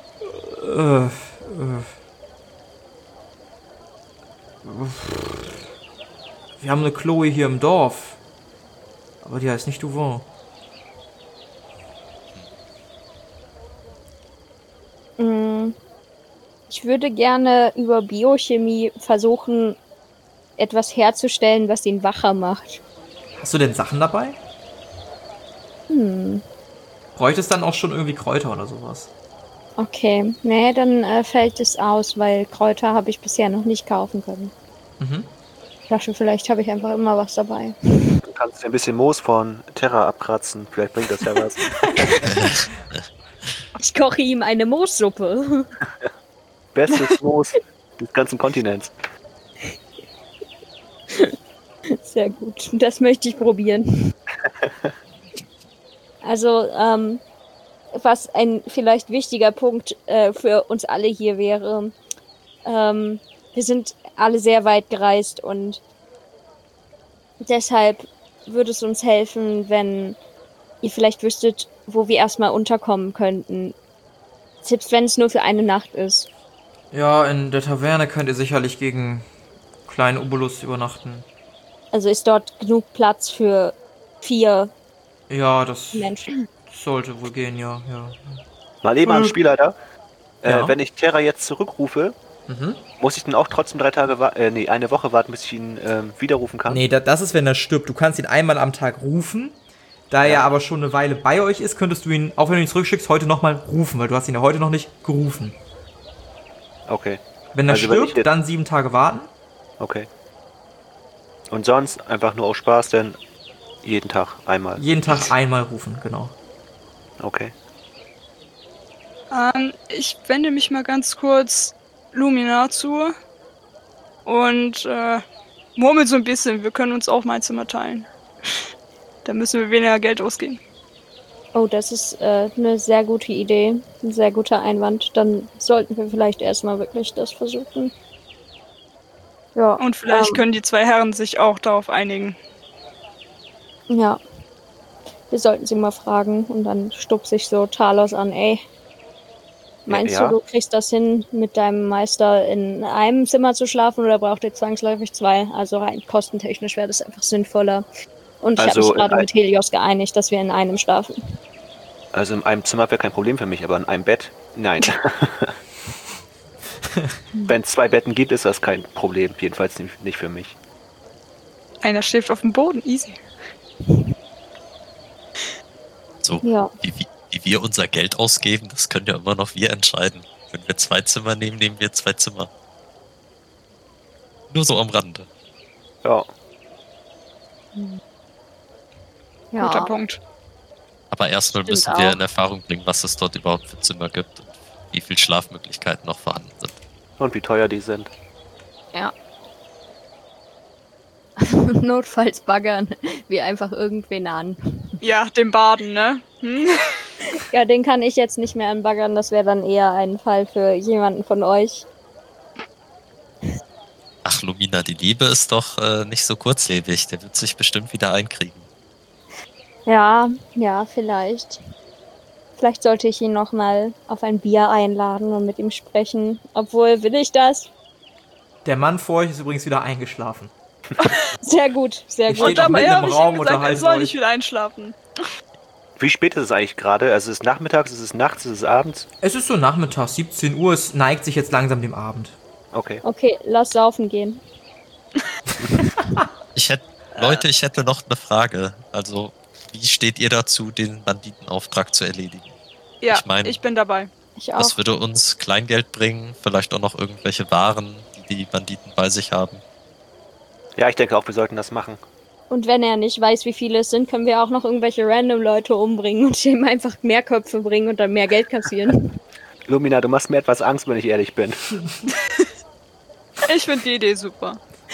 [SPEAKER 1] Wir haben eine Chloe hier im Dorf, aber die heißt nicht Duvant.
[SPEAKER 5] Ich würde gerne über Biochemie versuchen, etwas herzustellen, was ihn wacher macht.
[SPEAKER 1] Hast du denn Sachen dabei? Bräuchtest dann auch schon irgendwie Kräuter oder sowas?
[SPEAKER 5] Okay. Nee, dann fällt es aus, weil Kräuter habe ich bisher noch nicht kaufen können. Ich dachte, vielleicht habe ich einfach immer was dabei.
[SPEAKER 3] Du kannst ein bisschen Moos von Terra abkratzen. Vielleicht bringt das ja was.
[SPEAKER 5] Ich koche ihm eine Moossuppe.
[SPEAKER 3] Bestes Moos des ganzen Kontinents.
[SPEAKER 5] Sehr gut. Das möchte ich probieren. Also, was ein vielleicht wichtiger Punkt für uns alle hier wäre, wir sind alle sehr weit gereist und deshalb würde es uns helfen, wenn ihr vielleicht wüsstet, wo wir erstmal unterkommen könnten. Selbst wenn es nur für eine Nacht ist.
[SPEAKER 1] Ja, in der Taverne könnt ihr sicherlich gegen kleinen Obolus übernachten.
[SPEAKER 5] Also ist dort genug Platz für 4
[SPEAKER 1] Ja, das
[SPEAKER 5] Menschen.
[SPEAKER 1] sollte wohl gehen, ja.
[SPEAKER 3] Mal eben an Spielleiter.
[SPEAKER 1] Ja.
[SPEAKER 3] Wenn ich Terra jetzt zurückrufe, muss ich dann auch trotzdem 3 Tage eine Woche warten, bis ich ihn widerrufen kann?
[SPEAKER 1] Nee, das ist, wenn er stirbt. Du kannst ihn einmal am Tag rufen. Da er aber schon eine Weile bei euch ist, könntest du ihn, auch wenn du ihn zurückschickst, heute nochmal rufen, weil du hast ihn ja heute noch nicht gerufen.
[SPEAKER 3] Okay.
[SPEAKER 1] Wenn er
[SPEAKER 3] Also wenn
[SPEAKER 1] stirbt,
[SPEAKER 3] ich jetzt-
[SPEAKER 1] dann 7 Tage warten.
[SPEAKER 3] Okay. Und sonst einfach nur aus Spaß, denn jeden Tag einmal.
[SPEAKER 1] Jeden Tag einmal rufen, genau.
[SPEAKER 3] Okay.
[SPEAKER 4] Ich wende mich mal ganz kurz Lumina zu und murmel so ein bisschen, wir können uns auch mein Zimmer teilen. Da müssen wir weniger Geld ausgeben.
[SPEAKER 5] Oh, das ist eine sehr gute Idee. Ein sehr guter Einwand. Dann sollten wir vielleicht erstmal wirklich das versuchen. Ja.
[SPEAKER 4] Und vielleicht können die 2 Herren sich auch darauf einigen.
[SPEAKER 5] Ja. Wir sollten sie mal fragen und dann stupse ich so Talos an, ey. Meinst
[SPEAKER 3] Ja.
[SPEAKER 5] du kriegst das hin, mit deinem Meister in einem Zimmer zu schlafen oder braucht ihr zwangsläufig 2? Also rein kostentechnisch wäre das einfach sinnvoller. Und ich habe
[SPEAKER 3] Also
[SPEAKER 5] mich gerade
[SPEAKER 3] in
[SPEAKER 5] mit Helios geeinigt, dass wir in einem schlafen.
[SPEAKER 3] Also in einem Zimmer wäre kein Problem für mich, aber in einem Bett? Nein. Wenn es 2 Betten gibt, ist das kein Problem. Jedenfalls nicht für mich.
[SPEAKER 4] Einer schläft auf dem Boden, easy.
[SPEAKER 2] So,
[SPEAKER 5] Ja.
[SPEAKER 2] wie wir unser Geld ausgeben, das können ja immer noch wir entscheiden. Wenn wir 2 Zimmer nehmen, nehmen wir 2 Zimmer. Nur so am Rande.
[SPEAKER 3] Ja.
[SPEAKER 4] Guter Punkt.
[SPEAKER 2] Aber erstmal
[SPEAKER 5] Stimmt
[SPEAKER 2] müssen wir
[SPEAKER 5] auch.
[SPEAKER 2] in Erfahrung bringen, was es dort überhaupt für Zimmer gibt und wie viele Schlafmöglichkeiten noch vorhanden sind.
[SPEAKER 3] Und wie teuer die sind.
[SPEAKER 5] Ja. Notfalls baggern wir einfach irgendwen an.
[SPEAKER 4] Ja, den Baden, ne? Hm?
[SPEAKER 5] Ja, den kann ich jetzt nicht mehr anbaggern. Das wäre dann eher ein Fall für jemanden von euch.
[SPEAKER 2] Ach, Lumina, die Liebe ist doch nicht so kurzlebig. Der wird sich bestimmt wieder einkriegen.
[SPEAKER 5] Ja, vielleicht. Vielleicht sollte ich ihn noch mal auf ein Bier einladen und mit ihm sprechen. Obwohl, will ich das?
[SPEAKER 1] Der Mann vor euch ist übrigens wieder eingeschlafen.
[SPEAKER 5] Sehr gut, sehr
[SPEAKER 1] Ich
[SPEAKER 5] gut.
[SPEAKER 1] steht noch mitten im
[SPEAKER 4] hab ich
[SPEAKER 1] Raum,
[SPEAKER 4] ihm gesagt, er
[SPEAKER 1] unterhalten
[SPEAKER 4] soll
[SPEAKER 1] euch.
[SPEAKER 4] nicht wieder einschlafen.
[SPEAKER 3] Wie spät ist es eigentlich gerade? Also ist es nachmittags, ist es nachts, ist es abends?
[SPEAKER 1] Es ist so Nachmittag, 17 Uhr, es neigt sich jetzt langsam dem Abend.
[SPEAKER 3] Okay.
[SPEAKER 5] Okay, lass saufen gehen.
[SPEAKER 2] Leute, ich hätte noch eine Frage. Also, wie steht ihr dazu, den Banditenauftrag zu erledigen?
[SPEAKER 4] Ja,
[SPEAKER 2] Ich mein-
[SPEAKER 4] ich bin dabei.
[SPEAKER 5] Ich auch.
[SPEAKER 2] Das würde uns Kleingeld bringen, vielleicht auch noch irgendwelche Waren, die die Banditen bei sich haben.
[SPEAKER 3] Ja, ich denke auch, wir sollten das machen.
[SPEAKER 5] Und wenn er nicht weiß, wie viele es sind, können wir auch noch irgendwelche random Leute umbringen und ihm einfach mehr Köpfe bringen und dann mehr Geld kassieren.
[SPEAKER 3] Lumina, du machst mir etwas Angst, wenn ich ehrlich bin.
[SPEAKER 4] Ich finde die Idee super.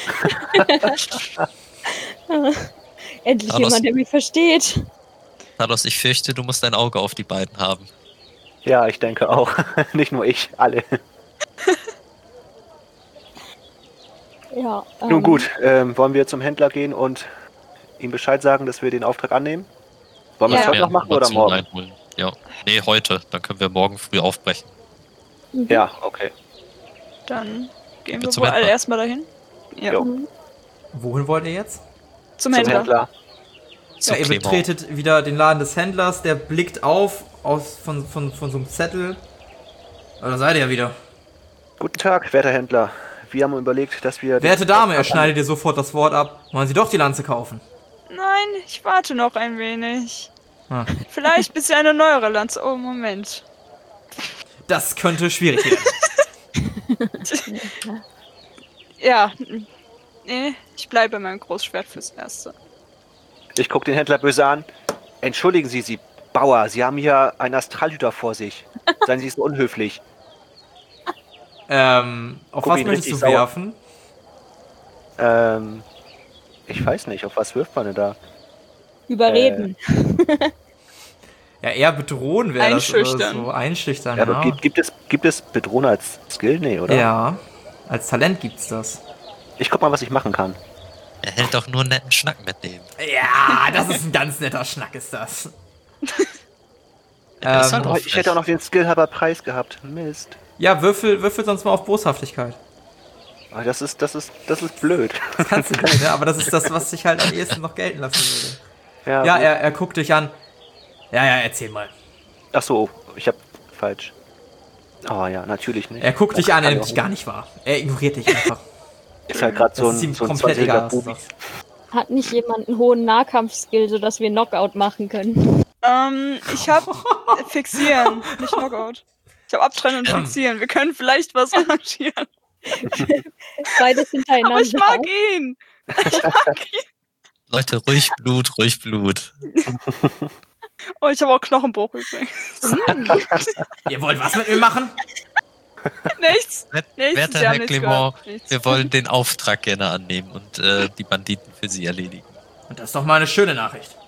[SPEAKER 5] Endlich
[SPEAKER 2] Aber
[SPEAKER 5] jemand, der mich versteht.
[SPEAKER 2] Talos, ich fürchte, du musst ein Auge auf die beiden haben.
[SPEAKER 3] Ja, ich denke auch. Nicht nur ich, alle.
[SPEAKER 5] Ja,
[SPEAKER 3] Nun gut, wollen wir zum Händler gehen und ihm Bescheid sagen, dass wir den Auftrag annehmen? Wollen wir es
[SPEAKER 5] Ja.
[SPEAKER 3] heute noch machen oder morgen?
[SPEAKER 2] Einholen. Ja. Nee, heute. Dann können wir morgen früh aufbrechen.
[SPEAKER 3] Ja, okay.
[SPEAKER 4] Dann gehen
[SPEAKER 2] Wir
[SPEAKER 4] wir
[SPEAKER 2] zum
[SPEAKER 4] wohl alle
[SPEAKER 2] Händler.
[SPEAKER 4] erstmal dahin. Ja,
[SPEAKER 3] Jo.
[SPEAKER 1] Wohin wollt ihr jetzt?
[SPEAKER 4] zum
[SPEAKER 3] Zum
[SPEAKER 4] Händler.
[SPEAKER 3] Händler.
[SPEAKER 2] Zu
[SPEAKER 1] Ja, ihr
[SPEAKER 2] Clement.
[SPEAKER 1] betretet wieder den Laden des Händlers, der blickt auf von so einem Zettel. Aber da seid ihr ja wieder.
[SPEAKER 3] Guten Tag, werter Händler. Wir haben überlegt, dass wir...
[SPEAKER 1] Werte Dame, er schneidet dir sofort das Wort ab. Wollen Sie doch die Lanze kaufen?
[SPEAKER 4] Nein, ich warte noch ein wenig.
[SPEAKER 1] Ah.
[SPEAKER 4] Vielleicht bis sie eine neuere Lanze... Oh, Moment.
[SPEAKER 1] Das könnte schwierig werden.
[SPEAKER 4] Ja. Nee, ich bleibe bei meinem Großschwert fürs Erste.
[SPEAKER 3] Ich gucke den Händler böse an. Entschuldigen Sie, Sie Bauer, Sie haben hier einen Astralhüter vor sich. Seien Sie so unhöflich.
[SPEAKER 1] Auf
[SPEAKER 3] Guck
[SPEAKER 1] was
[SPEAKER 3] ihn
[SPEAKER 1] möchtest du
[SPEAKER 3] richtig sauer.
[SPEAKER 1] werfen?
[SPEAKER 3] Ich weiß nicht, auf was wirft man denn da?
[SPEAKER 5] Überreden.
[SPEAKER 1] Ja, eher bedrohen wäre das oder
[SPEAKER 4] Einschüchtern.
[SPEAKER 1] so. Einschüchtern,
[SPEAKER 3] Ja, aber
[SPEAKER 1] ja.
[SPEAKER 3] gibt es Bedrohen als Skill? Nee, oder?
[SPEAKER 1] Ja, als Talent gibt's das.
[SPEAKER 3] Ich guck mal, was ich machen kann.
[SPEAKER 2] Er hält doch nur einen netten Schnack mitnehmen.
[SPEAKER 1] Ja, das ist ein ganz netter Schnack, ist das.
[SPEAKER 2] Er ist halt
[SPEAKER 3] Oh,
[SPEAKER 2] auch
[SPEAKER 3] ich hätte auch noch den Skillhaber Preis gehabt. Mist.
[SPEAKER 1] Ja, würfel sonst mal auf Boshaftigkeit.
[SPEAKER 3] Oh, das ist blöd.
[SPEAKER 1] Das kannst du nicht, ne? Aber das ist das, was sich halt am ehesten noch gelten lassen würde. Ja,
[SPEAKER 3] gut.
[SPEAKER 1] er guckt dich an. Ja, erzähl mal.
[SPEAKER 3] Ach so, ich hab falsch. Oh ja, natürlich nicht.
[SPEAKER 1] Er guckt dich
[SPEAKER 3] Das
[SPEAKER 1] an, er
[SPEAKER 3] kann
[SPEAKER 1] nimmt
[SPEAKER 3] auch
[SPEAKER 1] dich gar nicht wahr. Er ignoriert dich einfach.
[SPEAKER 3] Ist halt gerade so
[SPEAKER 1] Das ist ihm
[SPEAKER 3] ein
[SPEAKER 1] komplett
[SPEAKER 3] 20er
[SPEAKER 1] egal. was du
[SPEAKER 3] Bubi.
[SPEAKER 1] sagst.
[SPEAKER 5] Hat nicht jemand einen hohen Nahkampfskill, sodass wir Knockout machen können?
[SPEAKER 4] Ich hab Fixieren, nicht Knockout. Ich hab Abtrennen und Fixieren. Wir können vielleicht was arrangieren.
[SPEAKER 5] Beides hintereinander.
[SPEAKER 4] Aber ich mag ihn. Ich mag ihn.
[SPEAKER 2] Leute, ruhig Blut, ruhig Blut.
[SPEAKER 4] Oh, ich habe auch Knochenbruch übrigens.
[SPEAKER 1] Ihr wollt was mit mir machen?
[SPEAKER 4] Nichts. Nichts.
[SPEAKER 2] Werter
[SPEAKER 4] Sie haben
[SPEAKER 2] Herr
[SPEAKER 4] nichts
[SPEAKER 2] Clement,
[SPEAKER 4] gehört. Nichts.
[SPEAKER 2] wir wollen den Auftrag gerne annehmen und die Banditen für Sie erledigen.
[SPEAKER 1] Und das ist doch mal eine schöne Nachricht.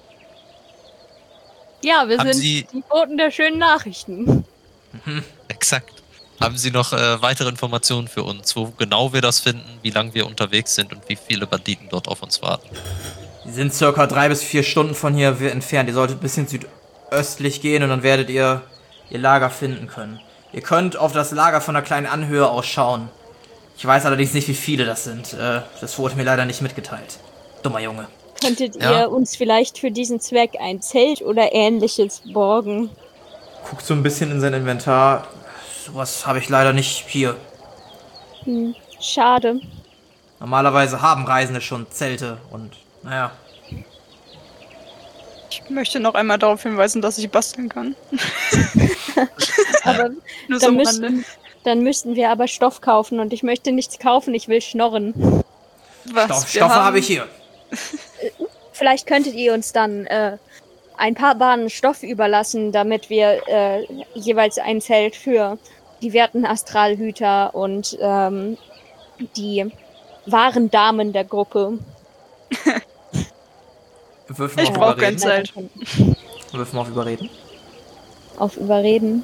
[SPEAKER 5] Ja, wir
[SPEAKER 2] Haben
[SPEAKER 5] sind
[SPEAKER 2] Sie-
[SPEAKER 5] die Boten der schönen Nachrichten.
[SPEAKER 2] Exakt. Haben Sie noch weitere Informationen für uns, wo genau wir das finden, wie lange wir unterwegs sind und wie viele Banditen dort auf uns warten?
[SPEAKER 1] Die sind circa 3 bis 4 Stunden von hier entfernt. Ihr solltet ein bisschen südöstlich gehen und dann werdet ihr Lager finden können. Ihr könnt auf das Lager von einer kleinen Anhöhe aus schauen. Ich weiß allerdings nicht, wie viele das sind. Das wurde mir leider nicht mitgeteilt. Dummer Junge.
[SPEAKER 5] Könntet
[SPEAKER 2] Ja.
[SPEAKER 5] ihr uns vielleicht für diesen Zweck ein Zelt oder ähnliches borgen?
[SPEAKER 1] Guckt so ein bisschen in sein Inventar. Sowas habe ich leider nicht hier.
[SPEAKER 5] Schade.
[SPEAKER 1] Normalerweise haben Reisende schon Zelte und naja.
[SPEAKER 4] Ich möchte noch einmal darauf hinweisen, dass ich basteln kann.
[SPEAKER 5] Aber
[SPEAKER 4] Nur so
[SPEAKER 5] dann
[SPEAKER 4] am Rande.
[SPEAKER 5] dann müssten wir aber Stoff kaufen und ich möchte nichts kaufen, ich will schnorren.
[SPEAKER 4] Was? Wir
[SPEAKER 1] Stoffe
[SPEAKER 4] haben-
[SPEAKER 1] habe ich hier.
[SPEAKER 5] Vielleicht könntet ihr uns dann ein paar Bahnen Stoff überlassen, damit wir jeweils ein Zelt für die werten Astralhüter und die wahren Damen der Gruppe.
[SPEAKER 1] Wirf mal
[SPEAKER 4] Ich
[SPEAKER 1] auf
[SPEAKER 4] brauch kein
[SPEAKER 1] Überreden.
[SPEAKER 4] Zelt.
[SPEAKER 1] Wirf mal auf Überreden.
[SPEAKER 5] Auf Überreden.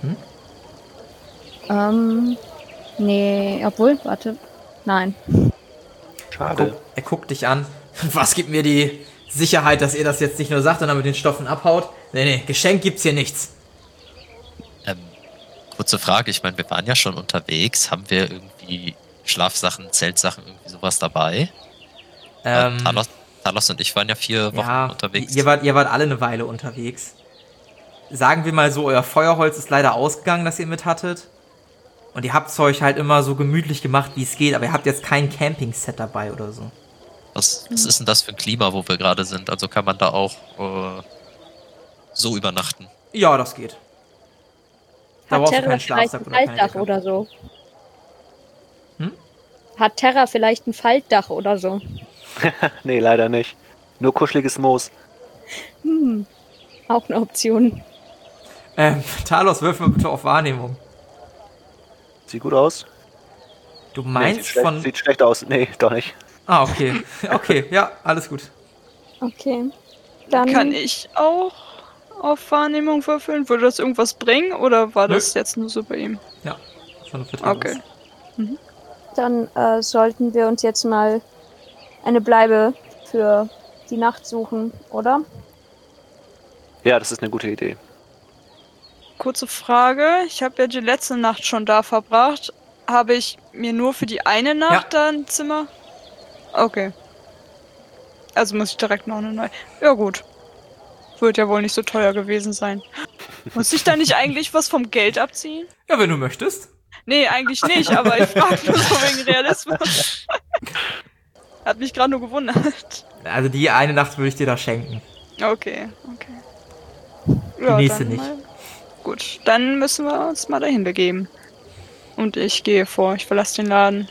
[SPEAKER 5] Nee, obwohl, warte. Nein.
[SPEAKER 3] Schade.
[SPEAKER 1] Er guckt dich an. Was gibt mir die Sicherheit, dass ihr das jetzt nicht nur sagt und dann mit den Stoffen abhaut? Nee, Geschenk gibt's hier nichts.
[SPEAKER 2] Kurze Frage, ich meine, wir waren ja schon unterwegs. Haben wir irgendwie Schlafsachen, Zeltsachen, irgendwie sowas dabei? Talos und ich waren ja 4 Wochen
[SPEAKER 1] Ja,
[SPEAKER 2] unterwegs.
[SPEAKER 1] ihr wart alle eine Weile unterwegs. Sagen wir mal so, euer Feuerholz ist leider ausgegangen, das ihr mit hattet. Und ihr habt es euch halt immer so gemütlich gemacht, wie es geht, aber ihr habt jetzt kein Camping-Set dabei oder so.
[SPEAKER 2] Was ist denn das für ein Klima, wo wir gerade sind? Also kann man da auch so übernachten?
[SPEAKER 1] Ja, das geht. Da
[SPEAKER 5] Hat
[SPEAKER 1] brauchst du
[SPEAKER 5] Terra
[SPEAKER 1] keinen
[SPEAKER 5] vielleicht
[SPEAKER 1] Schlafsack
[SPEAKER 5] ein
[SPEAKER 1] oder keine
[SPEAKER 5] Faltdach
[SPEAKER 1] Decke.
[SPEAKER 5] oder so?
[SPEAKER 1] Hm?
[SPEAKER 5] Hat Terra vielleicht ein Faltdach oder so?
[SPEAKER 3] Nee, leider nicht. Nur kuscheliges Moos.
[SPEAKER 5] Auch eine Option.
[SPEAKER 1] Talos, wirf mal bitte auf Wahrnehmung.
[SPEAKER 3] Sieht gut aus.
[SPEAKER 1] Du
[SPEAKER 3] Nee,
[SPEAKER 1] meinst von...
[SPEAKER 3] sieht schlecht aus. Nee, doch nicht.
[SPEAKER 1] Ah, okay. Okay, ja, alles gut.
[SPEAKER 5] Okay. Dann
[SPEAKER 4] Kann ich auch auf Wahrnehmung würfeln? Würde das irgendwas bringen oder war
[SPEAKER 1] Nö.
[SPEAKER 4] das jetzt nur so bei ihm?
[SPEAKER 1] Ja, schon für Talos.
[SPEAKER 4] Okay.
[SPEAKER 5] Dann sollten wir uns jetzt mal eine Bleibe für die Nacht suchen, oder?
[SPEAKER 3] Ja, das ist eine gute Idee.
[SPEAKER 4] Kurze Frage. Ich habe ja die letzte Nacht schon da verbracht. Habe ich mir nur für die eine Nacht da ein Zimmer? Okay. Also muss ich direkt noch eine neue. Ja gut. Wird ja wohl nicht so teuer gewesen sein. Muss ich da nicht eigentlich was vom Geld abziehen?
[SPEAKER 1] Ja, wenn du möchtest.
[SPEAKER 4] Nee, eigentlich nicht, aber ich frage nur so wegen Realismus. Hat mich gerade nur gewundert.
[SPEAKER 1] Also die eine Nacht würde ich dir da schenken.
[SPEAKER 4] Okay.
[SPEAKER 1] Die nächste
[SPEAKER 4] dann
[SPEAKER 1] nicht.
[SPEAKER 4] Mal. Gut, dann müssen wir uns mal dahin begeben. Und ich gehe vor, ich verlasse den Laden.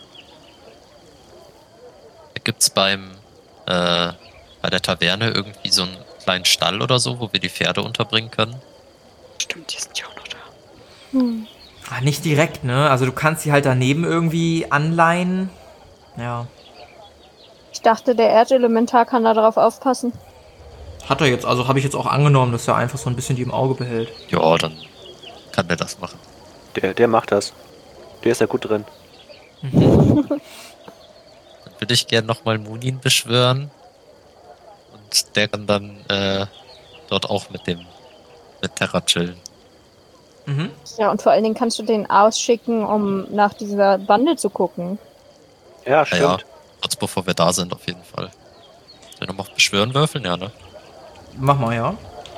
[SPEAKER 2] Gibt's bei der Taverne irgendwie so einen kleinen Stall oder so, wo wir die Pferde unterbringen können?
[SPEAKER 4] Stimmt, die sind ja auch noch da.
[SPEAKER 1] Nicht direkt, ne? Also du kannst sie halt daneben irgendwie anleihen. Ja.
[SPEAKER 5] Ich dachte, der Erdelementar kann da drauf aufpassen.
[SPEAKER 1] Hat er jetzt, also habe ich jetzt auch angenommen, dass er einfach so ein bisschen die im Auge behält.
[SPEAKER 2] Ja, dann kann der das machen.
[SPEAKER 3] Der macht das. Der ist ja gut drin.
[SPEAKER 2] Dann würde ich gerne nochmal Munin beschwören. Und der kann dann dort auch mit Terra chillen.
[SPEAKER 1] Mhm.
[SPEAKER 5] Ja, und vor allen Dingen kannst du den ausschicken, um nach dieser Bande zu gucken.
[SPEAKER 3] Ja, stimmt.
[SPEAKER 2] Ja, kurz bevor wir da sind, auf jeden Fall. Soll ich nochmal auf Beschwören würfeln? Ja, ne?
[SPEAKER 1] Mach mal, ja.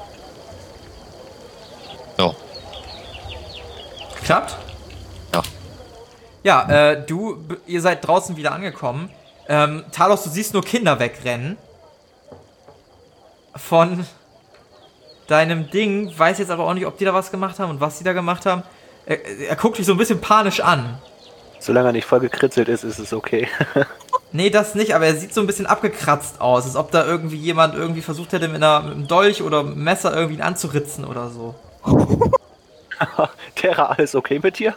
[SPEAKER 2] Ja.
[SPEAKER 1] Klappt?
[SPEAKER 2] Ja.
[SPEAKER 1] Ja, ihr seid draußen wieder angekommen. Talos, du siehst nur Kinder wegrennen. Von deinem Ding, weiß jetzt aber auch nicht, ob die da was gemacht haben und was die da gemacht haben. Er guckt dich so ein bisschen panisch an.
[SPEAKER 3] Solange er nicht voll gekritzelt ist, ist es okay.
[SPEAKER 1] Nee, das nicht, aber er sieht so ein bisschen abgekratzt aus, als ob da irgendwie jemand irgendwie versucht hätte, mit einem Dolch oder einem Messer irgendwie ihn anzuritzen oder so.
[SPEAKER 3] Terra, alles okay mit dir?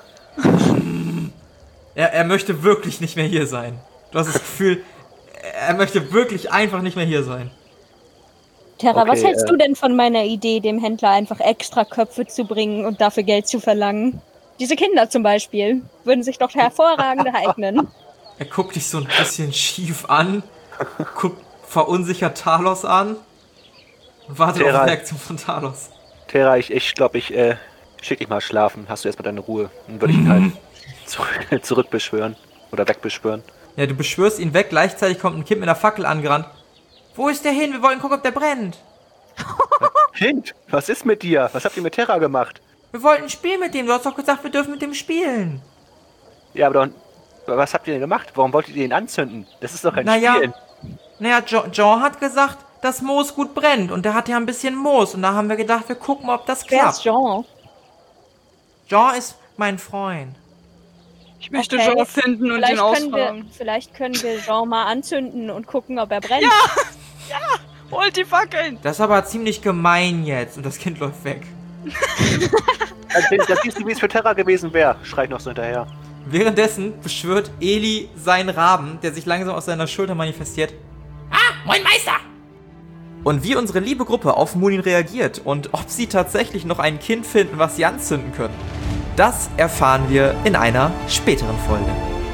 [SPEAKER 1] Er möchte wirklich nicht mehr hier sein. Du hast das Gefühl, er möchte wirklich einfach nicht mehr hier sein.
[SPEAKER 5] Terra,
[SPEAKER 3] Okay,
[SPEAKER 5] was hältst du denn von meiner Idee, dem Händler einfach extra Köpfe zu bringen und dafür Geld zu verlangen? Diese Kinder zum Beispiel würden sich doch hervorragend eignen.
[SPEAKER 1] Er guckt dich so ein bisschen schief an, guckt verunsichert Talos an und wartet auf die Reaktion von Talos.
[SPEAKER 3] Terra, ich glaube, ich schick dich mal schlafen. Hast du erstmal deine Ruhe. Dann würde ich ihn halt zurückbeschwören. Oder wegbeschwören.
[SPEAKER 1] Ja, du beschwörst ihn weg, gleichzeitig kommt ein Kind mit einer Fackel angerannt. Wo ist der hin? Wir wollten gucken, ob der brennt.
[SPEAKER 3] Kind, was ist mit dir? Was habt ihr mit Terra gemacht?
[SPEAKER 1] Wir wollten spielen mit dem. Du hast doch gesagt, wir dürfen mit dem spielen.
[SPEAKER 3] Ja, aber was habt ihr denn gemacht? Warum wolltet ihr ihn anzünden? Das ist doch kein Spiel.
[SPEAKER 1] Naja, Jean hat gesagt, dass Moos gut brennt. Und der hat ja ein bisschen Moos. Und da haben wir gedacht, wir gucken, ob das
[SPEAKER 5] Wer
[SPEAKER 1] klappt.
[SPEAKER 5] ist Jean?
[SPEAKER 1] Jean ist mein Freund.
[SPEAKER 4] Ich möchte
[SPEAKER 5] Okay.
[SPEAKER 4] Jean finden und ihn ausfragen.
[SPEAKER 5] Vielleicht können wir Jean mal anzünden und gucken, ob er brennt.
[SPEAKER 4] Ja! Holt die Fackeln!
[SPEAKER 1] Das ist aber ziemlich gemein jetzt. Und das Kind läuft weg.
[SPEAKER 3] Das siehst du, wie es für Terra gewesen wäre. Schreit noch so hinterher.
[SPEAKER 1] Währenddessen beschwört Eli seinen Raben, der sich langsam aus seiner Schulter manifestiert. Moin Meister! Und wie unsere liebe Gruppe auf Munin reagiert und ob sie tatsächlich noch ein Kind finden, was sie anzünden können, das erfahren wir in einer späteren Folge.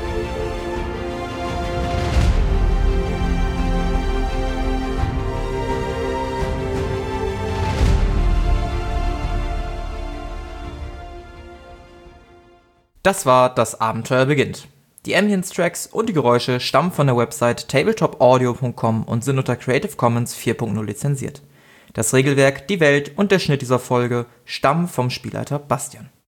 [SPEAKER 1] Das war Das Abenteuer beginnt. Die Ambience-Tracks und die Geräusche stammen von der Website tabletopaudio.com und sind unter Creative Commons 4.0 lizenziert. Das Regelwerk, die Welt und der Schnitt dieser Folge stammen vom Spielleiter Bastian.